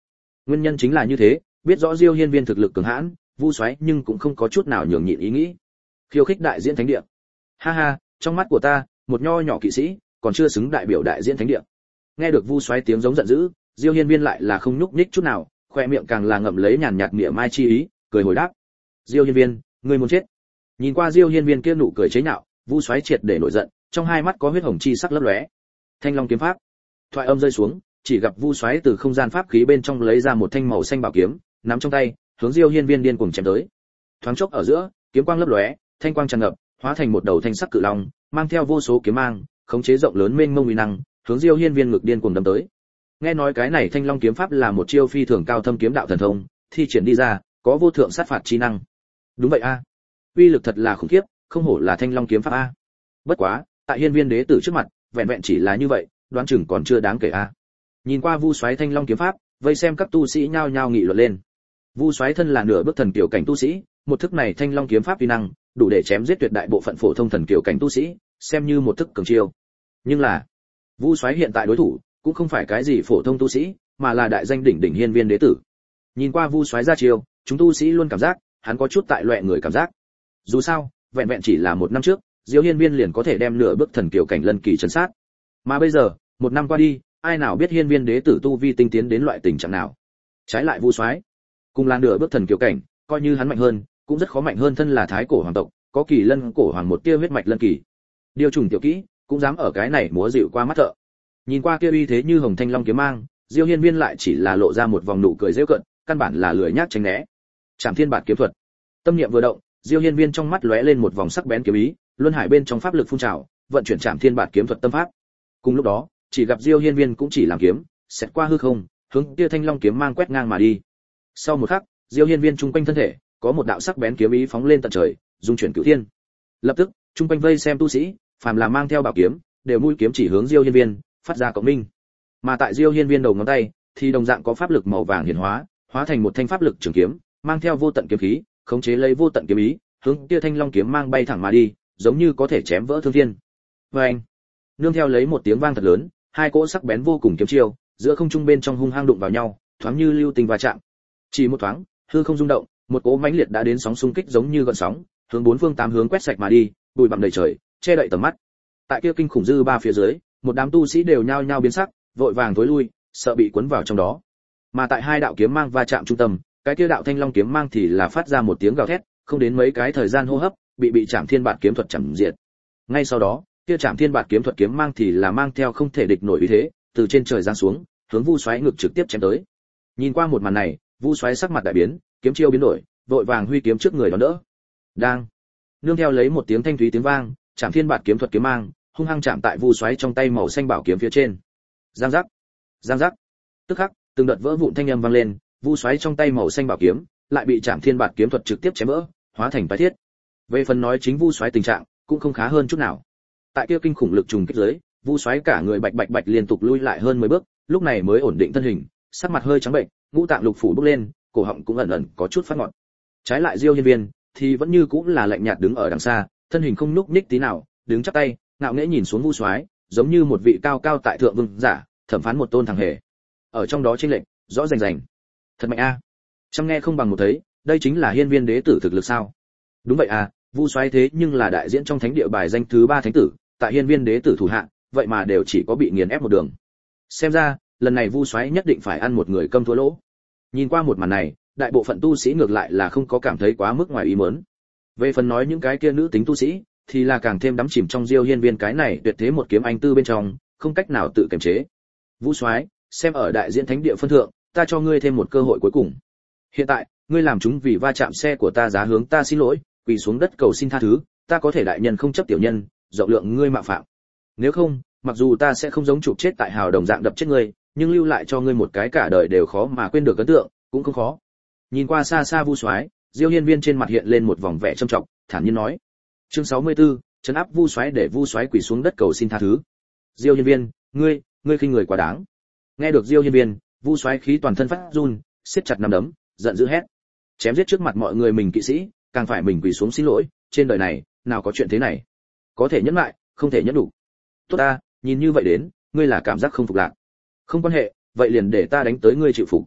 Nguyên nhân chính là như thế, biết rõ Diêu Hiên Viên thực lực cường hãn, Vu Soái nhưng cũng không có chút nào nhường nhịn ý nghĩ. Khiêu khích đại diễn thánh địa. Ha ha, trong mắt của ta, một nho nhỏ kỵ sĩ, còn chưa xứng đại biểu đại diễn thánh địa. Nghe được Vu Soái tiếng giống giận dữ, Diêu Hiên Viên lại là không nhúc nhích chút nào, khoe miệng càng là ngậm lấy nhàn nhạt mỉa mai chi ý, cười hồi đáp. Diêu Hiên Viên, ngươi muốn chết. Nhìn qua Diêu Hiên Viên kia nụ cười chế nhạo, Vu Soái triệt để nổi giận, trong hai mắt có huyết hồng chi sắc lấp lóe. Thanh Long kiếm pháp. Thoại âm rơi xuống, chỉ gặp Vu Soái từ không gian pháp khí bên trong lấy ra một thanh màu xanh bảo kiếm, nắm trong tay, hướng Diêu Hiên Viên điên cuồng chém tới. Thoáng chốc ở giữa, kiếm quang lấp lóe, thanh quang tràn ngập, hóa thành một đầu thanh sắc cự long, mang theo vô số kiếm mang, khống chế rộng lớn mênh mông uy năng, hướng Diêu Hiên Viên ngực điên cuồng đâm tới. Nghe nói cái này Thanh Long kiếm pháp là một chiêu phi thường cao thâm kiếm đạo thần thông, thi triển đi ra, có vô thượng sát phạt chi năng. Đúng vậy a, uy lực thật là khủng khiếp, không hổ là Thanh Long kiếm pháp a. Bất quá, tại Hiên Viên đế tử trước mặt, vẹn vẹn chỉ là như vậy, đoán chừng còn chưa đáng kể a. Nhìn qua Vu Soái Thanh Long kiếm pháp, vây xem các tu sĩ nhao nhao nghị luận lên. Vu Soái thân là nửa bước thần kiều cảnh tu sĩ, một thức này Thanh Long kiếm pháp uy năng, đủ để chém giết tuyệt đại bộ phận phổ thông thần kiều cảnh tu sĩ, xem như một thức cường chiêu. Nhưng là, Vu Soái hiện tại đối thủ cũng không phải cái gì phổ thông tu sĩ, mà là đại danh đỉnh đỉnh Hiên Viên đế tử. Nhìn qua Vu Soái ra chiêu, chúng tu sĩ luôn cảm giác hắn có chút tại loẹ người cảm giác. Dù sao, vẹn vẹn chỉ là một năm trước, Diêu Hiên Viên liền có thể đem nửa bước thần kiều cảnh lân kỳ trấn sát. Mà bây giờ, một năm qua đi, ai nào biết Hiên Viên đế tử tu vi tinh tiến đến loại tình trạng nào. Trái lại Vu Soái, cùng là nửa bước thần kiều cảnh, coi như hắn mạnh hơn, cũng rất khó mạnh hơn thân là thái cổ hoàng tộc, có kỳ lân cổ hoàng một tia huyết mạch lân kỳ. Điều trùng tiểu kỹ, cũng dám ở cái này múa dịu qua mắt thợ. Nhìn qua kia uy thế như hồng thanh long kiếm mang, Diêu Hiên Viên lại chỉ là lộ ra một vòng nụ cười giễu cợt, căn bản là lười nhác tránh né. Trảm Thiên Bạt kiếm thuật. Tâm niệm vừa động, Diêu Hiên Viên trong mắt lóe lên một vòng sắc bén kiếm ý, luân hải bên trong pháp lực phun trào, vận chuyển Trảm Thiên Bạt kiếm thuật tâm pháp. Cùng lúc đó, chỉ gặp Diêu Hiên Viên cũng chỉ làm kiếm, xẹt qua hư không, hướng kia thanh long kiếm mang quét ngang mà đi. Sau một khắc, Diêu Hiên Viên trung quanh thân thể, có một đạo sắc bén kiếm ý phóng lên tận trời, dung chuyển cửu thiên. Lập tức, trung quanh vây xem tu sĩ, phàm là mang theo bảo kiếm, đều mũi kiếm chỉ hướng Diêu Hiên Viên, phát ra cộng minh. Mà tại Diêu Hiên Viên đầu ngón tay, thì đồng dạng có pháp lực màu vàng hiển hóa, hóa thành một thanh pháp lực trường kiếm, mang theo vô tận kiếm khí, khống chế lấy vô tận kiếm ý, hướng kia thanh long kiếm mang bay thẳng mà đi, giống như có thể chém vỡ thương thiên. Oeng! Nương theo lấy một tiếng vang thật lớn, hai cỗ sắc bén vô cùng kiếm chiêu, giữa không trung bên trong hung hăng đụng vào nhau, thoáng như lưu tình va chạm. Chỉ một thoáng, hư không rung động, một cỗ mãnh liệt đã đến sóng xung kích giống như gợn sóng, hướng bốn phương tám hướng quét sạch mà đi, bụi bặm đầy trời, che đậy tầm mắt. Tại kia kinh khủng dư ba phía dưới, một đám tu sĩ đều nhao nhao biến sắc, vội vàng tối lui, sợ bị cuốn vào trong đó. Mà tại hai đạo kiếm mang va chạm trung tâm, cái kia đạo thanh long kiếm mang thì là phát ra một tiếng gào thét, không đến mấy cái thời gian hô hấp, bị bị Trảm Thiên Bạt kiếm thuật chằm diệt. Ngay sau đó, kia Trảm Thiên Bạt kiếm thuật kiếm mang thì là mang theo không thể địch nổi uy thế, từ trên trời giáng xuống, hướng Vu Soái ngực trực tiếp chém tới. Nhìn qua một màn này, Vu Soái sắc mặt đại biến, kiếm chiêu biến đổi, vội vàng huy kiếm trước người đón đỡ. Đang, nương theo lấy một tiếng thanh thúy tiếng vang, Trảm Thiên Bạt kiếm thuật kiếm mang hung hăng chạm tại Vu Soái trong tay màu xanh bảo kiếm phía trên. Giang giác, giang giác. Tức khắc, từng đợt vỡ vụn thanh âm vang lên, Vu Soái trong tay màu xanh bảo kiếm lại bị Trảm Thiên Bạt kiếm thuật trực tiếp chém vỡ, hóa thành phái thiết. Về phần nói chính Vu Soái tình trạng cũng không khá hơn chút nào. Tại kia kinh khủng lực trùng kích dưới, Vu Soái cả người bạch bạch bạch liên tục lui lại hơn mười bước, lúc này mới ổn định thân hình, sắc mặt hơi trắng bệnh, ngũ tạng lục phủ bốc lên, cổ họng cũng ẩn ẩn có chút phát ngọt. Trái lại Diêu Hiên Viên thì vẫn như cũng là lạnh nhạt đứng ở đằng xa, thân hình không nhúc nhích tí nào, đứng chắp tay, ngạo nghễ nhìn xuống Vu Soái, giống như một vị cao cao tại thượng vương giả, thẩm phán một tôn thằng hề. Ở trong đó chênh lệch rõ rành rành. Thật mạnh a. À. Trăm nghe không bằng một thấy, đây chính là Hiên Viên đế tử thực lực sao? Đúng vậy à, Vu Soái thế nhưng là đại diễn trong thánh địa bài danh thứ ba thánh tử, tại Hiên Viên đế tử thủ hạ, vậy mà đều chỉ có bị nghiền ép một đường. Xem ra, lần này Vu Soái nhất định phải ăn một người câm thua lỗ. Nhìn qua một màn này, đại bộ phận tu sĩ ngược lại là không có cảm thấy quá mức ngoài ý muốn. Về phần nói những cái kia nữ tính tu sĩ, thì là càng thêm đắm chìm trong Diêu Hiên Viên cái này tuyệt thế một kiếm anh tư bên trong, không cách nào tự kiềm chế. Vu Soái, xem ở đại diễn thánh địa phân thượng, ta cho ngươi thêm một cơ hội cuối cùng. Hiện tại, ngươi làm chúng vì va chạm xe của ta giá hướng ta xin lỗi, quỳ xuống đất cầu xin tha thứ, ta có thể đại nhân không chấp tiểu nhân, rộng lượng ngươi mạo phạm. Nếu không, mặc dù ta sẽ không giống chụp chết tại hào đồng dạng đập chết ngươi, nhưng lưu lại cho ngươi một cái cả đời đều khó mà quên được ấn tượng, cũng không khó. Nhìn qua xa xa Vu Soái, Diêu Hiên Viên trên mặt hiện lên một vòng vẻ trầm trọng, thản nhiên nói: Chương sáu mươi tư, trấn áp Vu Soái để Vu Soái quỳ xuống đất cầu xin tha thứ. Diêu Hiên Viên, ngươi, ngươi khinh người quá đáng. Nghe được Diêu Hiên Viên, Vu Soái khí toàn thân phát run, siết chặt nắm đấm, giận dữ hét: Chém giết trước mặt mọi người mình kỵ sĩ, càng phải mình quỳ xuống xin lỗi, trên đời này, nào có chuyện thế này. Có thể nhẫn lại, không thể nhẫn đủ. Tốt ta, nhìn như vậy đến, ngươi là cảm giác không phục lạc. Không quan hệ, vậy liền để ta đánh tới ngươi chịu phục.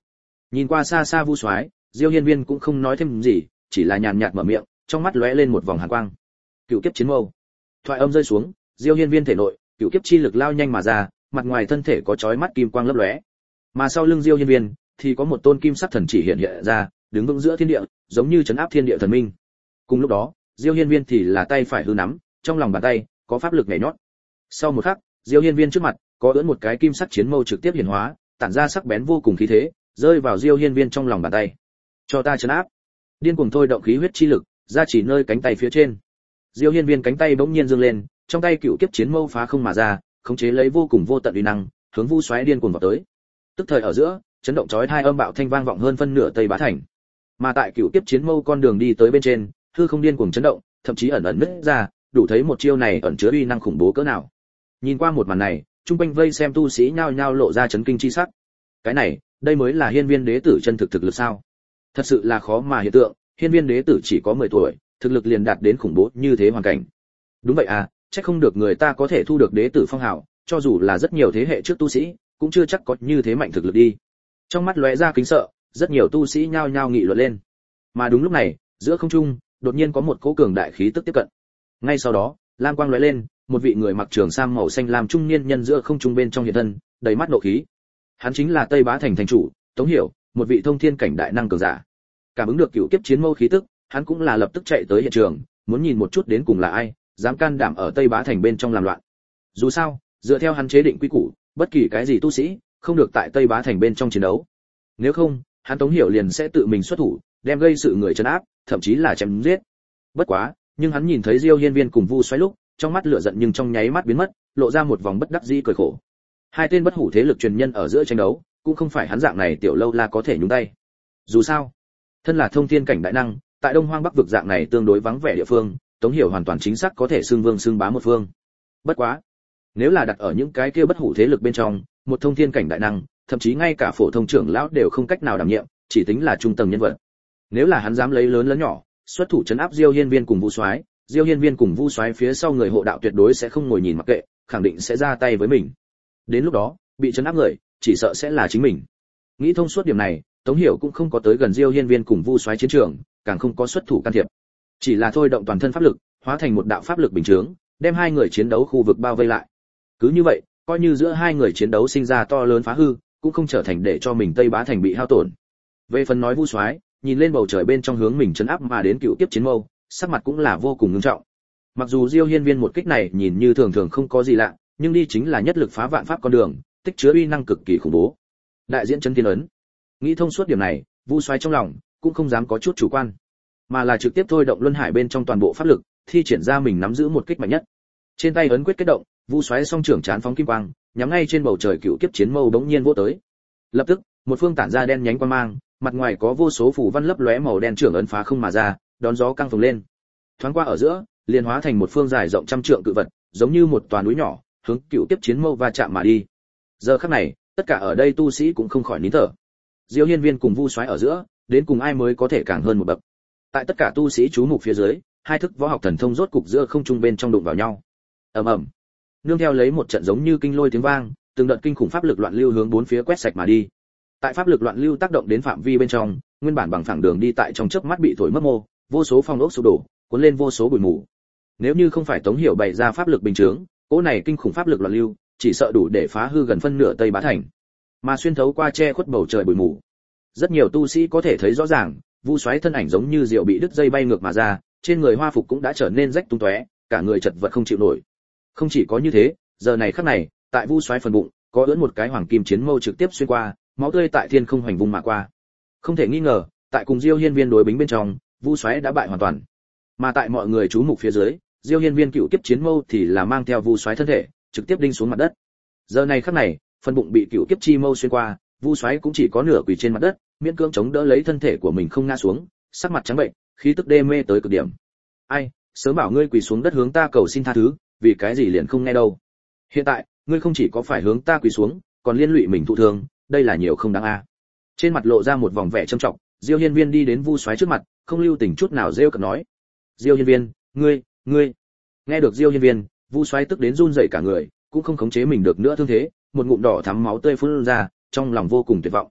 Nhìn qua xa xa Vu Soái, Diêu Hiên Viên cũng không nói thêm gì, chỉ là nhàn nhạt mở miệng, trong mắt lóe lên một vòng hàn quang. Cựu kiếp chiến mâu. Thoại âm rơi xuống, Diêu Hiên Viên thể nội, cựu kiếp chi lực lao nhanh mà ra, mặt ngoài thân thể có chói mắt kim quang lấp lóe. Mà sau lưng Diêu Hiên Viên thì có một tôn kim sắc thần chỉ hiện hiện ra, đứng vững giữa thiên địa, giống như trấn áp thiên địa thần minh. Cùng lúc đó, Diêu Hiên Viên thì là tay phải hư nắm, trong lòng bàn tay có pháp lực nhảy nhót. Sau một khắc, Diêu Hiên Viên trước mặt có ưỡn một cái kim sắc chiến mâu trực tiếp hiển hóa, tản ra sắc bén vô cùng khí thế, rơi vào Diêu Hiên Viên trong lòng bàn tay. Cho ta trấn áp. Điên cuồng thôi động khí huyết chi lực, ra chỉ nơi cánh tay phía trên. Diêu Hiên Viên cánh tay bỗng nhiên dương lên, trong tay cựu kiếp chiến mâu phá không mà ra, khống chế lấy vô cùng vô tận uy năng, hướng Vu Soái điên cuồng vào tới. Tức thời ở giữa, chấn động chói tai âm bạo thanh vang vọng hơn phân nửa Tây Bá Thành. Mà tại cựu kiếp chiến mâu con đường đi tới bên trên, hư không điên cuồng chấn động, thậm chí ẩn ẩn nứt ra, đủ thấy một chiêu này ẩn chứa uy năng khủng bố cỡ nào. Nhìn qua một màn này, trung quanh vây xem tu sĩ nhao nhao lộ ra chấn kinh chi sắc. Cái này, đây mới là Hiên Viên Đế tử chân thực thực lực sao? Thật sự là khó mà hiện tượng, Hiên Viên Đế tử chỉ có mười tuổi, thực lực liền đạt đến khủng bố như thế hoàn cảnh. Đúng vậy à, chắc không được người ta có thể thu được đế tử phong hào, cho dù là rất nhiều thế hệ trước tu sĩ, cũng chưa chắc có như thế mạnh thực lực đi. Trong mắt lóe ra kính sợ, rất nhiều tu sĩ nhao nhao nghị luận lên. Mà đúng lúc này, giữa không trung, đột nhiên có một cỗ cường đại khí tức tiếp cận. Ngay sau đó, lam quang lóe lên, một vị người mặc trường sam màu xanh lam trung niên nhân giữa không trung bên trong hiện thân, đầy mắt nộ khí. Hắn chính là Tây Bá Thành thành chủ, Tống Hiểu, một vị thông thiên cảnh đại năng cường giả. Cảm ứng được cựu kiếp chiến mâu khí tức, hắn cũng là lập tức chạy tới hiện trường, muốn nhìn một chút đến cùng là ai dám can đảm ở Tây Bá Thành bên trong làm loạn. Dù sao, dựa theo hắn chế định quy củ, bất kỳ cái gì tu sĩ không được tại Tây Bá Thành bên trong chiến đấu. Nếu không, hắn Tống Hiểu liền sẽ tự mình xuất thủ, đem gây sự người trấn áp, thậm chí là chém giết. Bất quá, nhưng hắn nhìn thấy Diêu Hiên Viên cùng Vu Soái lúc, trong mắt lửa giận nhưng trong nháy mắt biến mất, lộ ra một vòng bất đắc dĩ cười khổ. Hai tên bất hủ thế lực truyền nhân ở giữa tranh đấu, cũng không phải hắn dạng này tiểu lâu la có thể nhúng tay. Dù sao, thân là thông thiên cảnh đại năng, tại Đông Hoang Bắc vực dạng này tương đối vắng vẻ địa phương, Tống Hiểu hoàn toàn chính xác có thể xưng vương xưng bá một phương. Bất quá, nếu là đặt ở những cái kia bất hủ thế lực bên trong, một thông thiên cảnh đại năng, thậm chí ngay cả phổ thông trưởng lão đều không cách nào đảm nhiệm, chỉ tính là trung tầng nhân vật. Nếu là hắn dám lấy lớn lớn nhỏ, xuất thủ trấn áp Diêu Hiên Viên cùng Vu Soái, Diêu Hiên Viên cùng Vu Soái phía sau người hộ đạo tuyệt đối sẽ không ngồi nhìn mặc kệ, khẳng định sẽ ra tay với mình. Đến lúc đó, bị trấn áp người, chỉ sợ sẽ là chính mình. Nghĩ thông suốt điểm này, Tống Hiểu cũng không có tới gần Diêu Hiên Viên cùng Vu Soái chiến trường, càng không có xuất thủ can thiệp. Chỉ là thôi động toàn thân pháp lực, hóa thành một đạo pháp lực bình chướng, đem hai người chiến đấu khu vực bao vây lại. Cứ như vậy, coi như giữa hai người chiến đấu sinh ra to lớn phá hư, cũng không trở thành để cho mình Tây Bá Thành bị hao tổn. Về phần nói Vu Soái, nhìn lên bầu trời bên trong hướng mình trấn áp mà đến cựu tiếp chiến mâu, sắc mặt cũng là vô cùng nghiêm trọng. Mặc dù Diêu Hiên Viên một kích này nhìn như thường thường không có gì lạ, nhưng đi chính là nhất lực phá vạn pháp con đường, tích chứa uy năng cực kỳ khủng bố. Đại diễn chân tiên ấn. Nghĩ thông suốt điểm này, Vu Soái trong lòng cũng không dám có chút chủ quan, mà là trực tiếp thôi động luân hải bên trong toàn bộ pháp lực, thi triển ra mình nắm giữ một kích mạnh nhất. Trên tay ấn quyết kết động, Vu Soái song trưởng chán phóng kim quang, nhắm ngay trên bầu trời cựu kiếp chiến mâu bỗng nhiên vỗ tới. Lập tức, một phương tản ra đen nhánh quang mang, mặt ngoài có vô số phủ văn lấp lóe màu đen trưởng ấn phá không mà ra, đón gió căng phồng lên. Thoáng qua ở giữa, liền hóa thành một phương dài rộng trăm trượng cự vật, giống như một tòa núi nhỏ, hướng cựu kiếp chiến mâu va chạm mà đi. Giờ khắc này, tất cả ở đây tu sĩ cũng không khỏi nín thở. Diêu Hiên Viên cùng Vu Soái ở giữa, đến cùng ai mới có thể càng hơn một bậc. Tại tất cả tu sĩ chú mục phía dưới, hai thức võ học thần thông rốt cục giữa không trung bên trong đụng vào nhau. Ầm ầm. Nương theo lấy một trận giống như kinh lôi tiếng vang, từng đợt kinh khủng pháp lực loạn lưu hướng bốn phía quét sạch mà đi. Tại pháp lực loạn lưu tác động đến phạm vi bên trong, nguyên bản bằng phẳng đường đi tại trong chớp mắt bị thổi mất mô, vô số phong ốc sụp đổ, cuốn lên vô số bụi mù. Nếu như không phải Tống Hiểu bày ra pháp lực bình chướng, cỗ này kinh khủng pháp lực loạn lưu, chỉ sợ đủ để phá hư gần phân nửa Tây Bá Thành. Mà xuyên thấu qua che khuất bầu trời bụi mù, rất nhiều tu sĩ có thể thấy rõ ràng, Vu Soái thân ảnh giống như diều bị đứt dây bay ngược mà ra, trên người hoa phục cũng đã trở nên rách tung tóe, cả người chật vật không chịu nổi. Không chỉ có như thế, giờ này khắc này, tại Vu Soái phần bụng, có ưỡn một cái hoàng kim chiến mâu trực tiếp xuyên qua, máu tươi tại thiên không hoành vung mà qua. Không thể nghi ngờ, tại cùng Diêu Hiên Viên đối bính bên trong, Vu Soái đã bại hoàn toàn. Mà tại mọi người chú mục phía dưới, Diêu Hiên Viên cựu kiếp chiến mâu thì là mang theo Vu Soái thân thể, trực tiếp đinh xuống mặt đất. Giờ này khắc này, phần bụng bị cựu kiếp chi mâu xuyên qua, Vu Soái cũng chỉ có nửa quỳ trên mặt đất, miễn cưỡng chống đỡ lấy thân thể của mình không ngã xuống, sắc mặt trắng bệnh, khí tức đê mê tới cực điểm. Ai, sớm bảo ngươi quỳ xuống đất hướng ta cầu xin tha thứ, vì cái gì liền không nghe đâu. Hiện tại, ngươi không chỉ có phải hướng ta quỳ xuống, còn liên lụy mình thụ thương, đây là nhiều không đáng a. Trên mặt lộ ra một vòng vẻ trầm trọng, Diêu Hiên Viên đi đến Vu Soái trước mặt, không lưu tình chút nào rêu cợt nói: "Diêu Hiên Viên, ngươi, ngươi." Nghe được Diêu Hiên Viên, Vu Soái tức đến run rẩy cả người, cũng không khống chế mình được nữa thương thế, một ngụm đỏ thắm máu tươi phun ra, trong lòng vô cùng tuyệt vọng.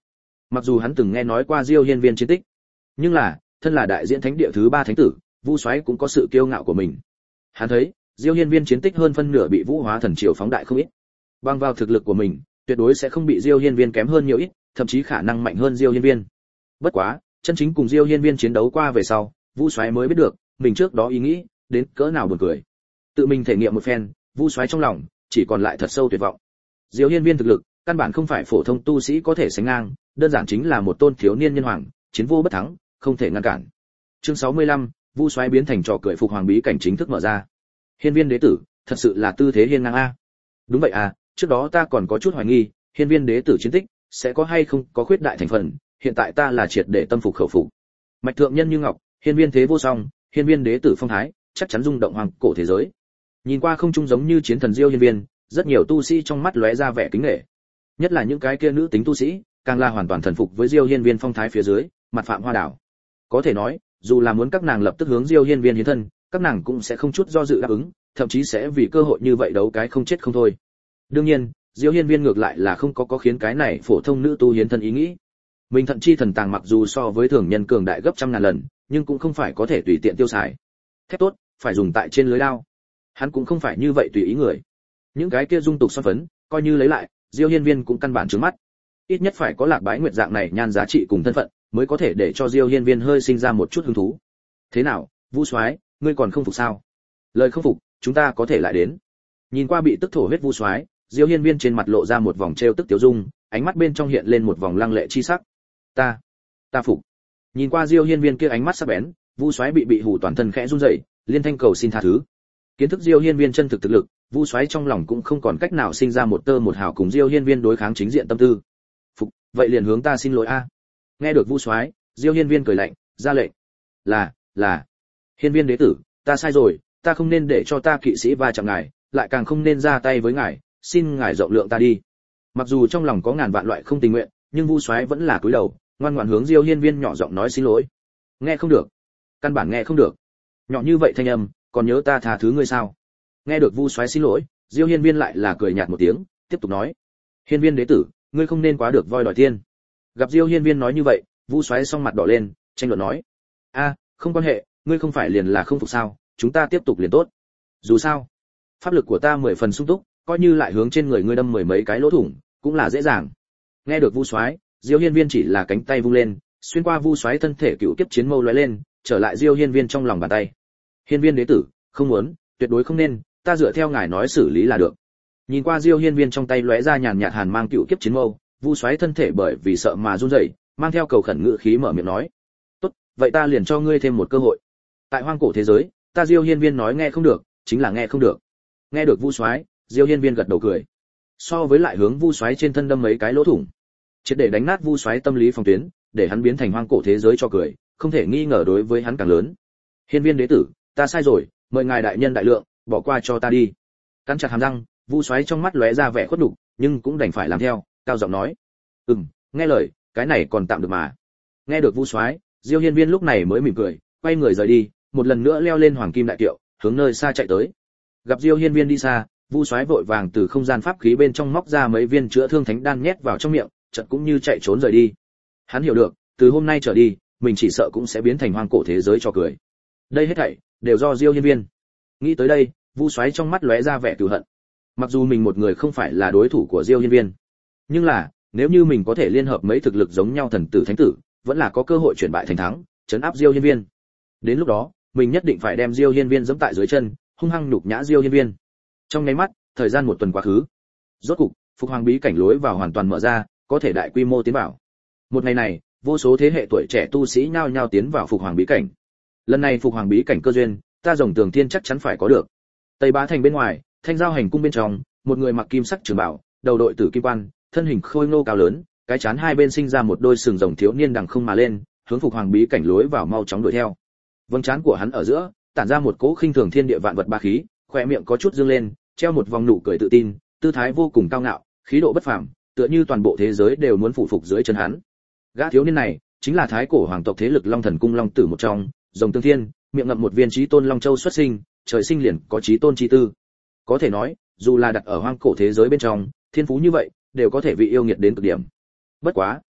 Mặc dù hắn từng nghe nói qua Diêu Hiên Viên chiến tích, nhưng là, thân là đại diện thánh địa thứ ba thánh tử, Vu Soái cũng có sự kiêu ngạo của mình. Hắn thấy, Diêu Hiên Viên chiến tích hơn phân nửa bị Vũ Hóa Thần Triều phóng đại không ít. Bằng vào thực lực của mình, tuyệt đối sẽ không bị Diêu Hiên Viên kém hơn nhiều ít, thậm chí khả năng mạnh hơn Diêu Hiên Viên. Bất quá, chân chính cùng Diêu Hiên Viên chiến đấu qua về sau, Vu Soái mới biết được, mình trước đó ý nghĩ đến cỡ nào buồn cười. Tự mình thể nghiệm một phen, Vu Soái trong lòng chỉ còn lại thật sâu tuyệt vọng. Diêu Hiên Viên thực lực, căn bản không phải phổ thông tu sĩ có thể sánh ngang, đơn giản chính là một tôn thiếu niên nhân hoàng, chiến vô bất thắng, không thể ngăn cản. Chương sáu mươi lăm, Vu Soái biến thành trò cười, phục hoàng bí cảnh chính thức mở ra. Hiên Viên đế tử, thật sự là tư thế hiên ngang a. Đúng vậy à, trước đó ta còn có chút hoài nghi, Hiên Viên đế tử chiến tích sẽ có hay không có khuyết đại thành phần, hiện tại ta là triệt để tâm phục khẩu phục. Mạch thượng nhân như ngọc, Hiên Viên thế vô song, Hiên Viên đế tử phong thái, chắc chắn rung động hoàng cổ thế giới. Nhìn qua không trung giống như chiến thần Diêu Hiên Viên, rất nhiều tu sĩ trong mắt lóe ra vẻ kính nể. Nhất là những cái kia nữ tính tu sĩ, càng là hoàn toàn thần phục với Diêu Hiên Viên phong thái phía dưới, mặt phạm hoa đảo. Có thể nói, dù là muốn các nàng lập tức hướng Diêu Hiên Viên hiến thân, các nàng cũng sẽ không chút do dự đáp ứng, thậm chí sẽ vì cơ hội như vậy đấu cái không chết không thôi. Đương nhiên, Diêu Hiên Viên ngược lại là không có có khiến cái này phổ thông nữ tu hiến thân ý nghĩ. Mình thận chi thần tàng mặc dù so với thường nhân cường đại gấp trăm ngàn lần, nhưng cũng không phải có thể tùy tiện tiêu xài. Thép tốt, phải dùng tại trên lưới đao. Hắn cũng không phải như vậy tùy ý người. Những cái kia dung tục son phấn, coi như lấy lại, Diêu Hiên Viên cũng căn bản trướng mắt. Ít nhất phải có Lạc Bái Nguyệt dạng này nhan giá trị cùng thân phận, mới có thể để cho Diêu Hiên Viên hơi sinh ra một chút hứng thú. Thế nào, Vu Soái, ngươi còn không phục sao? Lời không phục, chúng ta có thể lại đến. Nhìn qua bị tức thổ huyết Vu Soái, Diêu Hiên Viên trên mặt lộ ra một vòng trêu tức tiêu dung, ánh mắt bên trong hiện lên một vòng lăng lệ chi sắc. Ta, ta phục. Nhìn qua Diêu Hiên Viên kia ánh mắt sắc bén, Vu Soái bị bị hù toàn thân khẽ run rẩy, liên thanh cầu xin tha thứ. Kiến thức Diêu Hiên Viên chân thực thực lực, Vu Soái trong lòng cũng không còn cách nào sinh ra một tơ một hào cùng Diêu Hiên Viên đối kháng chính diện tâm tư. Phục, vậy liền hướng ta xin lỗi a. Nghe được Vu Soái, Diêu Hiên Viên cười lạnh, ra lệnh. Là, là. Hiên Viên đế tử, ta sai rồi, ta không nên để cho ta kỵ sĩ va chạm ngài, lại càng không nên ra tay với ngài, xin ngài rộng lượng ta đi. Mặc dù trong lòng có ngàn vạn loại không tình nguyện, nhưng Vu Soái vẫn là cúi đầu, ngoan ngoãn hướng Diêu Hiên Viên nhỏ giọng nói xin lỗi. Nghe không được, căn bản nghe không được. Nhỏ như vậy thanh âm, còn nhớ ta tha thứ ngươi sao? Nghe được Vu Soái xin lỗi, Diêu Hiên Viên lại là cười nhạt một tiếng, tiếp tục nói: Hiên Viên đế tử, ngươi không nên quá được voi đòi tiên. Gặp Diêu Hiên Viên nói như vậy, Vu Soái song mặt đỏ lên, tranh luận nói: a, không quan hệ, ngươi không phải liền là không phục sao? Chúng ta tiếp tục liền tốt. Dù sao, pháp lực của ta mười phần sung túc, coi như lại hướng trên người ngươi đâm mười mấy cái lỗ thủng, cũng là dễ dàng. Nghe được Vu Soái, Diêu Hiên Viên chỉ là cánh tay vung lên, xuyên qua Vu Soái thân thể cựu kiếp chiến mâu lóe lên, trở lại Diêu Hiên Viên trong lòng bàn tay. Hiên Viên đế tử, không muốn, tuyệt đối không nên, ta dựa theo ngài nói xử lý là được. Nhìn qua Diêu Hiên Viên trong tay lóe ra nhàn nhạt hàn mang cựu kiếp chiến mâu, Vu Soái thân thể bởi vì sợ mà run rẩy, mang theo cầu khẩn ngữ khí mở miệng nói: "Tốt, vậy ta liền cho ngươi thêm một cơ hội. Tại hoang cổ thế giới, ta Diêu Hiên Viên nói nghe không được, chính là nghe không được." Nghe được Vu Soái, Diêu Hiên Viên gật đầu cười. So với lại hướng Vu Soái trên thân đâm mấy cái lỗ thủng, triệt để đánh nát Vu Soái tâm lý phòng tuyến, để hắn biến thành hoang cổ thế giới cho cười, không thể nghi ngờ đối với hắn càng lớn. Hiên Viên đế tử, ta sai rồi, mời ngài đại nhân đại lượng, bỏ qua cho ta đi. Cắn chặt hàm răng, Vu Soái trong mắt lóe ra vẻ khuất nhục, nhưng cũng đành phải làm theo, cao giọng nói: "Ừm, nghe lời, cái này còn tạm được mà." Nghe được Vu Soái, Diêu Hiên Viên lúc này mới mỉm cười, quay người rời đi, một lần nữa leo lên hoàng kim đại kiệu, hướng nơi xa chạy tới. Gặp Diêu Hiên Viên đi xa, Vu Soái vội vàng từ không gian pháp khí bên trong móc ra mấy viên chữa thương thánh đan nhét vào trong miệng, chợt cũng như chạy trốn rời đi. Hắn hiểu được, từ hôm nay trở đi, mình chỉ sợ cũng sẽ biến thành hoang cổ thế giới cho cười. Đây hết thảy đều do Diêu Hiên Viên. Nghĩ tới đây, Vu Soái trong mắt lóe ra vẻ cừu hận. Mặc dù mình một người không phải là đối thủ của Diêu Hiên Viên, nhưng là, nếu như mình có thể liên hợp mấy thực lực giống nhau thần tử thánh tử, vẫn là có cơ hội chuyển bại thành thắng, trấn áp Diêu Hiên Viên. Đến lúc đó, mình nhất định phải đem Diêu Hiên Viên giẫm tại dưới chân, hung hăng nhục nhã Diêu Hiên Viên. Trong nháy mắt, thời gian một tuần quá khứ. Rốt cục, Phục Hoàng bí cảnh lối vào hoàn toàn mở ra, có thể đại quy mô tiến vào. Một ngày này, vô số thế hệ tuổi trẻ tu sĩ nhao nhao tiến vào Phục Hoàng bí cảnh. Lần này Phục Hoàng bí cảnh cơ duyên, ta Rồng Tường Thiên chắc chắn phải có được. Tây Bá thành bên ngoài, Thanh Giao hành cung bên trong, một người mặc kim sắc trường bào, đầu đội tử kim quan, thân hình khôi ngô cao lớn, cái trán hai bên sinh ra một đôi sừng rồng thiếu niên đằng không mà lên, hướng Phục Hoàng bí cảnh lối vào mau chóng đuổi theo. Vầng trán của hắn ở giữa, tản ra một cỗ khinh thường thiên địa vạn vật bá khí, khóe miệng có chút dương lên, treo một vòng nụ cười tự tin, tư thái vô cùng cao ngạo, khí độ bất phàm, tựa như toàn bộ thế giới đều muốn phụ phục dưới chân hắn. Gã thiếu niên này, chính là thái cổ hoàng tộc thế lực Long Thần cung Long tử một trong, Rồng Tương Thiên, miệng ngậm một viên chí tôn Long Châu xuất sinh, trời sinh liền có chí tôn chi tư. Có thể nói, dù là đặt ở hoang cổ thế giới bên trong, thiên phú như vậy, đều có thể vị yêu nghiệt đến cực điểm. Bất quá,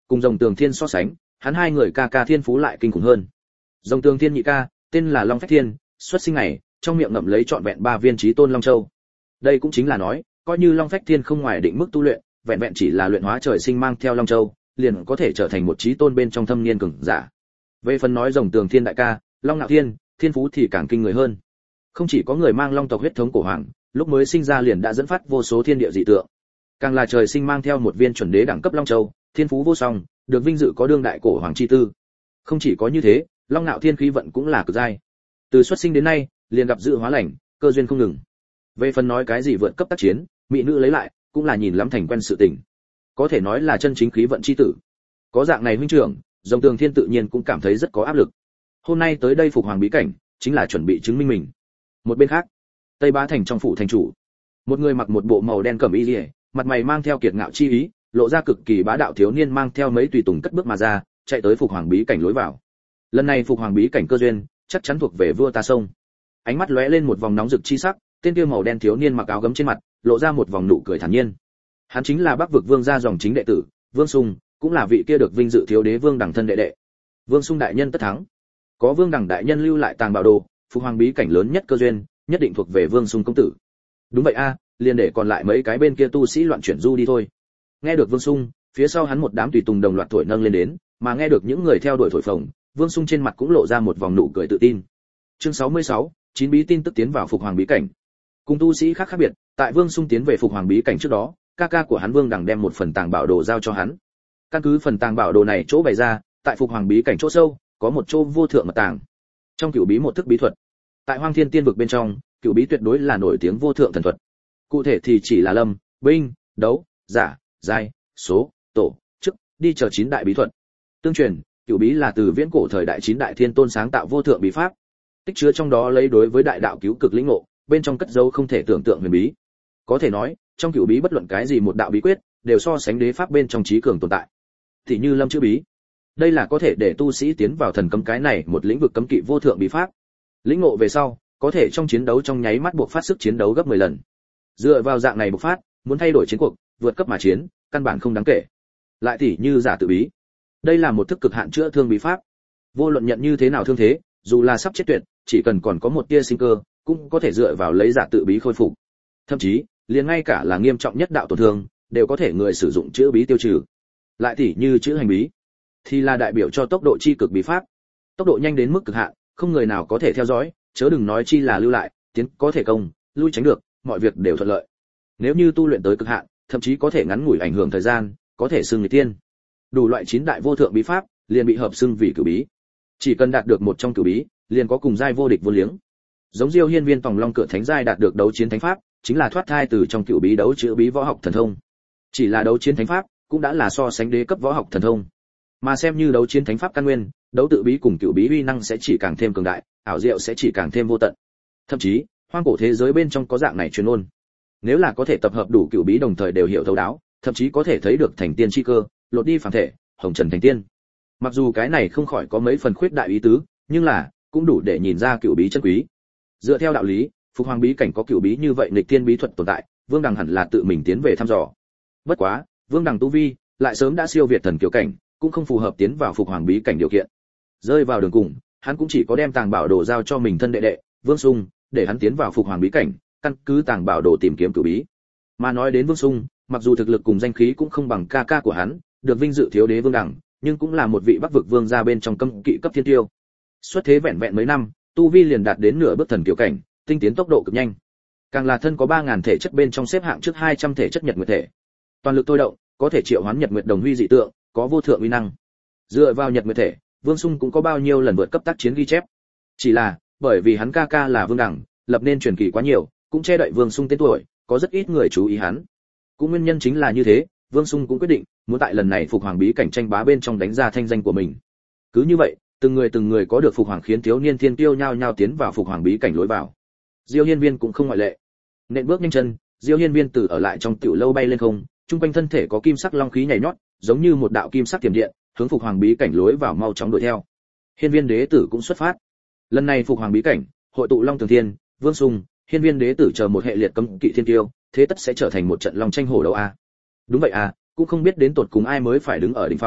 cùng Rồng Tường Thiên so sánh, hắn hai người ca ca thiên phú lại kinh khủng hơn. Rồng Tường Thiên nhị ca, tên là Long Phách Thiên, xuất sinh ngày, trong miệng ngậm lấy trọn vẹn ba viên chí tôn long châu. Đây cũng chính là nói, coi như Long Phách Thiên không ngoài định mức tu luyện, vẹn vẹn chỉ là luyện hóa trời sinh mang theo long châu, liền có thể trở thành một chí tôn bên trong thâm niên cường giả. Về phần nói Rồng Tường Thiên đại ca, Long Nạo Thiên, thiên phú thì càng kinh người hơn. Không chỉ có người mang long tộc huyết thống cổ hoàng, lúc mới sinh ra liền đã dẫn phát vô số thiên địa dị tượng. Càng là trời sinh mang theo một viên chuẩn đế đẳng cấp long châu, thiên phú vô song, được vinh dự có đương đại cổ hoàng chi tư. Không chỉ có như thế, Long Nạo Thiên khí vận cũng là cực giai. Từ xuất sinh đến nay, liền gặp dự hóa lành, cơ duyên không ngừng. Về phần nói cái gì vượt cấp tác chiến, mỹ nữ lấy lại, cũng là nhìn lắm thành quen sự tình. Có thể nói là chân chính khí vận chi tử. Có dạng này huynh trưởng, Rồng Tường Thiên tự nhiên cũng cảm thấy rất có áp lực. Hôm nay tới đây phục hoàng bí cảnh, chính là chuẩn bị chứng minh mình. Một bên khác, Tây Bá thành trong phủ thành chủ, một người mặc một bộ màu đen cẩm y liễu, mặt mày mang theo kiệt ngạo chi ý, lộ ra cực kỳ bá đạo thiếu niên mang theo mấy tùy tùng cất bước mà ra, chạy tới phục hoàng bí cảnh lối vào. Lần này phục hoàng bí cảnh cơ duyên, chắc chắn thuộc về vua ta sông. Ánh mắt lóe lên một vòng nóng rực chi sắc, tên kia màu đen thiếu niên mặc áo gấm trên mặt, lộ ra một vòng nụ cười thản nhiên. Hắn chính là Bắc vực vương gia dòng chính đệ tử, Vương Sung, cũng là vị kia được vinh dự thiếu đế vương đẳng thân đệ đệ. Vương Sung đại nhân tất thắng. Có vương đẳng đại nhân lưu lại tàng bảo đồ, phục hoàng bí cảnh lớn nhất cơ duyên, nhất định thuộc về Vương Sung công tử. Đúng vậy a, liền để còn lại mấy cái bên kia tu sĩ loạn chuyển du đi thôi. Nghe được Vương Sung, phía sau hắn một đám tùy tùng đồng loạt thổi nâng lên đến, mà nghe được những người theo đuổi thổi phồng, Vương Sung trên mặt cũng lộ ra một vòng nụ cười tự tin. Chương sáu mươi sáu, chín bí tin tức tiến vào phục hoàng bí cảnh. Cùng tu sĩ khác khác biệt, tại Vương Sung tiến về phục hoàng bí cảnh trước đó, ca ca của hắn Vương Đằng đem một phần tàng bảo đồ giao cho hắn. Căn cứ phần tàng bảo đồ này chỗ bày ra, tại phục hoàng bí cảnh chỗ sâu, có một chỗ vô thượng mật tàng. Trong cửu bí một thức bí thuật, tại Hoang Thiên Tiên vực bên trong, cửu bí tuyệt đối là nổi tiếng vô thượng thần thuật. Cụ thể thì chỉ là lâm, binh, đấu, giả, giai, số, tổ, chức, đi chờ chín đại bí thuật. Tương truyền, cửu bí là từ viễn cổ thời đại chín đại thiên tôn sáng tạo vô thượng bí pháp, tích chứa trong đó lấy đối với đại đạo cứu cực lĩnh ngộ, bên trong cất giấu không thể tưởng tượng huyền bí. Có thể nói, trong cửu bí bất luận cái gì một đạo bí quyết, đều so sánh đế pháp bên trong trí cường tồn tại. Thì như lâm chữ bí, đây là có thể để tu sĩ tiến vào thần cấm cái này một lĩnh vực cấm kỵ vô thượng bí pháp. Lĩnh ngộ về sau, có thể trong chiến đấu trong nháy mắt buộc phát sức chiến đấu gấp mười lần. Dựa vào dạng này bộc phát, muốn thay đổi chiến cuộc, vượt cấp mà chiến, căn bản không đáng kể. Lại tỉ như giả tự bí, đây là một thức cực hạn chữa thương bí pháp. Vô luận nhận như thế nào thương thế, dù là sắp chết tuyệt, chỉ cần còn có một tia sinh cơ, cũng có thể dựa vào lấy giả tự bí khôi phục. Thậm chí, liền ngay cả là nghiêm trọng nhất đạo tổn thương, đều có thể người sử dụng chữa bí tiêu trừ. Lại tỉ như chữa hành bí, thì là đại biểu cho tốc độ chi cực bí pháp. Tốc độ nhanh đến mức cực hạn, không người nào có thể theo dõi, chớ đừng nói chi là lưu lại, tiến có thể công, lui tránh được, mọi việc đều thuận lợi. Nếu như tu luyện tới cực hạn, thậm chí có thể ngắn ngủi ảnh hưởng thời gian, có thể xưng người tiên. Đủ loại chín đại vô thượng bí pháp, liền bị hợp xưng vì cửu bí. Chỉ cần đạt được một trong cửu bí, liền có cùng giai vô địch vô liếng. Giống Diêu Hiên Viên Tòng Long cửa thánh giai đạt được đấu chiến thánh pháp, chính là thoát thai từ trong cửu bí đấu chữa bí võ học thần thông. Chỉ là đấu chiến thánh pháp, cũng đã là so sánh đế cấp võ học thần thông. Mà xem như đấu chiến thánh pháp căn nguyên, đấu tự bí cùng cửu bí uy năng sẽ chỉ càng thêm cường đại, ảo diệu sẽ chỉ càng thêm vô tận. Thậm chí, hoang cổ thế giới bên trong có dạng này truyền ôn. Nếu là có thể tập hợp đủ cửu bí đồng thời đều hiểu thấu đáo, thậm chí có thể thấy được thành tiên chi cơ, lột đi phàm thể, hồng trần thành tiên. Mặc dù cái này không khỏi có mấy phần khuyết đại ý tứ, nhưng là cũng đủ để nhìn ra cửu bí chân quý. Dựa theo đạo lý, phục hoàng bí cảnh có cửu bí như vậy nghịch tiên bí thuật tồn tại, Vương Đằng hẳn là tự mình tiến về thăm dò. Bất quá, Vương Đằng tu vi lại sớm đã siêu việt thần kiều cảnh, cũng không phù hợp tiến vào phục hoàng bí cảnh điều kiện. Rơi vào đường cùng, hắn cũng chỉ có đem tàng bảo đồ giao cho mình thân đệ đệ Vương Sung, để hắn tiến vào phục hoàng bí cảnh, căn cứ tàng bảo đồ tìm kiếm cửu bí. Mà nói đến Vương Sung, mặc dù thực lực cùng danh khí cũng không bằng ca ca của hắn, được vinh dự thiếu đế vương đẳng, nhưng cũng là một vị Bắc vực vương gia bên trong cấm kỵ cấp thiên tiêu. Xuất thế vẹn vẹn mấy năm, tu vi liền đạt đến nửa bước thần kiều cảnh, tinh tiến tốc độ cực nhanh. Càng là thân có ba ngàn thể chất bên trong xếp hạng trước hai trăm thể chất nhật nguyệt thể. Toàn lực tôi động, có thể triệu hoán nhật nguyệt đồng huy dị tượng, có vô thượng uy năng. Dựa vào nhật nguyệt thể, Vương Sung cũng có bao nhiêu lần vượt cấp tác chiến ghi chép. Chỉ là, bởi vì hắn ca ca là Vương Đẳng, lập nên truyền kỳ quá nhiều, cũng che đậy Vương Sung tên tuổi, có rất ít người chú ý hắn. Cũng nguyên nhân chính là như thế, Vương Sung cũng quyết định muốn tại lần này phục hoàng bí cảnh tranh bá bên trong đánh ra thanh danh của mình. Cứ như vậy, từng người từng người có được phục hoàng khiến thiếu niên thiên tiêu nhao nhao tiến vào phục hoàng bí cảnh lối vào. Diêu Hiên Viên cũng không ngoại lệ. Nện bước nhanh chân, Diêu Hiên Viên từ ở lại trong tiểu lâu bay lên không, trung quanh thân thể có kim sắc long khí nhảy nhót, giống như một đạo kim sắc tiềm điện, hướng phục hoàng bí cảnh lối vào mau chóng đuổi theo. Hiên Viên đế tử cũng xuất phát. Lần này phục hoàng bí cảnh, hội tụ Long Tường Thiên, Vương Sung, Hiên Viên đế tử chờ một hệ liệt cấm kỵ thiên tiêu, thế tất sẽ trở thành một trận long tranh hổ đấu a. Đúng vậy à, cũng không biết đến tột cùng ai mới phải đứng ở đỉnh phong,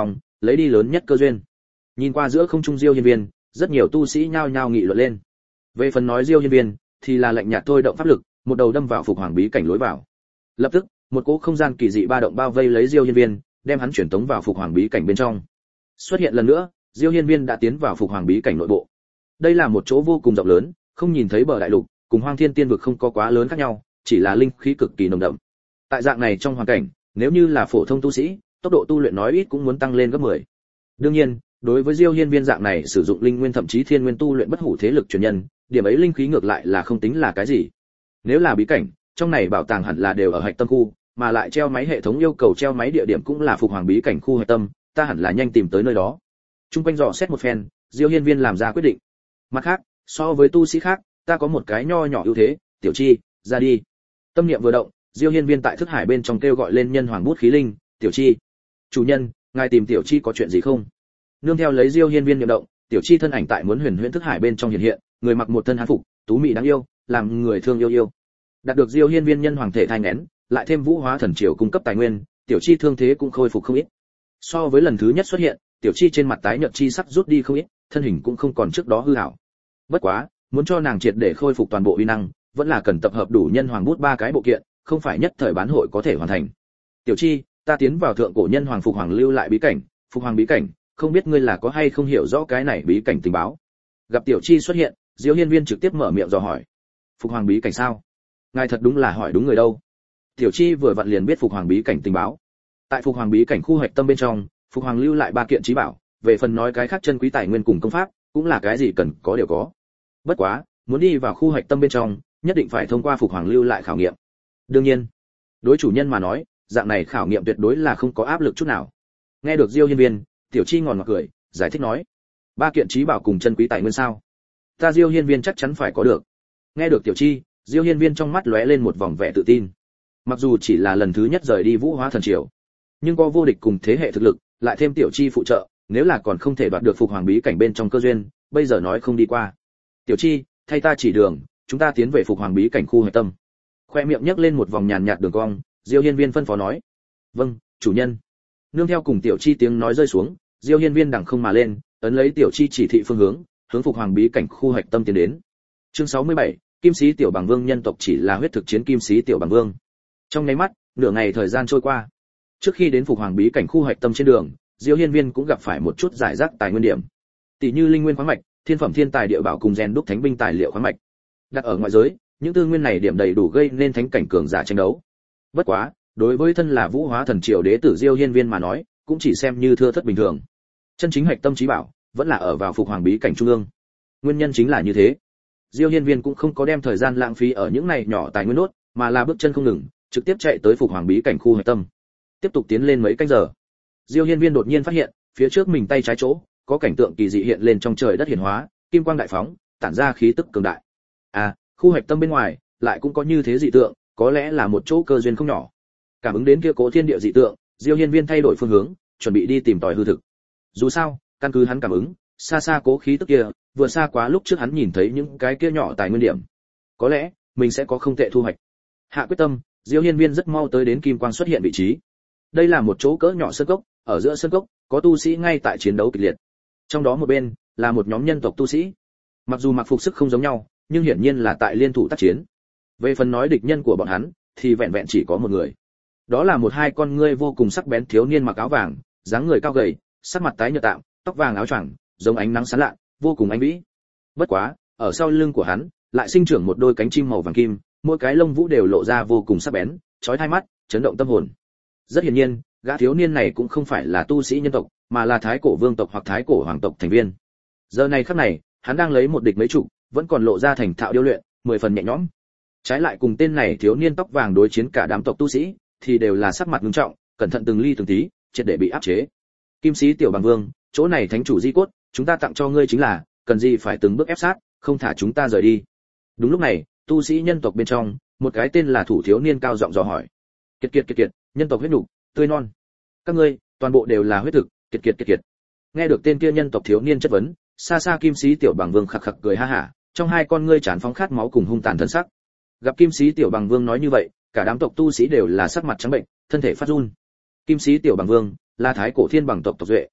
lấy đi lớn nhất cơ duyên. Nhìn qua giữa không trung Diêu Hiên Viên, rất nhiều tu sĩ nhao nhao nghị luận lên. Về phần nói Diêu Hiên Viên, thì là lạnh nhạt thôi động pháp lực, một đầu đâm vào Phục Hoàng bí cảnh lối vào. Lập tức, một cỗ không gian kỳ dị ba động bao vây lấy Diêu Hiên Viên, đem hắn chuyển tống vào Phục Hoàng bí cảnh bên trong. Xuất hiện lần nữa, Diêu Hiên Viên đã tiến vào Phục Hoàng bí cảnh nội bộ. Đây là một chỗ vô cùng rộng lớn, không nhìn thấy bờ đại lục, cùng Hoang Thiên Tiên vực không có quá lớn khác nhau, chỉ là linh khí cực kỳ nồng đậm. Tại dạng này trong hoàn cảnh, nếu như là phổ thông tu sĩ, tốc độ tu luyện nói ít cũng muốn tăng lên gấp mười. Đương nhiên, đối với Diêu Hiên Viên dạng này sử dụng linh nguyên thậm chí thiên nguyên tu luyện bất hủ thế lực truyền nhân, điểm ấy linh khí ngược lại là không tính là cái gì. Nếu là bí cảnh, trong này bảo tàng hẳn là đều ở hạch tâm khu, mà lại treo máy hệ thống yêu cầu treo máy địa điểm cũng là Phục Hoàng bí cảnh khu hạch tâm, ta hẳn là nhanh tìm tới nơi đó. Trung quanh dò xét một phen, Diêu Hiên Viên làm ra quyết định. Mặt khác, so với tu sĩ khác, ta có một cái nho nhỏ ưu thế, Tiểu Chi, ra đi. Tâm niệm vừa động, Diêu Hiên Viên tại thức hải bên trong kêu gọi lên nhân hoàng bút khí linh, Tiểu Chi. Chủ nhân, ngài tìm Tiểu Chi có chuyện gì không? Nương theo lấy Diêu Hiên Viên niệm động, Tiểu Chi thân ảnh tại muốn huyền huyễn thức hải bên trong hiện hiện, người mặc một thân hán phục, tú mỹ đáng yêu, làm người thương yêu yêu. Đạt được Diêu Hiên Viên nhân hoàng thể thai nghén, lại thêm Vũ Hóa Thần Triều cung cấp tài nguyên, Tiểu Chi thương thế cũng khôi phục không ít. So với lần thứ nhất xuất hiện, Tiểu Chi trên mặt tái nhợt chi sắc rút đi không ít, thân hình cũng không còn trước đó hư hảo. Bất quá, muốn cho nàng triệt để khôi phục toàn bộ uy năng, vẫn là cần tập hợp đủ nhân hoàng bút ba cái bộ kiện, không phải nhất thời bán hội có thể hoàn thành. Tiểu Chi, ta tiến vào thượng cổ nhân hoàng Phục Hoàng lưu lại bí cảnh, Phục Hoàng bí cảnh, không biết ngươi là có hay không hiểu rõ cái này bí cảnh tình báo. Gặp Tiểu Chi xuất hiện, Diêu Hiên Viên trực tiếp mở miệng dò hỏi. Phục Hoàng bí cảnh sao? Ngài thật đúng là hỏi đúng người đâu. Tiểu Chi vừa vặn liền biết Phục Hoàng bí cảnh tình báo. Tại Phục Hoàng bí cảnh khu hoạch tâm bên trong, Phục Hoàng lưu lại ba kiện trí bảo, về phần nói cái khác chân quý tài nguyên cùng công pháp, cũng là cái gì cần có đều có. Bất quá, muốn đi vào khu hoạch tâm bên trong, nhất định phải thông qua Phục Hoàng lưu lại khảo nghiệm. Đương nhiên, đối chủ nhân mà nói, dạng này khảo nghiệm tuyệt đối là không có áp lực chút nào. Nghe được Diêu Hiên Viên, Tiểu Chi ngòn ngọt cười, giải thích nói: ba kiện trí bảo cùng chân quý tài nguyên sao? Ta Diêu Hiên Viên chắc chắn phải có được. Nghe được Tiểu Chi, Diêu Hiên Viên trong mắt lóe lên một vòng vẻ tự tin. Mặc dù chỉ là lần thứ nhất rời đi Vũ Hóa Thần Triều, nhưng có vô địch cùng thế hệ thực lực, lại thêm Tiểu Chi phụ trợ, nếu là còn không thể đoạt được Phục Hoàng bí cảnh bên trong cơ duyên, bây giờ nói không đi qua. Tiểu Chi, thay ta chỉ đường, chúng ta tiến về Phục Hoàng bí cảnh khu hải tâm. Khoe miệng nhếch lên một vòng nhàn nhạt đường cong, Diêu Hiên Viên phân phó nói: vâng, chủ nhân. Nương theo cùng Tiểu Chi tiếng nói rơi xuống, Diêu Hiên Viên đằng không mà lên, ấn lấy Tiểu Chi chỉ thị phương hướng, hướng Phục Hoàng bí cảnh khu hải tâm tiến đến. Chương sáu mươi bảy, Kim Sĩ Tiểu Bằng Vương nhân tộc chỉ là huyết thực chiến Kim Sĩ Tiểu Bằng Vương. Trong nháy mắt, nửa ngày thời gian trôi qua. Trước khi đến Phục Hoàng bí cảnh khu hải tâm trên đường, Diêu Hiên Viên cũng gặp phải một chút giải rác tài nguyên điểm, tỷ như linh nguyên khoáng mạch, thiên phẩm thiên tài địa bảo cùng rèn đúc thánh binh tài liệu khoáng mạch. Đặt ở ngoại giới, những tư nguyên này điểm đầy đủ gây nên thánh cảnh cường giả tranh đấu. Bất quá, đối với thân là Vũ Hóa Thần Triều đế tử Diêu Hiên Viên mà nói, cũng chỉ xem như thưa thất bình thường. Chân chính hạch tâm chí bảo, vẫn là ở vào Phục Hoàng bí cảnh trung ương. Nguyên nhân chính là như thế. Diêu Hiên Viên cũng không có đem thời gian lãng phí ở những này nhỏ tài nguyên nốt, mà là bước chân không ngừng, trực tiếp chạy tới Phục Hoàng bí cảnh khu hạch tâm. Tiếp tục tiến lên mấy canh giờ. Diêu Hiên Viên đột nhiên phát hiện, phía trước mình tay trái chỗ, có cảnh tượng kỳ dị hiện lên trong trời đất hiển hóa, kim quang đại phóng, tản ra khí tức cường đại. À, khu hạch tâm bên ngoài, lại cũng có như thế dị tượng, có lẽ là một chỗ cơ duyên không nhỏ. Cảm ứng đến kia cố thiên địa dị tượng, Diêu Hiên Viên thay đổi phương hướng, chuẩn bị đi tìm tòi hư thực. Dù sao, căn cứ hắn cảm ứng, xa xa cố khí tức kia, vừa xa quá lúc trước hắn nhìn thấy những cái kia nhỏ tài nguyên điểm. Có lẽ, mình sẽ có không tệ thu hoạch. Hạ quyết tâm, Diêu Hiên Viên rất mau tới đến kim quang xuất hiện vị trí. Đây là một chỗ cỡ nhỏ sơn cốc, ở giữa sơn cốc có tu sĩ ngay tại chiến đấu kịch liệt. Trong đó một bên là một nhóm nhân tộc tu sĩ. Mặc dù mặc phục sức không giống nhau, nhưng hiển nhiên là tại liên thủ tác chiến. Về phần nói địch nhân của bọn hắn, thì vẹn vẹn chỉ có một người. Đó là một hai con ngươi vô cùng sắc bén thiếu niên mặc áo vàng, dáng người cao gầy, sắc mặt tái nhợt tạm, tóc vàng áo choàng, giống ánh nắng sáng lạ, vô cùng anh vĩ. Bất quá, ở sau lưng của hắn, lại sinh trưởng một đôi cánh chim màu vàng kim, mỗi cái lông vũ đều lộ ra vô cùng sắc bén, chói tai mắt, chấn động tâm hồn. Rất hiển nhiên, gã thiếu niên này cũng không phải là tu sĩ nhân tộc, mà là thái cổ vương tộc hoặc thái cổ hoàng tộc thành viên. Giờ này khắc này, hắn đang lấy một địch mấy chục, vẫn còn lộ ra thành thạo điêu luyện, mười phần nhẹ nhõm. Trái lại cùng tên này thiếu niên tóc vàng đối chiến cả đám tộc tu sĩ, thì đều là sắc mặt nghiêm trọng, cẩn thận từng ly từng tí, triệt để bị áp chế. Kim Sĩ Tiểu Bằng Vương, chỗ này thánh chủ di cốt, chúng ta tặng cho ngươi chính là, cần gì phải từng bước ép sát, không thả chúng ta rời đi. Đúng lúc này, tu sĩ nhân tộc bên trong, một cái tên là thủ thiếu niên cao giọng dò hỏi. Kiệt kiệt kiệt kiệt, nhân tộc huyết nục, tươi non. Các ngươi, toàn bộ đều là huyết thực, kiệt kiệt kiệt kiệt. Nghe được tên kia nhân tộc thiếu niên chất vấn, xa xa Kim Sĩ Tiểu Bằng Vương khặc khặc cười ha hả, trong hai con ngươi tràn phóng khát máu cùng hung tàn thân sắc. Gặp Kim Sĩ Tiểu Bằng Vương nói như vậy, cả đám tộc tu sĩ đều là sắc mặt trắng bệnh, thân thể phát run. Kim Sĩ Tiểu Bằng Vương là thái cổ thiên bằng tộc tộc duệ,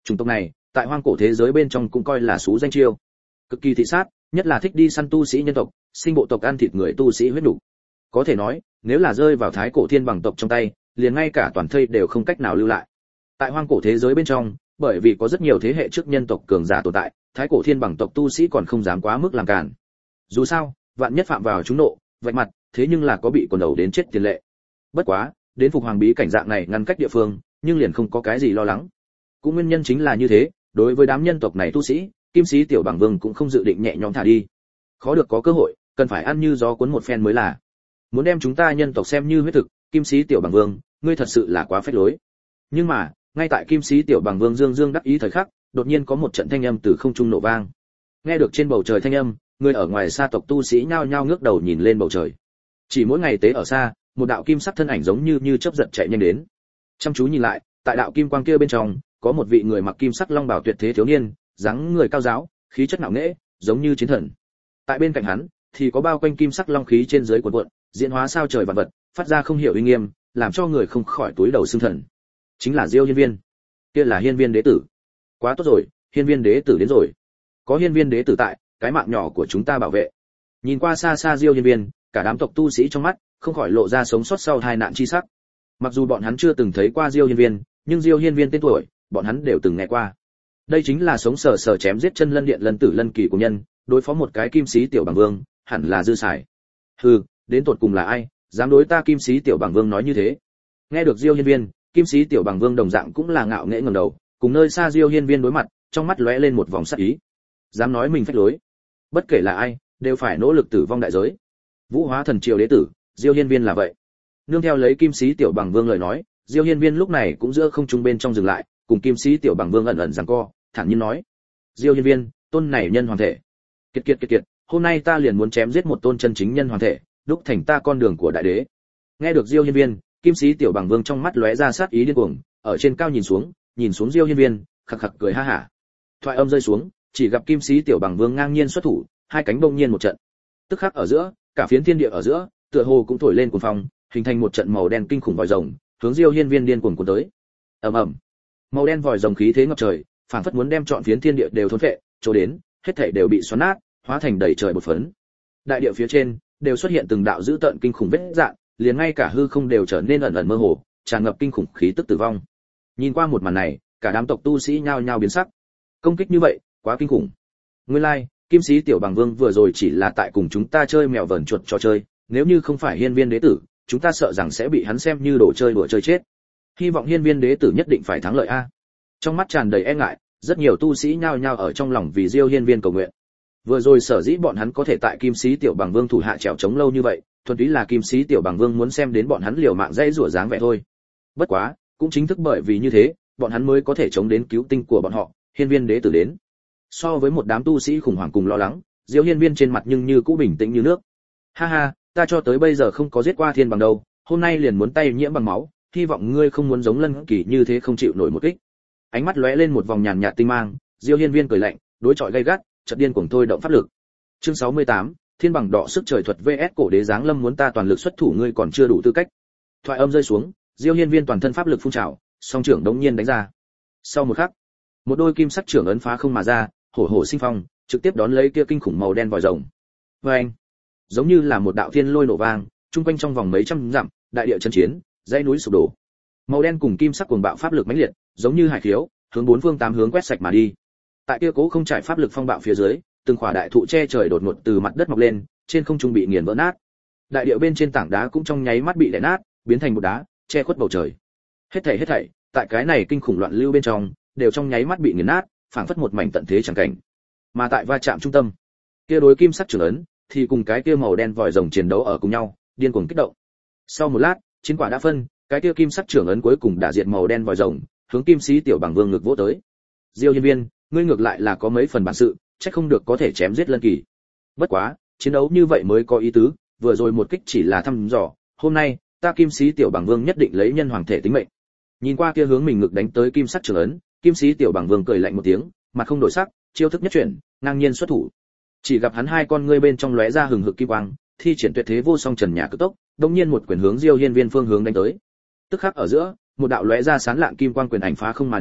Chủng tộc này tại hoang cổ thế giới bên trong cũng coi là số danh chiêu, cực kỳ thị sát, nhất là thích đi săn tu sĩ nhân tộc, sinh bộ tộc ăn thịt người tu sĩ huyết đủ. Có thể nói, nếu là rơi vào thái cổ thiên bằng tộc trong tay, liền ngay cả toàn thây đều không cách nào lưu lại. Tại hoang cổ thế giới bên trong, bởi vì có rất nhiều thế hệ trước nhân tộc cường giả tồn tại, thái cổ thiên bằng tộc tu sĩ còn không dám quá mức làm cản. Dù sao, vạn nhất phạm vào chúng nộ, vạch mặt, thế nhưng là có bị quần đầu đến chết tiền lệ. Bất quá, đến phục hoàng bí cảnh dạng này ngăn cách địa phương, nhưng liền không có cái gì lo lắng. Cũng nguyên nhân chính là như thế, đối với đám nhân tộc này tu sĩ, Kim Sĩ Tiểu Bằng Vương cũng không dự định nhẹ nhõm thả đi. Khó được có cơ hội, cần phải ăn như gió cuốn một phen mới là. Muốn đem chúng ta nhân tộc xem như huyết thực, Kim Sĩ Tiểu Bằng Vương, ngươi thật sự là quá phách lối. Nhưng mà, ngay tại Kim Sĩ Tiểu Bằng Vương dương dương đắc ý thời khắc, đột nhiên có một trận thanh âm từ không trung nổ vang. Nghe được trên bầu trời thanh âm, người ở ngoài xa tộc tu sĩ nhao nhao ngước đầu nhìn lên bầu trời. Chỉ mỗi ngày tế ở xa, một đạo kim sắc thân ảnh giống như như chớp giật chạy nhanh đến. Chăm chú nhìn lại, tại đạo kim quang kia bên trong, có một vị người mặc kim sắc long bào tuyệt thế thiếu niên, dáng người cao giáo, khí chất nặng nề, giống như chiến thần. Tại bên cạnh hắn, thì có bao quanh kim sắc long khí trên dưới cuộn cuộn, diễn hóa sao trời vạn vật, phát ra không hiểu uy nghiêm, làm cho người không khỏi túi đầu xương thần. Chính là Diêu Hiên Viên. Kia là Hiên Viên đế tử. Quá tốt rồi, Hiên Viên đế tử đến rồi. Có Hiên Viên đế tử tại, cái mạng nhỏ của chúng ta bảo vệ. Nhìn qua xa xa Diêu Hiên Viên, cả đám tộc tu sĩ trong mắt không khỏi lộ ra sống sót sau tai nạn chi sắc. Mặc dù bọn hắn chưa từng thấy qua Diêu Hiên Viên, nhưng Diêu Hiên Viên tên tuổi, bọn hắn đều từng nghe qua. Đây chính là sống sờ sờ chém giết chân lân điện lân tử lân kỳ của nhân, đối phó một cái kim sĩ tiểu bằng vương, hẳn là dư xài. Hừ, đến tột cùng là ai, dám đối ta kim sĩ tiểu bằng vương nói như thế? Nghe được Diêu Hiên Viên, kim sĩ tiểu bằng vương đồng dạng cũng là ngạo nghễ ngẩng đầu, cùng nơi xa Diêu Hiên Viên đối mặt, trong mắt lóe lên một vòng sắc ý. Dám nói mình phách lối, bất kể là ai, đều phải nỗ lực tử vong đại giới. Vũ Hóa Thần Triều đế tử, Diêu Hiên Viên là vậy. Nương theo lấy kim sĩ tiểu bằng vương lời nói, Diêu Hiên Viên lúc này cũng giữa không trung bên trong dừng lại, cùng kim sĩ tiểu bằng vương ẩn ẩn giằng co, thản nhiên nói: Diêu Hiên Viên, tôn này nhân hoàng thể. Kiệt kiệt kiệt kiệt, hôm nay ta liền muốn chém giết một tôn chân chính nhân hoàng thể, đúc thành ta con đường của đại đế. Nghe được Diêu Hiên Viên, kim sĩ tiểu bằng vương trong mắt lóe ra sát ý điên cuồng, ở trên cao nhìn xuống, nhìn xuống Diêu Hiên Viên, khặc khặc cười ha hả. Thoại âm rơi xuống, chỉ gặp kim sĩ tiểu bằng vương ngang nhiên xuất thủ, hai cánh bỗng nhiên một trận. Tức khắc ở giữa, cả phiến thiên địa ở giữa, tựa hồ cũng thổi lên cuồng phong, hình thành một trận màu đen kinh khủng vòi rồng, hướng Diêu Hiên Viên điên cuồng cuốn tới. Ầm ầm. Màu đen vòi rồng khí thế ngập trời, phảng phất muốn đem trọn phiến thiên địa đều thôn phệ, chỗ đến, hết thảy đều bị xoắn nát, hóa thành đầy trời bột phấn. Đại địa phía trên đều xuất hiện từng đạo dữ tợn kinh khủng vết rạn, liền ngay cả hư không đều trở nên ẩn ẩn mơ hồ, tràn ngập kinh khủng khí tức tử vong. Nhìn qua một màn này, cả đám tộc tu sĩ nhao nhao biến sắc. Công kích như vậy, quá kinh khủng. Nguyên lai, like, Kim Sĩ Tiểu Bằng Vương vừa rồi chỉ là tại cùng chúng ta chơi mèo vờn chuột trò chơi, nếu như không phải Hiên Viên đế tử, chúng ta sợ rằng sẽ bị hắn xem như đồ chơi đùa chơi chết. Hy vọng Hiên Viên đế tử nhất định phải thắng lợi a. Trong mắt tràn đầy e ngại, rất nhiều tu sĩ nhao nhao ở trong lòng vì Diêu Hiên Viên cầu nguyện. Vừa rồi sở dĩ bọn hắn có thể tại Kim Sĩ Tiểu Bằng Vương thủ hạ trèo chống lâu như vậy, thuần túy là Kim Sĩ Tiểu Bằng Vương muốn xem đến bọn hắn liều mạng dây rủa dáng vẻ thôi. Bất quá, cũng chính thức bởi vì như thế, bọn hắn mới có thể chống đến cứu tinh của bọn họ, Hiên Viên đế tử đến. So với một đám tu sĩ khủng hoảng cùng lo lắng, Diêu Hiên Viên trên mặt nhưng như cũ bình tĩnh như nước. Ha ha, ta cho tới bây giờ không có giết qua thiên bằng đâu, hôm nay liền muốn tay nhiễm bằng máu, hy vọng ngươi không muốn giống Lân Kỳ như thế không chịu nổi một kích. Ánh mắt lóe lên một vòng nhàn nhạt tinh mang, Diêu Hiên Viên cười lạnh, đối chọi gay gắt, chợt điên cuồng thôi động pháp lực. Chương sáu mươi tám, Thiên bằng đỏ sức trời thuật vs cổ đế giáng lâm, muốn ta toàn lực xuất thủ ngươi còn chưa đủ tư cách. Thoại âm rơi xuống, Diêu Hiên Viên toàn thân pháp lực phun trào, song trưởng đống nhiên đánh ra. Sau một khắc, một đôi kim sắc trưởng ấn phá không mà ra, hổ hổ sinh phong, trực tiếp đón lấy kia kinh khủng màu đen vòi rồng. Oeng! Giống như là một đạo thiên lôi nổ vang, trung quanh trong vòng mấy trăm dặm, đại địa chấn chiến, dãy núi sụp đổ. Màu đen cùng kim sắc cuồng bạo pháp lực mãnh liệt, giống như hải khiếu, hướng bốn phương tám hướng quét sạch mà đi. Tại kia cố không trải pháp lực phong bạo phía dưới, từng khỏa đại thụ che trời đột ngột từ mặt đất mọc lên, trên không trung bị nghiền vỡ nát. Đại địa bên trên tảng đá cũng trong nháy mắt bị đè nát, biến thành một đá, che khuất bầu trời. Hết thảy hết thảy, tại cái này kinh khủng loạn lưu bên trong, đều trong nháy mắt bị nghiền nát, phảng phất một mảnh tận thế chẳng cảnh. Mà tại va chạm trung tâm, kia đối kim sắc trưởng ấn thì cùng cái kia màu đen vòi rồng chiến đấu ở cùng nhau, điên cuồng kích động. Sau một lát, chiến quả đã phân, cái kia kim sắc trưởng ấn cuối cùng đã diệt màu đen vòi rồng, hướng Kim Sĩ Tiểu Bằng Vương ngực vỗ tới. Diêu Hiên Viên, ngươi ngược lại là có mấy phần bản sự, chắc không được có thể chém giết Lân Kỳ. Bất quá, chiến đấu như vậy mới có ý tứ, vừa rồi một kích chỉ là thăm dò, hôm nay, ta Kim Sĩ Tiểu Bằng Vương nhất định lấy nhân hoàng thể tính mệnh. Nhìn qua kia hướng mình ngực đánh tới kim sắc trưởng ấn, Kim Sĩ Tiểu Bằng Vương cười lạnh một tiếng, mặt không đổi sắc, chiêu thức nhất chuyển, ngang nhiên xuất thủ. Chỉ gặp hắn hai con ngươi bên trong lóe ra hừng hực kim quang, thi triển tuyệt thế vô song trần nhà cực tốc, đột nhiên một quyền hướng Diêu Hiên Viên phương hướng đánh tới. Tức khắc ở giữa, một đạo lóe ra sáng lạng kim quang quyền ảnh phá không mà đi,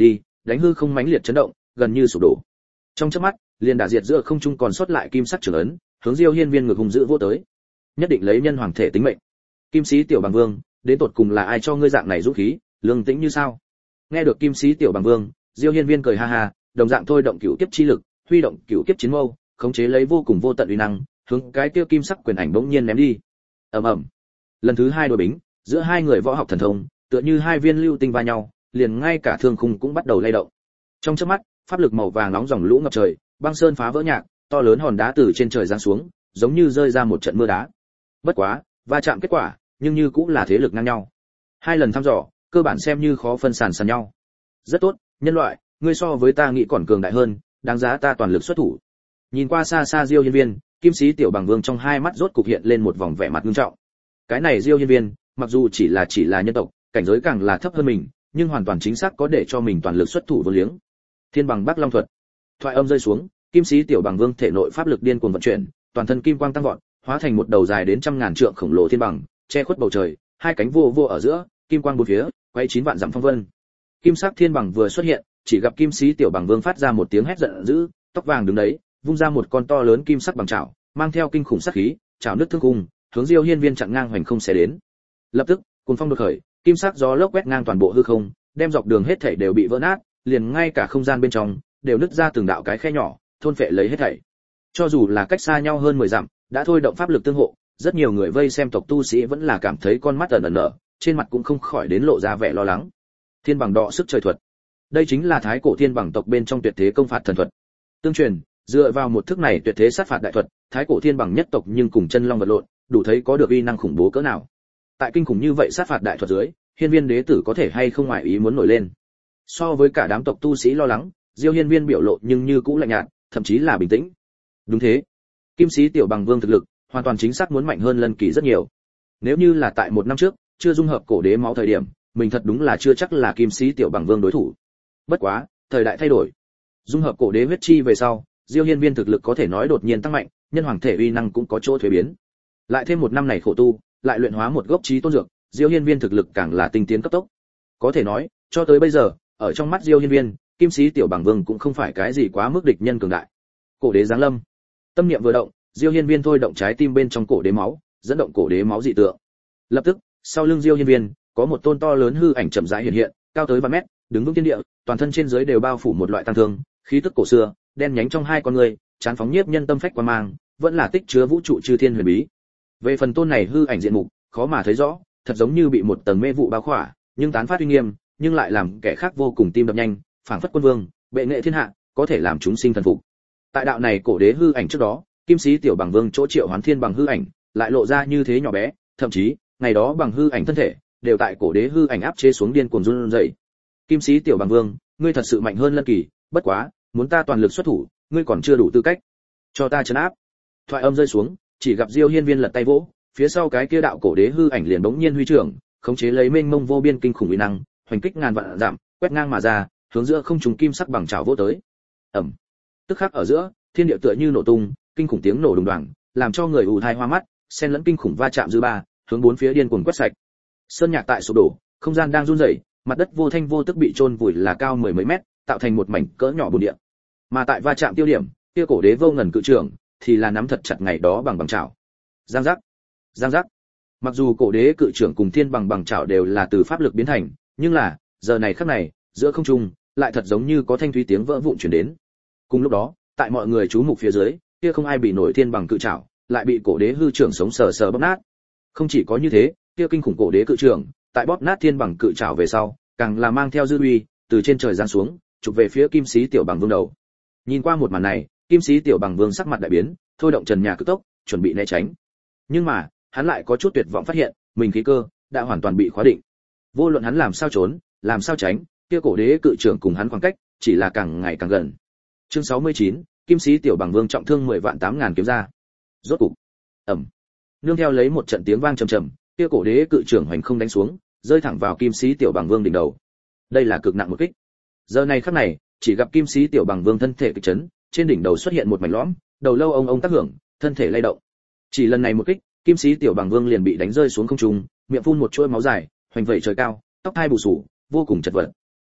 đánh hư không mãnh liệt chấn động, gần như sụp đổ. Trong chớp mắt, liền đả diệt giữa không trung còn sót lại kim sắc trường ấn, hướng Diêu Hiên Viên ngược hung dữ vô tới. Nhất định lấy nhân hoàng thể tính mệnh. Kim sĩ tiểu bằng vương, đến tột cùng là ai cho ngươi dạng này dũng khí, lương tĩnh như sao? Nghe được kim sĩ tiểu bằng vương, Diêu Hiên Viên cười ha ha, đồng dạng thôi động cửu kiếp chi lực, huy động cửu kiếp chiến mâu, khống chế lấy vô cùng vô tận uy năng, hướng cái kia kim sắc quyền ảnh bỗng nhiên ném đi. Ầm ầm. Lần thứ hai đối bính, giữa hai người võ học thần thông, tựa như hai viên lưu tinh va nhau, liền ngay cả thương khung cũng bắt đầu lay động. Trong chớp mắt, pháp lực màu vàng nóng dòng lũ ngập trời, băng sơn phá vỡ nhạc, to lớn hòn đá từ trên trời giáng xuống, giống như rơi ra một trận mưa đá. Bất quá, va chạm kết quả, nhưng như cũng là thế lực ngang nhau. Hai lần thăm dò, cơ bản xem như khó phân sàn sàn nhau. Rất tốt, nhân loại, ngươi so với ta nghĩ còn cường đại hơn, đáng giá ta toàn lực xuất thủ. Nhìn qua xa xa Diêu Hiên Viên, kim sĩ tiểu bằng vương trong hai mắt rốt cục hiện lên một vòng vẻ mặt nghiêm trọng. Cái này Diêu Hiên Viên, mặc dù chỉ là chỉ là nhân tộc, cảnh giới càng là thấp hơn mình, nhưng hoàn toàn chính xác có để cho mình toàn lực xuất thủ vô liếng. Thiên bằng Bắc Long thuật. Thoại âm rơi xuống, kim sĩ tiểu bằng vương thể nội pháp lực điên cuồng vận chuyển, toàn thân kim quang tăng vọt, hóa thành một đầu dài đến trăm ngàn trượng khổng lồ thiên bằng, che khuất bầu trời, hai cánh vô vô ở giữa, kim quang bốn phía, quay chín vạn dặm phong vân. Kim sắc thiên bằng vừa xuất hiện, chỉ gặp kim sĩ tiểu bằng vương phát ra một tiếng hét giận dữ, tóc vàng đứng đấy, vung ra một con to lớn kim sắc bằng chảo, mang theo kinh khủng sát khí, chảo nước thương cung, hướng Diêu Hiên Viên chặn ngang hoành không sẽ đến. Lập tức, cuồng phong đột khởi, kim sắc gió lốc quét ngang toàn bộ hư không, đem dọc đường hết thảy đều bị vỡ nát, liền ngay cả không gian bên trong đều nứt ra từng đạo cái khe nhỏ, thôn phệ lấy hết thảy. Cho dù là cách xa nhau hơn mười dặm, đã thôi động pháp lực tương hộ, rất nhiều người vây xem tộc tu sĩ vẫn là cảm thấy con mắt ẩn ẩn nở, trên mặt cũng không khỏi đến lộ ra vẻ lo lắng. Thiên bằng đọ sức trời thuật. Đây chính là thái cổ thiên bằng tộc bên trong tuyệt thế công phạt thần thuật. Tương truyền, dựa vào một thức này tuyệt thế sát phạt đại thuật, thái cổ thiên bằng nhất tộc nhưng cùng chân long vật lộn, đủ thấy có được uy năng khủng bố cỡ nào. Tại kinh khủng như vậy sát phạt đại thuật dưới, Hiên Viên đế tử có thể hay không ngoại ý muốn nổi lên. So với cả đám tộc tu sĩ lo lắng, Diêu Hiên Viên biểu lộ nhưng như cũng lạnh nhạt, thậm chí là bình tĩnh. Đúng thế, kim sĩ tiểu bằng vương thực lực hoàn toàn chính xác muốn mạnh hơn Lân Kỳ rất nhiều. Nếu như là tại một năm trước, chưa dung hợp cổ đế máu thời điểm, mình thật đúng là chưa chắc là kim sĩ tiểu bằng vương đối thủ. Bất quá, thời đại thay đổi, dung hợp cổ đế huyết chi về sau, Diêu Hiên Viên thực lực có thể nói đột nhiên tăng mạnh, nhân hoàng thể uy năng cũng có chỗ thay biến. Lại thêm một năm này khổ tu, lại luyện hóa một gốc chí tôn dược, Diêu Hiên Viên thực lực càng là tinh tiến cấp tốc. Có thể nói, cho tới bây giờ, ở trong mắt Diêu Hiên Viên, kim sĩ tiểu bằng vương cũng không phải cái gì quá mức địch nhân cường đại. Cổ đế giáng lâm. Tâm niệm vừa động, Diêu Hiên Viên thôi động trái tim bên trong cổ đế máu, dẫn động cổ đế máu dị tượng. Lập tức, sau lưng Diêu Hiên Viên, có một tôn to lớn hư ảnh chậm rãi hiện hiện, cao tới vài mét, đứng vững thiên địa, toàn thân trên dưới đều bao phủ một loại tăng thương, khí tức cổ xưa, đen nhánh trong hai con người, chán phóng nhiếp nhân tâm phách quan mang, vẫn là tích chứa vũ trụ chư thiên huyền bí. Về phần tôn này hư ảnh diện mục, khó mà thấy rõ, thật giống như bị một tầng mê vụ bao khỏa, nhưng tán phát uy nghiêm, nhưng lại làm kẻ khác vô cùng tim đập nhanh, phảng phất quân vương, bệ nghệ thiên hạ, có thể làm chúng sinh thần phục. Tại đạo này cổ đế hư ảnh trước đó, kim sĩ tiểu bằng vương chỗ triệu hoán thiên bằng hư ảnh, lại lộ ra như thế nhỏ bé, thậm chí, ngày đó bằng hư ảnh thân thể, đều tại cổ đế hư ảnh áp chế xuống điên cuồng run rẩy. Kim sĩ tiểu bằng vương, ngươi thật sự mạnh hơn Lân Kỳ, bất quá, muốn ta toàn lực xuất thủ, ngươi còn chưa đủ tư cách. Cho ta trấn áp. Thoại âm rơi xuống, chỉ gặp Diêu Hiên Viên lật tay vỗ, phía sau cái kia đạo cổ đế hư ảnh liền bỗng nhiên huy trưởng, khống chế lấy mênh mông vô biên kinh khủng uy năng, hoành kích ngàn vạn dặm, quét ngang mà ra, hướng giữa không trung kim sắc bằng chảo vỗ tới. Ầm. Tức khắc ở giữa, thiên địa tựa như nổ tung, kinh khủng tiếng nổ đùng đoàng, làm cho người ù tai hoa mắt, xen lẫn kinh khủng va chạm dư ba, hướng bốn phía điên cuồng quét sạch. Sơn nhạc tại sụp đổ, không gian đang run rẩy, mặt đất vô thanh vô tức bị chôn vùi là cao mười mấy mét, tạo thành một mảnh cỡ nhỏ bùn địa. Mà tại va chạm tiêu điểm, kia cổ đế vô ngần cự trưởng, thì là nắm thật chặt ngày đó bằng bằng chảo. Giang giác, giang giác. Mặc dù cổ đế cự trưởng cùng thiên bằng bằng chảo đều là từ pháp lực biến thành, nhưng là, giờ này khắc này, giữa không trung, lại thật giống như có thanh thúy tiếng vỡ vụn truyền đến. Cùng lúc đó, tại mọi người chú mục phía dưới, kia không ai bị nổi thiên bằng cự chảo, lại bị cổ đế hư trưởng sống sờ sờ bóp nát. Không chỉ có như thế, kia kinh khủng cổ đế cự trưởng, tại bóp nát thiên bằng cự chảo về sau, càng là mang theo dư uy, từ trên trời giáng xuống, chụp về phía kim sĩ tiểu bằng vương đầu. Nhìn qua một màn này, kim sĩ tiểu bằng vương sắc mặt đại biến, thôi động trần nhà cực tốc, chuẩn bị né tránh. Nhưng mà, hắn lại có chút tuyệt vọng phát hiện, mình khí cơ đã hoàn toàn bị khóa định. Vô luận hắn làm sao trốn, làm sao tránh, kia cổ đế cự trưởng cùng hắn khoảng cách chỉ là càng ngày càng gần. Chương sáu mươi chín, kim sĩ tiểu bằng vương trọng thương mười vạn tám ngàn kiếm ra. Rốt cục, ầm. Nương theo lấy một trận tiếng vang trầm trầm, kia cổ đế cự trưởng hoành không đánh xuống, rơi thẳng vào kim sĩ tiểu bằng vương đỉnh đầu. Đây là cực nặng một kích. Giờ này khắc này, chỉ gặp kim sĩ tiểu bằng vương thân thể kịch chấn, trên đỉnh đầu xuất hiện một mảnh lõm, đầu lâu ông ông tác hưởng, thân thể lay động. Chỉ lần này một kích, kim sĩ tiểu bằng vương liền bị đánh rơi xuống không trung, miệng phun một chuỗi máu dài, hoành vẩy trời cao, tóc hai bù sù, vô cùng chật vật.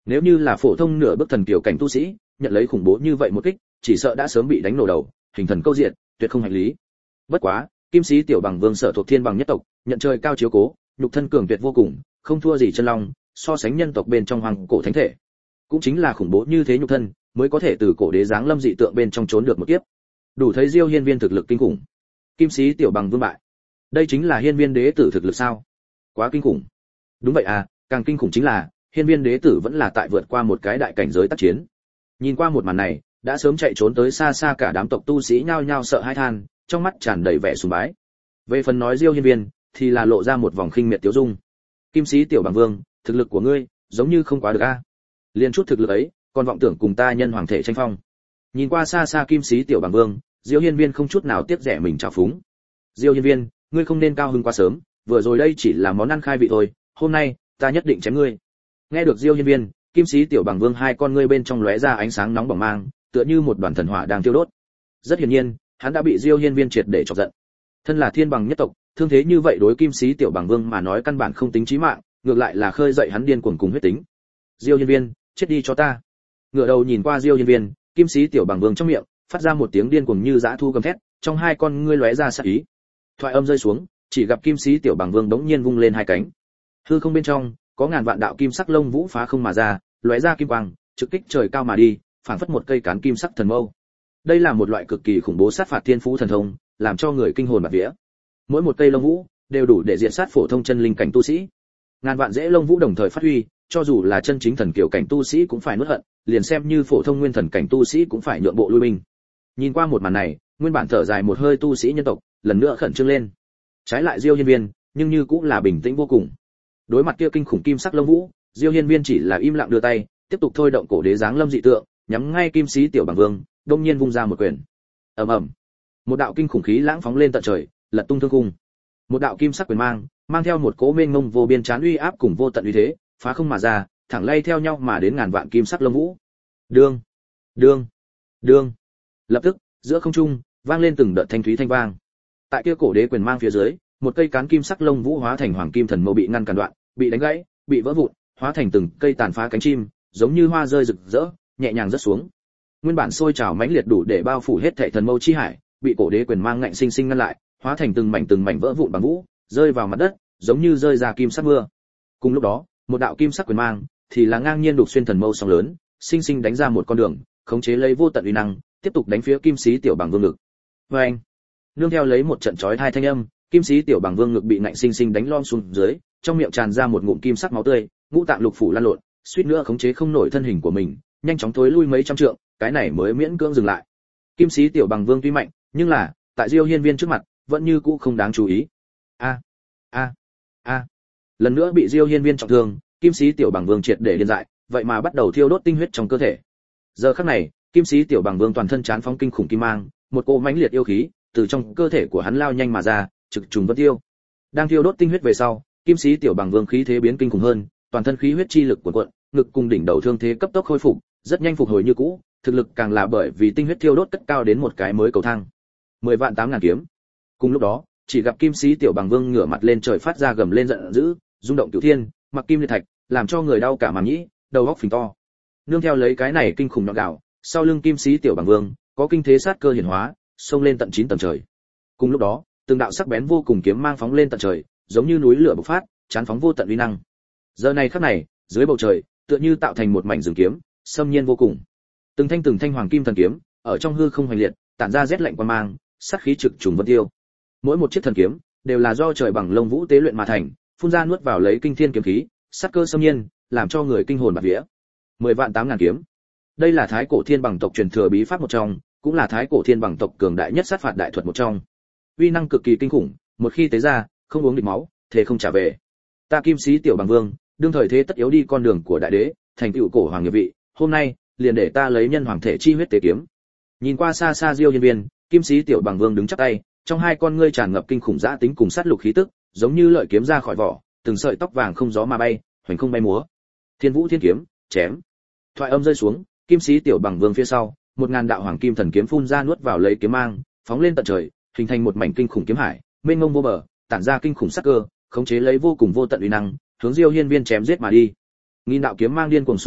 Nếu như là phổ thông nửa bước thần kiều cảnh tu sĩ, nhận lấy khủng bố như vậy một kích, chỉ sợ đã sớm bị đánh nổ đầu, hình thần câu diện, tuyệt không hành lý. Bất quá, Kim Sĩ Tiểu Bằng Vương sở thuộc Thiên Bằng nhất tộc, nhận trời cao chiếu cố, nhục thân cường tuyệt vô cùng, không thua gì chân long, so sánh nhân tộc bên trong hoàng cổ thánh thể. Cũng chính là khủng bố như thế nhục thân, mới có thể từ cổ đế giáng lâm dị tượng bên trong trốn được một kiếp. Đủ thấy Diêu Hiên Viên thực lực kinh khủng. Kim Sĩ Tiểu Bằng Vương bại. Đây chính là Hiên Viên đế tử thực lực sao? Quá kinh khủng. Đúng vậy à, càng kinh khủng chính là Hiên Viên đế tử vẫn là tại vượt qua một cái đại cảnh giới tác chiến. Nhìn qua một màn này, đã sớm chạy trốn tới xa xa cả đám tộc tu sĩ nhao nhao sợ hãi than, trong mắt tràn đầy vẻ sùng bái. Về phần nói Diêu Hiên Viên, thì là lộ ra một vòng khinh miệt tiêu dung. Kim Sĩ Tiểu Bằng Vương, thực lực của ngươi, giống như không quá được a. Liên chút thực lực ấy, còn vọng tưởng cùng ta nhân hoàng thể tranh phong. Nhìn qua xa xa Kim Sĩ Tiểu Bằng Vương, Diêu Hiên Viên không chút nào tiếc rẻ mình trào phúng. Diêu Hiên Viên, ngươi không nên cao hứng quá sớm, vừa rồi đây chỉ là món ăn khai vị thôi, hôm nay, ta nhất định chém ngươi. Nghe được Diêu Hiên Viên, Kim Sĩ Tiểu Bằng Vương hai con ngươi bên trong lóe ra ánh sáng nóng bỏng mang, tựa như một đoàn thần hỏa đang thiêu đốt. Rất hiển nhiên, hắn đã bị Diêu Hiên Viên triệt để chọc giận. Thân là Thiên Bằng nhất tộc, thương thế như vậy đối Kim Sĩ Tiểu Bằng Vương mà nói căn bản không tính chí mạng, ngược lại là khơi dậy hắn điên cuồng cùng huyết tính. Diêu Hiên Viên, chết đi cho ta. Ngửa đầu nhìn qua Diêu Hiên Viên, Kim Sĩ Tiểu Bằng Vương trong miệng phát ra một tiếng điên cuồng như dã thu gầm thét, trong hai con ngươi lóe ra sát ý. Thoại âm rơi xuống, chỉ gặp Kim Sĩ Tiểu Bằng Vương đống nhiên vung lên hai cánh. Hư không bên trong có ngàn vạn đạo kim sắc lông vũ phá không mà ra, lóe ra kim quang, trực kích trời cao mà đi, phảng phất một cây cán kim sắc thần mâu. Đây là một loại cực kỳ khủng bố sát phạt thiên phú thần thông, làm cho người kinh hồn bạt vía. Mỗi một cây lông vũ đều đủ để diệt sát phổ thông chân linh cảnh tu sĩ. Ngàn vạn rễ lông vũ đồng thời phát huy, cho dù là chân chính thần kiều cảnh tu sĩ cũng phải nuốt hận, liền xem như phổ thông nguyên thần cảnh tu sĩ cũng phải nhượng bộ lui binh. Nhìn qua một màn này, nguyên bản thở dài một hơi tu sĩ nhân tộc, lần nữa khẩn trương lên. Trái lại Diêu Hiên Viên, nhưng như cũng là bình tĩnh vô cùng. Đối mặt kia kinh khủng kim sắc lông vũ, Diêu Hiên Viên chỉ là im lặng đưa tay, tiếp tục thôi động cổ đế giáng lâm dị tượng, nhắm ngay Kim Sĩ Tiểu Bằng Vương, đột nhiên vung ra một quyền. Ầm ầm. Một đạo kinh khủng khí lãng phóng lên tận trời, lật tung thương cung. Một đạo kim sắc quyền mang, mang theo một cỗ mênh mông vô biên chán uy áp cùng vô tận uy thế, phá không mà ra, thẳng lay theo nhau mà đến ngàn vạn kim sắc lông vũ. Đương, đương, đương. Lập tức, giữa không trung vang lên từng đợt thanh thúy thanh vang. Tại kia cổ đế quyền mang phía dưới, một cây cán kim sắc lông vũ hóa thành hoàng kim thần mâu bị ngăn cản đoạn, bị đánh gãy, bị vỡ vụn, hóa thành từng cây tàn phá cánh chim, giống như hoa rơi rực rỡ, nhẹ nhàng rớt xuống. Nguyên bản sôi trào mãnh liệt đủ để bao phủ hết thảy thần mâu chi hải, bị cổ đế quyền mang ngạnh sinh sinh ngăn lại, hóa thành từng mảnh từng mảnh vỡ vụn bằng vũ, rơi vào mặt đất, giống như rơi ra kim sắc mưa. Cùng lúc đó, một đạo kim sắc quyền mang thì là ngang nhiên đục xuyên thần mâu sóng lớn, sinh sinh đánh ra một con đường, khống chế lấy vô tận uy năng, tiếp tục đánh phía Kim Sĩ Tiểu Bằng Vương ngực. Oeng! Nương theo lấy một trận chói tai thanh âm, Kim Sĩ Tiểu Bằng Vương ngực bị ngạnh sinh sinh đánh lom xuống dưới, trong miệng tràn ra một ngụm kim sắc máu tươi, ngũ tạng lục phủ lan lộn, suýt nữa khống chế không nổi thân hình của mình, nhanh chóng thối lui mấy trăm trượng, cái này mới miễn cưỡng dừng lại. Kim Sĩ Tiểu Bằng Vương tuy mạnh, nhưng là tại Diêu Hiên Viên trước mặt, vẫn như cũ không đáng chú ý. A a a. Lần nữa bị Diêu Hiên Viên trọng thương, Kim Sĩ Tiểu Bằng Vương triệt để điên dại, vậy mà bắt đầu thiêu đốt tinh huyết trong cơ thể. Giờ khắc này, Kim Sĩ Tiểu Bằng Vương toàn thân chán phóng kinh khủng kim mang, một cỗ mãnh liệt yêu khí từ trong cơ thể của hắn lao nhanh mà ra, trực trùng vân tiêu. Đang thiêu đốt tinh huyết về sau, Kim Sĩ Tiểu Bằng Vương khí thế biến kinh khủng hơn, toàn thân khí huyết chi lực cuộn cuộn, ngực cùng đỉnh đầu thương thế cấp tốc khôi phục, rất nhanh phục hồi như cũ, thực lực càng là bởi vì tinh huyết thiêu đốt cất cao đến một cái mới cầu thang. Mười vạn tám ngàn kiếm. Cùng lúc đó, chỉ gặp Kim Sĩ Tiểu Bằng Vương ngửa mặt lên trời phát ra gầm lên giận dữ, rung động cửu thiên, mặc kim liệt thạch, làm cho người đau cả màng nhĩ, đầu óc phình to. Nương theo lấy cái này kinh khủng nhọn gạo, sau lưng Kim Sĩ Tiểu Bằng Vương có kinh thế sát cơ hiển hóa, xông lên tận chín tầng trời. Cùng lúc đó, từng đạo sắc bén vô cùng kiếm mang phóng lên tận trời, giống như núi lửa bộc phát, chán phóng vô tận uy năng. Giờ này khắc này, dưới bầu trời, tựa như tạo thành một mảnh rừng kiếm, xâm nhiên vô cùng. Từng thanh từng thanh hoàng kim thần kiếm, ở trong hư không hoành liệt, tản ra rét lạnh quang mang, sát khí trực trùng vân tiêu. Mỗi một chiếc thần kiếm đều là do trời bằng lông vũ tế luyện mà thành, phun ra nuốt vào lấy kinh thiên kiếm khí, sát cơ xâm nhiên, làm cho người kinh hồn bạt vía. Mười vạn tám ngàn kiếm. Đây là thái cổ thiên bằng tộc truyền thừa bí pháp một trong, cũng là thái cổ thiên bằng tộc cường đại nhất sát phạt đại thuật một trong. Uy năng cực kỳ kinh khủng, một khi tế ra, không uống địch máu, thế không trả về. Ta Kim Sĩ Tiểu Bằng Vương, đương thời thế tất yếu đi con đường của đại đế, thành tựu cổ hoàng nghiệp vị, hôm nay, liền để ta lấy nhân hoàng thể chi huyết tế kiếm. Nhìn qua xa xa Diêu Hiên Viên, Kim Sĩ Tiểu Bằng Vương đứng chắp tay, trong hai con ngươi tràn ngập kinh khủng dã tính cùng sát lục khí tức, giống như lợi kiếm ra khỏi vỏ, từng sợi tóc vàng không gió mà bay, hoành không bay múa. Thiên Vũ Thiên Kiếm, chém. Thoại âm rơi xuống, Kim Sĩ Tiểu Bằng Vương phía sau, một ngàn đạo hoàng kim thần kiếm phun ra nuốt vào lấy kiếm mang, phóng lên tận trời, hình thành một mảnh kinh khủng kiếm hải, mênh mông vô bờ, tản ra kinh khủng sát cơ, khống chế lấy vô cùng vô tận uy năng, hướng Diêu Hiên Viên chém giết mà đi. Nghìn đạo kiếm mang điên cuồng xung kích,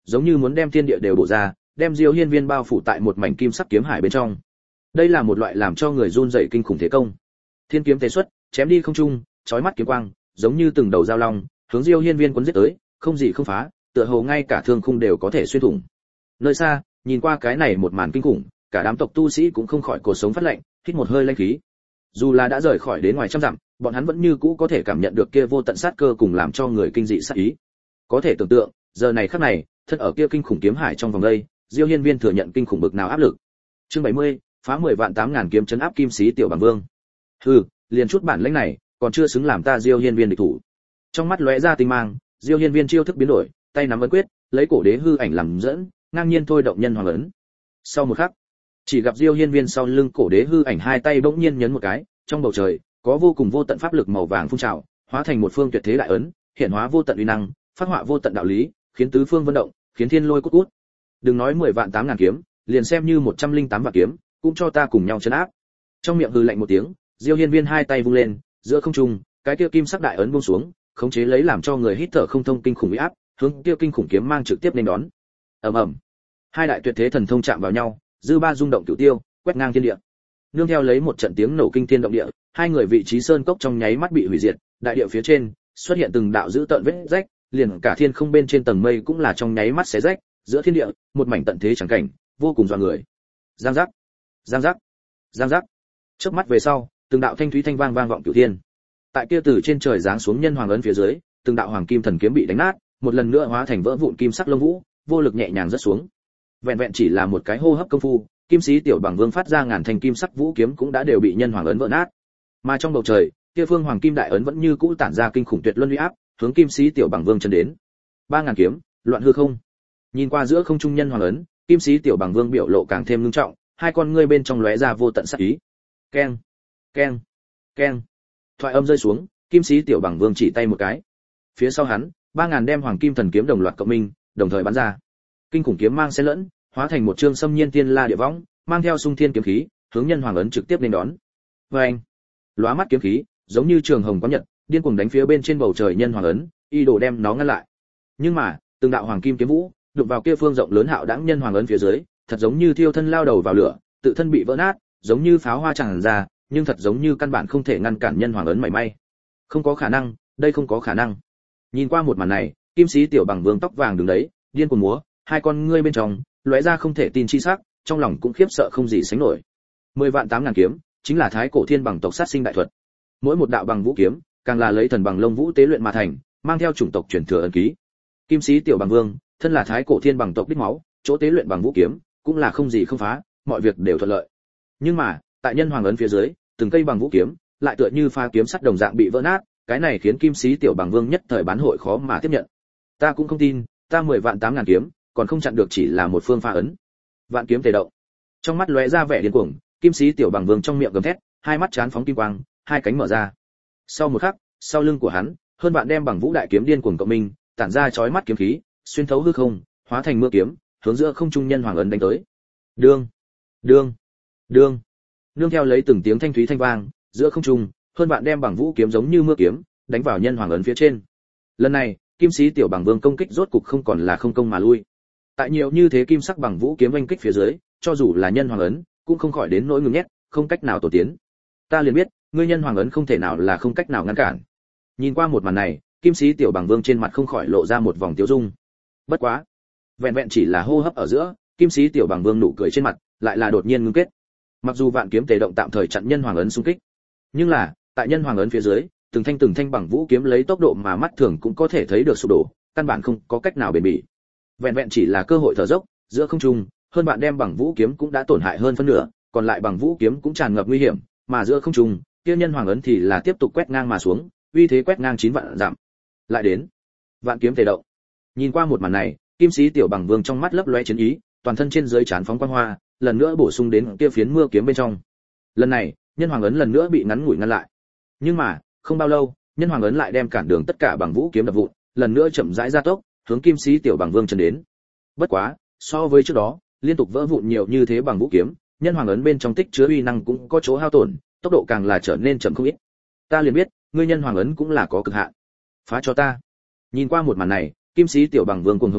giống như muốn đem thiên địa đều bổ ra, đem Diêu Hiên Viên bao phủ tại một mảnh kim sắc kiếm hải bên trong. Đây là một loại làm cho người run rẩy kinh khủng thế công. Thiên kiếm tế xuất, chém đi không trung, chói mắt kiếm quang, giống như từng đầu dao long, hướng Diêu Hiên Viên cuốn giết tới, không gì không phá, tựa hồ ngay cả thương khung đều có thể xuyên thủng. Nơi xa, nhìn qua cái này một màn kinh khủng, cả đám tộc tu sĩ cũng không khỏi cổ sống phát lạnh, hít một hơi lãnh khí. Dù là đã rời khỏi đến ngoài trăm dặm, bọn hắn vẫn như cũ có thể cảm nhận được kia vô tận sát cơ cùng làm cho người kinh dị sát ý. Có thể tưởng tượng, giờ này khắc này, thân ở kia kinh khủng kiếm hải trong vòng đây, Diêu Hiên Viên thừa nhận kinh khủng bực nào áp lực. Chương bảy mươi, phá mười vạn tám ngàn kiếm chấn áp kim sĩ tiểu bằng vương. Hừ, liền chút bản lĩnh này, còn chưa xứng làm ta Diêu Hiên Viên địch thủ. Trong mắt lóe ra tinh mang, Diêu Hiên Viên chiêu thức biến đổi, tay nắm ấn quyết, lấy cổ đế hư ảnh làm dẫn, ngang nhiên thôi động nhân hoàng ấn. Sau một khắc, chỉ gặp Diêu Hiên Viên sau lưng cổ đế hư ảnh hai tay bỗng nhiên nhấn một cái, trong bầu trời có vô cùng vô tận pháp lực màu vàng phun trào, hóa thành một phương tuyệt thế đại ấn, hiện hóa vô tận uy năng, phát họa vô tận đạo lý, khiến tứ phương vận động, khiến thiên lôi cút cút. Đừng nói mười vạn tám ngàn kiếm, liền xem như một trăm linh tám vạn kiếm, cũng cho ta cùng nhau trấn áp. Trong miệng hừ lạnh một tiếng, Diêu Hiên Viên hai tay vung lên, giữa không trung, cái kia kim sắc đại ấn buông xuống, khống chế lấy làm cho người hít thở không thông kinh khủng uy áp, hướng kia kinh khủng kiếm mang trực tiếp nên đón. Ầm ầm. Hai đại tuyệt thế thần thông chạm vào nhau, dư ba rung động cửu tiêu, quét ngang thiên địa. Nương theo lấy một trận tiếng nổ kinh thiên động địa, hai người vị trí sơn cốc trong nháy mắt bị hủy diệt, đại địa phía trên xuất hiện từng đạo dữ tợn vết rách, liền cả thiên không bên trên tầng mây cũng là trong nháy mắt xé rách, giữa thiên địa, một mảnh tận thế chẳng cảnh, vô cùng dọa người. Giang giác, giang giác, giang giác. Chớp mắt về sau, từng đạo thanh thúy thanh vang vang vọng cửu thiên. Tại kia từ trên trời giáng xuống nhân hoàng ấn phía dưới, từng đạo hoàng kim thần kiếm bị đánh nát, một lần nữa hóa thành vỡ vụn kim sắc lông vũ, vô lực nhẹ nhàng rớt xuống. Vẹn vẹn chỉ là một cái hô hấp công phu, kim sĩ tiểu bằng vương phát ra ngàn thanh kim sắc vũ kiếm cũng đã đều bị nhân hoàng ấn vỡ nát. Mà trong bầu trời, kia phương hoàng kim đại ấn vẫn như cũ tản ra kinh khủng tuyệt luân uy áp, hướng kim sĩ tiểu bằng vương chân đến. Ba ngàn kiếm, loạn hư không. Nhìn qua giữa không trung nhân hoàng ấn, kim sĩ tiểu bằng vương biểu lộ càng thêm nghiêm trọng, hai con ngươi bên trong lóe ra vô tận sát ý. Keng, keng, keng. Thoại âm rơi xuống, kim sĩ tiểu bằng vương chỉ tay một cái. Phía sau hắn, ba ngàn đem hoàng kim thần kiếm đồng loạt cộng minh, đồng thời bắn ra. Kinh khủng kiếm mang xen lẫn, hóa thành một chương xâm nhiên tiên la địa võng, mang theo sung thiên kiếm khí, hướng nhân hoàng ấn trực tiếp nên đón. Oeng! Lóa mắt kiếm khí, giống như trường hồng quán nhật, điên cuồng đánh phía bên trên bầu trời nhân hoàng ấn, y đồ đem nó ngăn lại. Nhưng mà, từng đạo hoàng kim kiếm vũ, đụng vào kia phương rộng lớn hạo đãng nhân hoàng ấn phía dưới, thật giống như thiêu thân lao đầu vào lửa, tự thân bị vỡ nát, giống như pháo hoa tràn ra, nhưng thật giống như căn bản không thể ngăn cản nhân hoàng ấn mảy may. Không có khả năng, đây không có khả năng. Nhìn qua một màn này, kim sĩ tiểu bằng vương tóc vàng đứng đấy, điên cuồng múa, hai con ngươi bên trong lóe ra không thể tin chi sắc, trong lòng cũng khiếp sợ không gì sánh nổi. Mười vạn tám ngàn kiếm, chính là thái cổ thiên bằng tộc sát sinh đại thuật. Mỗi một đạo bằng vũ kiếm, càng là lấy thần bằng lông vũ tế luyện mà thành, mang theo chủng tộc truyền thừa ấn ký. Kim sĩ tiểu bằng vương, thân là thái cổ thiên bằng tộc đích máu, chỗ tế luyện bằng vũ kiếm, cũng là không gì không phá, mọi việc đều thuận lợi. Nhưng mà, tại nhân hoàng ấn phía dưới, từng cây bằng vũ kiếm, lại tựa như pha kiếm sắt đồng dạng bị vỡ nát, cái này khiến kim sĩ tiểu bằng vương nhất thời bán hội khó mà tiếp nhận. Ta cũng không tin, ta mười vạn tám ngàn kiếm, còn không chặn được chỉ là một phương pha ấn. Vạn kiếm tề động. Trong mắt lóe ra vẻ điên cuồng, kim sĩ tiểu bằng vương trong miệng gầm thét, hai mắt chán phóng kim quang, hai cánh mở ra. Sau một khắc, sau lưng của hắn, hơn vạn đem bằng vũ đại kiếm điên cuồng cộng minh, tản ra chói mắt kiếm khí, xuyên thấu hư không, hóa thành mưa kiếm, hướng giữa không trung nhân hoàng ấn đánh tới. Đương, đương, đương. Nương theo lấy từng tiếng thanh thúy thanh vang, giữa không trung, hơn vạn đem bằng vũ kiếm giống như mưa kiếm, đánh vào nhân hoàng ấn phía trên. Lần này, kim sĩ tiểu bằng vương công kích rốt cục không còn là không công mà lui. Tại nhiều như thế kim sắc bằng vũ kiếm oanh kích phía dưới, cho dù là nhân hoàng ấn, cũng không khỏi đến nỗi ngừng nhét, không cách nào tổ tiến. Ta liền biết, ngươi nhân hoàng ấn không thể nào là không cách nào ngăn cản. Nhìn qua một màn này, kim sĩ tiểu bằng vương trên mặt không khỏi lộ ra một vòng tiêu dung. Bất quá, vẹn vẹn chỉ là hô hấp ở giữa, kim sĩ tiểu bằng vương nụ cười trên mặt lại là đột nhiên ngưng kết. Mặc dù vạn kiếm tề động tạm thời chặn nhân hoàng ấn xung kích, nhưng là tại nhân hoàng ấn phía dưới, từng thanh từng thanh bằng vũ kiếm lấy tốc độ mà mắt thường cũng có thể thấy được sụp đổ, căn bản không có cách nào bền bỉ. Vẹn vẹn chỉ là cơ hội thở dốc, giữa không trung, hơn bạn đem bằng vũ kiếm cũng đã tổn hại hơn phân nửa, còn lại bằng vũ kiếm cũng tràn ngập nguy hiểm, mà giữa không trung, kia nhân hoàng ấn thì là tiếp tục quét ngang mà xuống, uy thế quét ngang chín vạn dặm. Lại đến, vạn kiếm tề động. Nhìn qua một màn này, kim sĩ tiểu bằng vương trong mắt lấp lóe chiến ý, toàn thân trên dưới trán phóng quang hoa, lần nữa bổ sung đến kia phiến mưa kiếm bên trong. Lần này, nhân hoàng ấn lần nữa bị ngắn ngủi ngăn lại. Nhưng mà, không bao lâu, nhân hoàng ấn lại đem cản đường tất cả bằng vũ kiếm đập vụn, lần nữa chậm rãi ra tốc, hướng kim sĩ tiểu bằng vương chân đến. Bất quá, so với trước đó, liên tục vỡ vụn nhiều như thế bằng vũ kiếm, nhân hoàng ấn bên trong tích chứa uy năng cũng có chỗ hao tổn, tốc độ càng là trở nên chậm không ít. Ta liền biết, ngươi nhân hoàng ấn cũng là có cực hạn. Phá cho ta. Nhìn qua một màn này, kim sĩ tiểu bằng vương cuồng hống nói,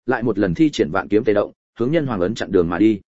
lại một lần thi triển vạn kiếm tề động hướng nhân hoàng ấn chặn đường mà đi.